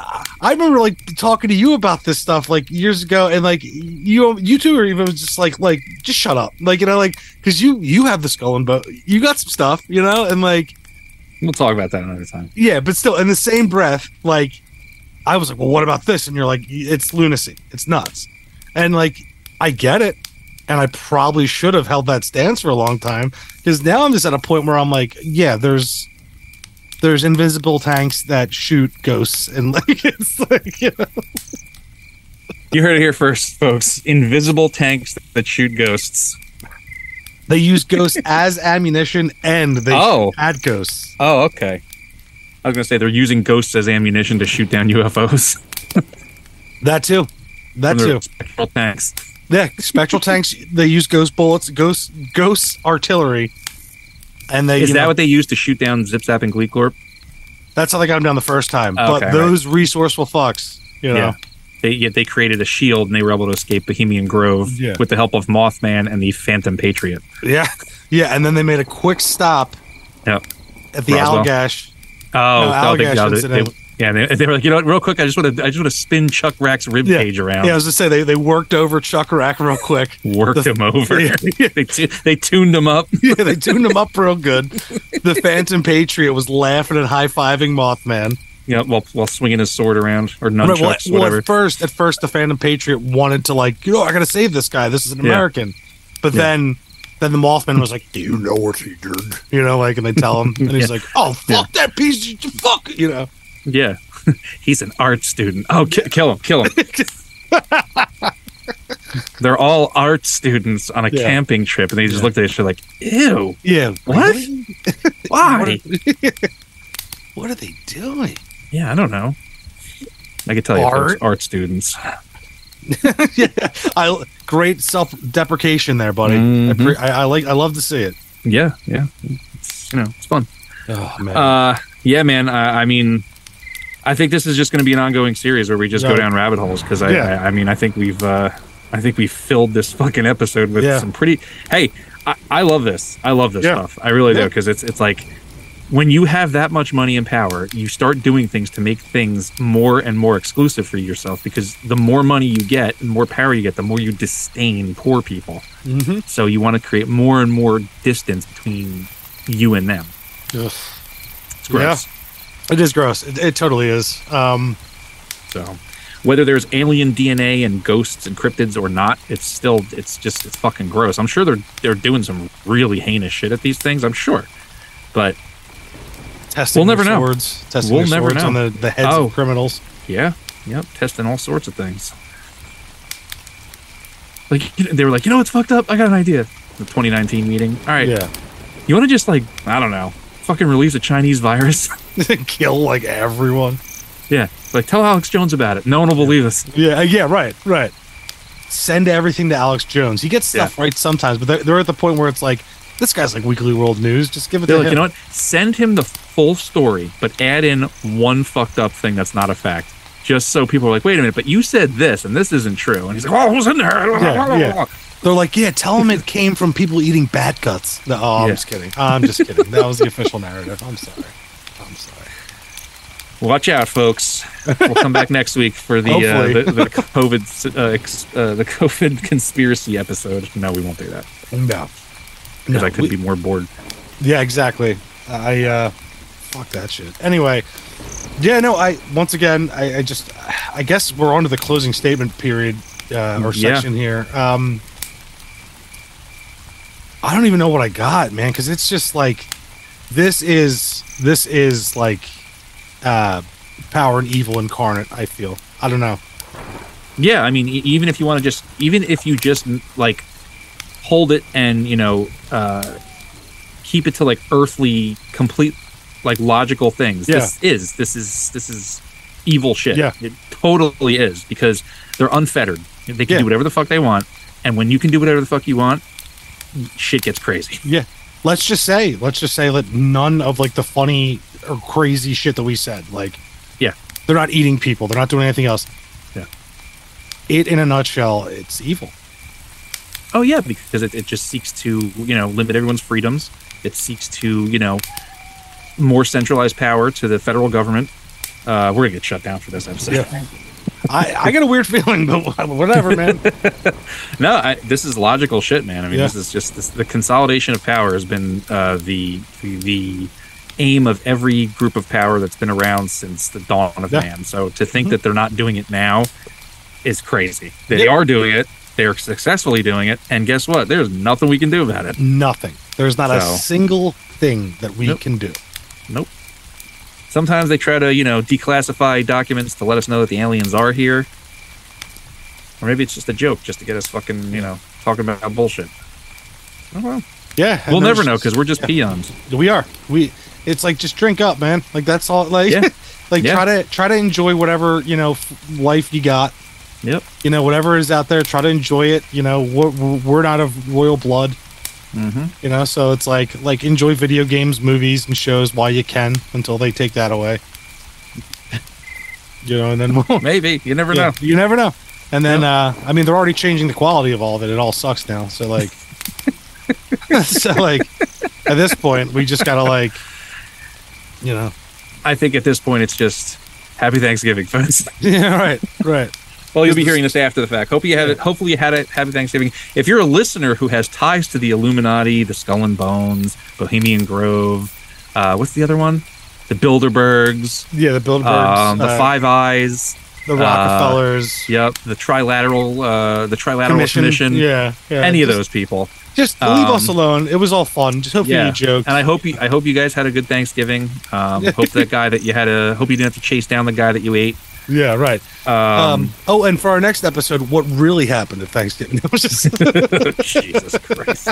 I remember like talking to you about this stuff like years ago, and like you, you two are even just like, like just shut up, like you know, like because you you have the skull and bone, you got some stuff, you know, and like We'll talk about that another time. yeah, but still, in the same breath, like I was like, well, what about this? And you're like, it's lunacy, it's nuts, and like I get it, and I probably should have held that stance for a long time because now I'm just at a point where I'm like, yeah, there's. There's invisible tanks that shoot ghosts, and like it's like you know. You heard it here first, folks. Invisible tanks that shoot ghosts. They use ghosts as ammunition, and they Oh. shoot at ghosts. Oh, okay. I was gonna say they're using ghosts as ammunition to shoot down U F Os. That too. That From their too. spectral tanks. Yeah, spectral tanks. They use ghost bullets, ghost ghost artillery, and they. Is you that know, what they use to shoot down Zip Zap and Glee Corp? That's how they got them down the first time. Okay, but those resourceful fucks, you know. Yeah. They yeah, they created a shield and they were able to escape Bohemian Grove Yeah. with the help of Mothman and the Phantom Patriot. Yeah, yeah, and then they made a quick stop Yep. at the Roswell. Allagash. Oh, No, oh, they, Allagash yeah, they, incident. they- yeah, they, they were like, you know what, real quick, I just want to I just want to spin Chuck Rack's rib Yeah, cage around. yeah. I was just say they, they worked over Chuck Rack real quick. Worked The- him over. Yeah. they, tu- they tuned him up. Yeah, they tuned him up real good. The Phantom Patriot was laughing and high fiving Mothman. Yeah, while while swinging his sword around or Right, well, nunchucks, well, whatever. at first, at first, the Phantom Patriot wanted to like, you know, I gotta save this guy. This is an Yeah. American. But Yeah. then, then the Mothman was like, "Do you know what he did?" You know, like, and they tell him, and he's Yeah. like, "Oh, fuck that piece of fuck," you know. Yeah, he's an art student. Oh, ki- kill him! Kill him! They're all art students on a Yeah. camping trip, and they just Yeah. looked at each other like, "Ew, Yeah. What? Really? why?" What are they doing? Yeah, I don't know. I could tell you, Art? folks, art students. Yeah, I great self deprecation there, buddy. I, Mhm. pre- I, I like. I love to see it. Yeah, yeah. It's, you know, it's fun. Oh man. Uh, yeah, man. I, I mean, I think this is just going to be an ongoing series where we just go Yeah. down rabbit holes because I, Yeah. I, I mean, I think we've, uh, I think we filled this fucking episode with Yeah. some pretty. Hey, I, I love this. I love this Yeah. stuff. I really do Yeah. because it's it's like when you have that much money and power, you start doing things to make things more and more exclusive for yourself because the more money you get and more power you get, the more you disdain poor people. Mm-hmm. So you want to create more and more distance between you and them. It's gross. It is gross. It, it totally is. Um, So whether there's alien D N A and ghosts and cryptids or not, it's still it's just it's fucking gross. I'm sure they're they're doing some really heinous shit at these things. I'm sure, but testing We'll never their know. swords, testing We'll their never swords know. on the, the heads Oh. of criminals. yeah, yep, testing all sorts of things. Like you know, they were like, you know what's fucked up? I got an idea. The twenty nineteen meeting. All right, Yeah, you want to just like I don't know, fucking release a Chinese virus? kill like everyone. Yeah, like tell Alex Jones about it. No one will believe us. Yeah, yeah, right, right. Send everything to Alex Jones. He gets stuff right sometimes, but they're, they're at the point where it's like, this guy's like Weekly World News. Just give it They're to like, him. you know what? Send him the full story, but add in one fucked up thing that's not a fact. Just so people are like, wait a minute, but you said this and this isn't true. And he's like, oh, who's in there? Yeah, yeah. They're like, yeah, tell him it came from people eating bat guts. No, oh, I'm Yeah. just kidding. I'm just kidding. That was the official narrative. I'm sorry. I'm sorry. Watch out, folks. We'll come back next week for the uh, Hopefully. the, the COVID uh, ex, uh, the COVID conspiracy episode. No, we won't do that No. because No, I could we- be more bored. Yeah, exactly. I uh fuck that shit. Anyway, yeah, no, I once again I, I just I guess we're on to the closing statement period uh or Yeah. section here. Um I don't even know what I got, man, cuz it's just like this is this is like uh power and evil incarnate, I feel. I don't know. Yeah, I mean, e- even if you want to just, even if you just like hold it and you know uh, keep it to like earthly, complete, like logical things. Yeah. This is this is this is evil shit. Yeah. It totally is because they're unfettered. They can Yeah. do whatever the fuck they want, and when you can do whatever the fuck you want, shit gets crazy. Yeah. Let's just say, let's just say that none of like the funny or crazy shit that we said, like Yeah. they're not eating people, they're not doing anything else. Yeah. It in a nutshell, it's evil. Oh yeah, because it, it just seeks to you know limit everyone's freedoms. It seeks to you know more centralized power to the federal government, Uh, we're gonna get shut down for this episode. Yeah. I, I get a weird feeling, but whatever, man. No, I, this is logical shit, man. I mean, Yeah. this is just this, the consolidation of power has been uh, the, the the aim of every group of power that's been around since the dawn of Yeah. man. So to think that they're not doing it now is crazy. They Yeah. are doing it. They're successfully doing it, and guess what? There's nothing we can do about it. Nothing. There's not a So- single thing that we Nope. can do. Nope. Sometimes they try to, you know, declassify documents to let us know that the aliens are here. Or maybe it's just a joke just to get us fucking, you know, talking about bullshit. Oh, well. Yeah. and We'll never there's- know because we're just peons. We are. We. It's like just drink up, man. Like that's all. Like, Yeah. like Yeah. try to try to enjoy whatever you know f- life you got. Yep. You know whatever is out there. Try to enjoy it. You know we're, we're not of royal blood. Mm-hmm. You know, so it's like like enjoy video games, movies, and shows while you can until they take that away. You know, and then we'll, Maybe. You never yeah, know. you never know. And then uh I mean they're already changing the quality of all of it. It all sucks now. So like so like at this point we just gotta like you know I think at this point it's just happy Thanksgiving, folks. yeah right right Well, you'll be hearing this after the fact. Hope you had it. Hopefully, you had a happy Thanksgiving. If you're a listener who has ties to the Illuminati, the Skull and Bones, Bohemian Grove, uh, what's the other one? The Bilderbergs, yeah the Bilderbergs um, the uh, Five Eyes, the Rockefellers yep, the Trilateral, uh, the Trilateral Commission, Commission. yeah, yeah any of just- those people. just leave Um, us alone. It was all fun. Just hopefully Yeah, you joked. and I hope you. I hope you guys had a good Thanksgiving. Um, hope that guy that you had a. Hope you didn't have to chase down the guy that you ate. yeah right Um, um oh and for our next episode what really happened at Thanksgiving it was just Jesus Christ.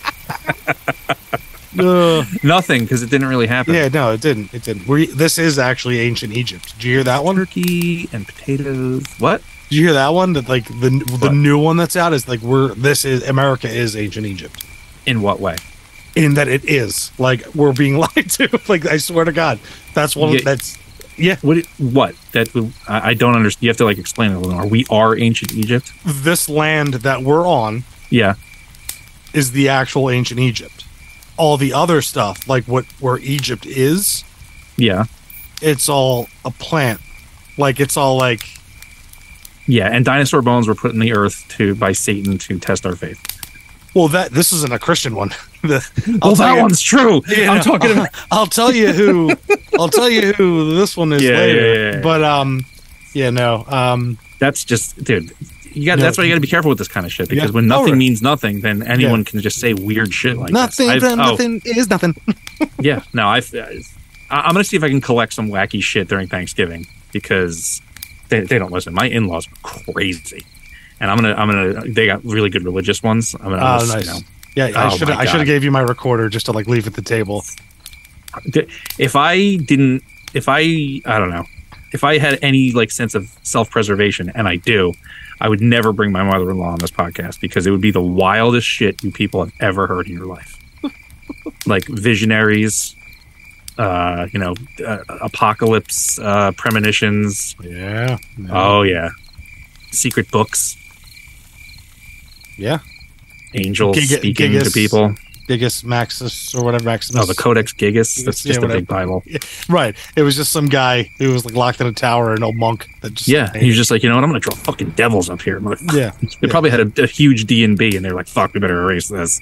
uh, Nothing, because it didn't really happen. yeah no it didn't it didn't we this is actually ancient Egypt. Did you hear that one? Turkey and potatoes. What? Did you hear that one? That like the the What? new one that's out is like we're this is America is ancient Egypt. In what way? In that it is like we're being lied to. Like I swear to God, that's one. Yeah. That's yeah. What? What? That I, I don't understand. You have to like explain it a little more. We are ancient Egypt. This land that we're on Yeah. is the actual ancient Egypt. All the other stuff, like what where Egypt is, Yeah. it's all a plant. Like it's all like Yeah. And dinosaur bones were put in the earth to by Satan to test our faith. well that this isn't a Christian one. The- I'll Well, tell that you- one's true. Yeah, I'm no, talking I'll, about. I'll tell you who. I'll tell you who this one is Yeah, later. yeah, yeah, yeah. But um, yeah, no, um, That's just, dude. You got. No. That's why you got to be careful with this kind of shit because Yeah. when Oh, nothing right. means nothing, then anyone Yeah. can just say weird shit like nothing. this. I've- From oh, nothing is nothing. Yeah. No, I've. I- I'm gonna see if I can collect some wacky shit during Thanksgiving because they, they don't listen. My in-laws are crazy, and I'm gonna. I'm gonna. They got really good religious ones. I'm gonna. Oh, just, nice. You know, Yeah, I Oh, should. my I should God. have gave you my recorder just to like leave at the table. if I didn't, if I, I don't know, if I had any like sense of self-preservation, and I do, I would never bring my mother-in-law on this podcast because it would be the wildest shit you people have ever heard in your life. Like visionaries, uh, you know, uh, apocalypse uh, premonitions. Yeah. Oh yeah, secret books, yeah. angels Giga- speaking to Gigas. people. Gigas Maximus or whatever Maximus. Oh, the Codex Gigas. That's Yeah, just a whatever. big Bible. Right. It was just some guy who was like locked in a tower, an old monk that just Yeah, he was just like, you know what? I'm gonna draw fucking devils up here. Motherfucker. yeah. They yeah. probably had a, a huge D and B, and they're like, "Fuck, we better erase this."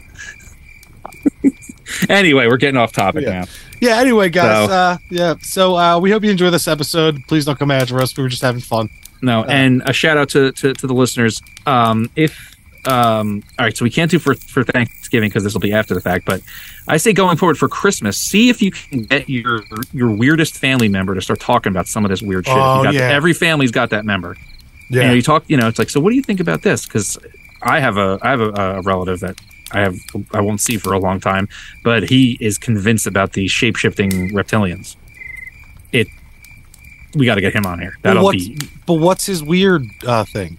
Anyway, we're getting off topic Yeah. now. Yeah. Anyway, guys. So- uh, yeah. So uh, we hope you enjoy this episode. Please don't come after us. We were just having fun. No, and a shout out to to, to the listeners. Um, if um, all right, so we can't do for for Thanksgiving because this will be after the fact. But I say going forward for Christmas, see if you can get your your weirdest family member to start talking about some of this weird shit. If Oh, you got yeah. every family's got that member. Yeah. You know, you talk. You know, it's like, so what do you think about this? Because I have a I have a, a relative that I have I won't see for a long time, but he is convinced about the shape shifting reptilians. It. We got to get him on here. That'll but, what's, be but what's his weird uh, thing?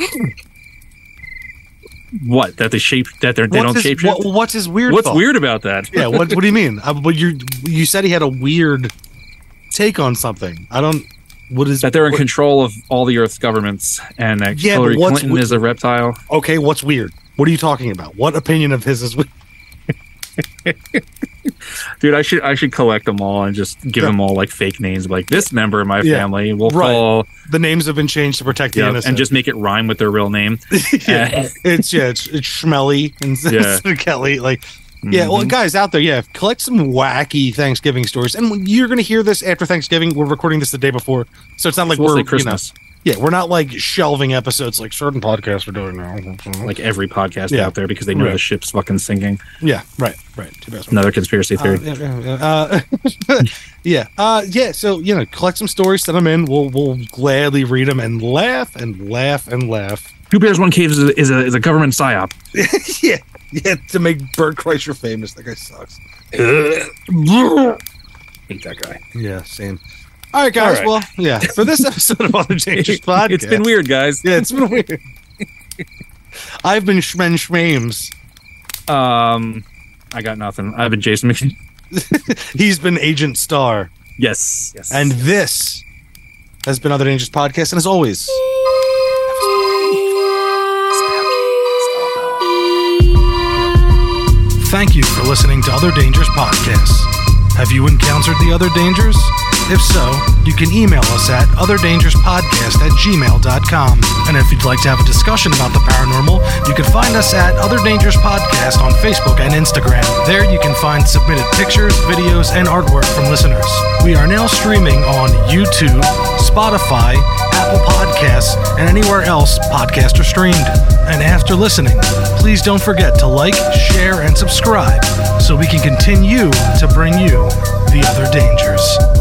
what that the shape that they're, they What's don't his, shape shift. what, what's his weird? What's thought? weird about that? Yeah. What What do you mean? Uh, but you you said he had a weird take on something. I don't. What is That they're in what- control of all the Earth's governments, and that Yeah, but Hillary what's Clinton we- is a reptile. Okay, what's weird? What are you talking about? What opinion of his is weird? Dude, I should I should collect them all and just give Yeah. them all like fake names, like this member of my Yeah. family will Right. call, The names have been changed to protect the yeah, innocent. and just make it rhyme with their real name. yeah. It's yeah, it's, it's Schmelly and Yeah. Kelly. Like, yeah, well, Mhm. guys out there, yeah, collect some wacky Thanksgiving stories, and you're gonna hear this after Thanksgiving. We're recording this the day before, so it's not like It's mostly we're Christmas, You know, yeah, we're not like shelving episodes like certain podcasts are doing now. like every podcast Yeah. out there, because they know Right. the ship's fucking sinking. Yeah, right, right. Too bad. Another conspiracy Uh, theory. yeah, yeah, yeah. Uh, yeah, uh, yeah. So you know, collect some stories, send them in. We'll we'll gladly read them and laugh and laugh and laugh. Two Bears, One Cave is a, is a is a government psyop. yeah, yeah. To make Bert Kreischer famous, that guy sucks. Hate that guy. Yeah, same. All right, guys. All right. Well, yeah. For this episode of Other Dangerous Podcast, It's been weird, guys. Yeah, it's been weird. I've been Shmen Schmames. Um, I got nothing. I've been Jason McKinney. He's been Agent Star, Yes, yes. and this has been Other Dangerous Podcast. And as always, thank you for listening to Other Dangers Podcasts. Have you encountered the other dangers? If so, you can email us at otherdangerspodcast at gmail dot com. And if you'd like to have a discussion about the paranormal, you can find us at Other Dangers Podcast on Facebook and Instagram. There you can find submitted pictures, videos, and artwork from listeners. We are now streaming on YouTube, Spotify, Apple Podcasts, and anywhere else podcasts are streamed. And after listening, please don't forget to like, share, and subscribe so we can continue to bring you the other dangers.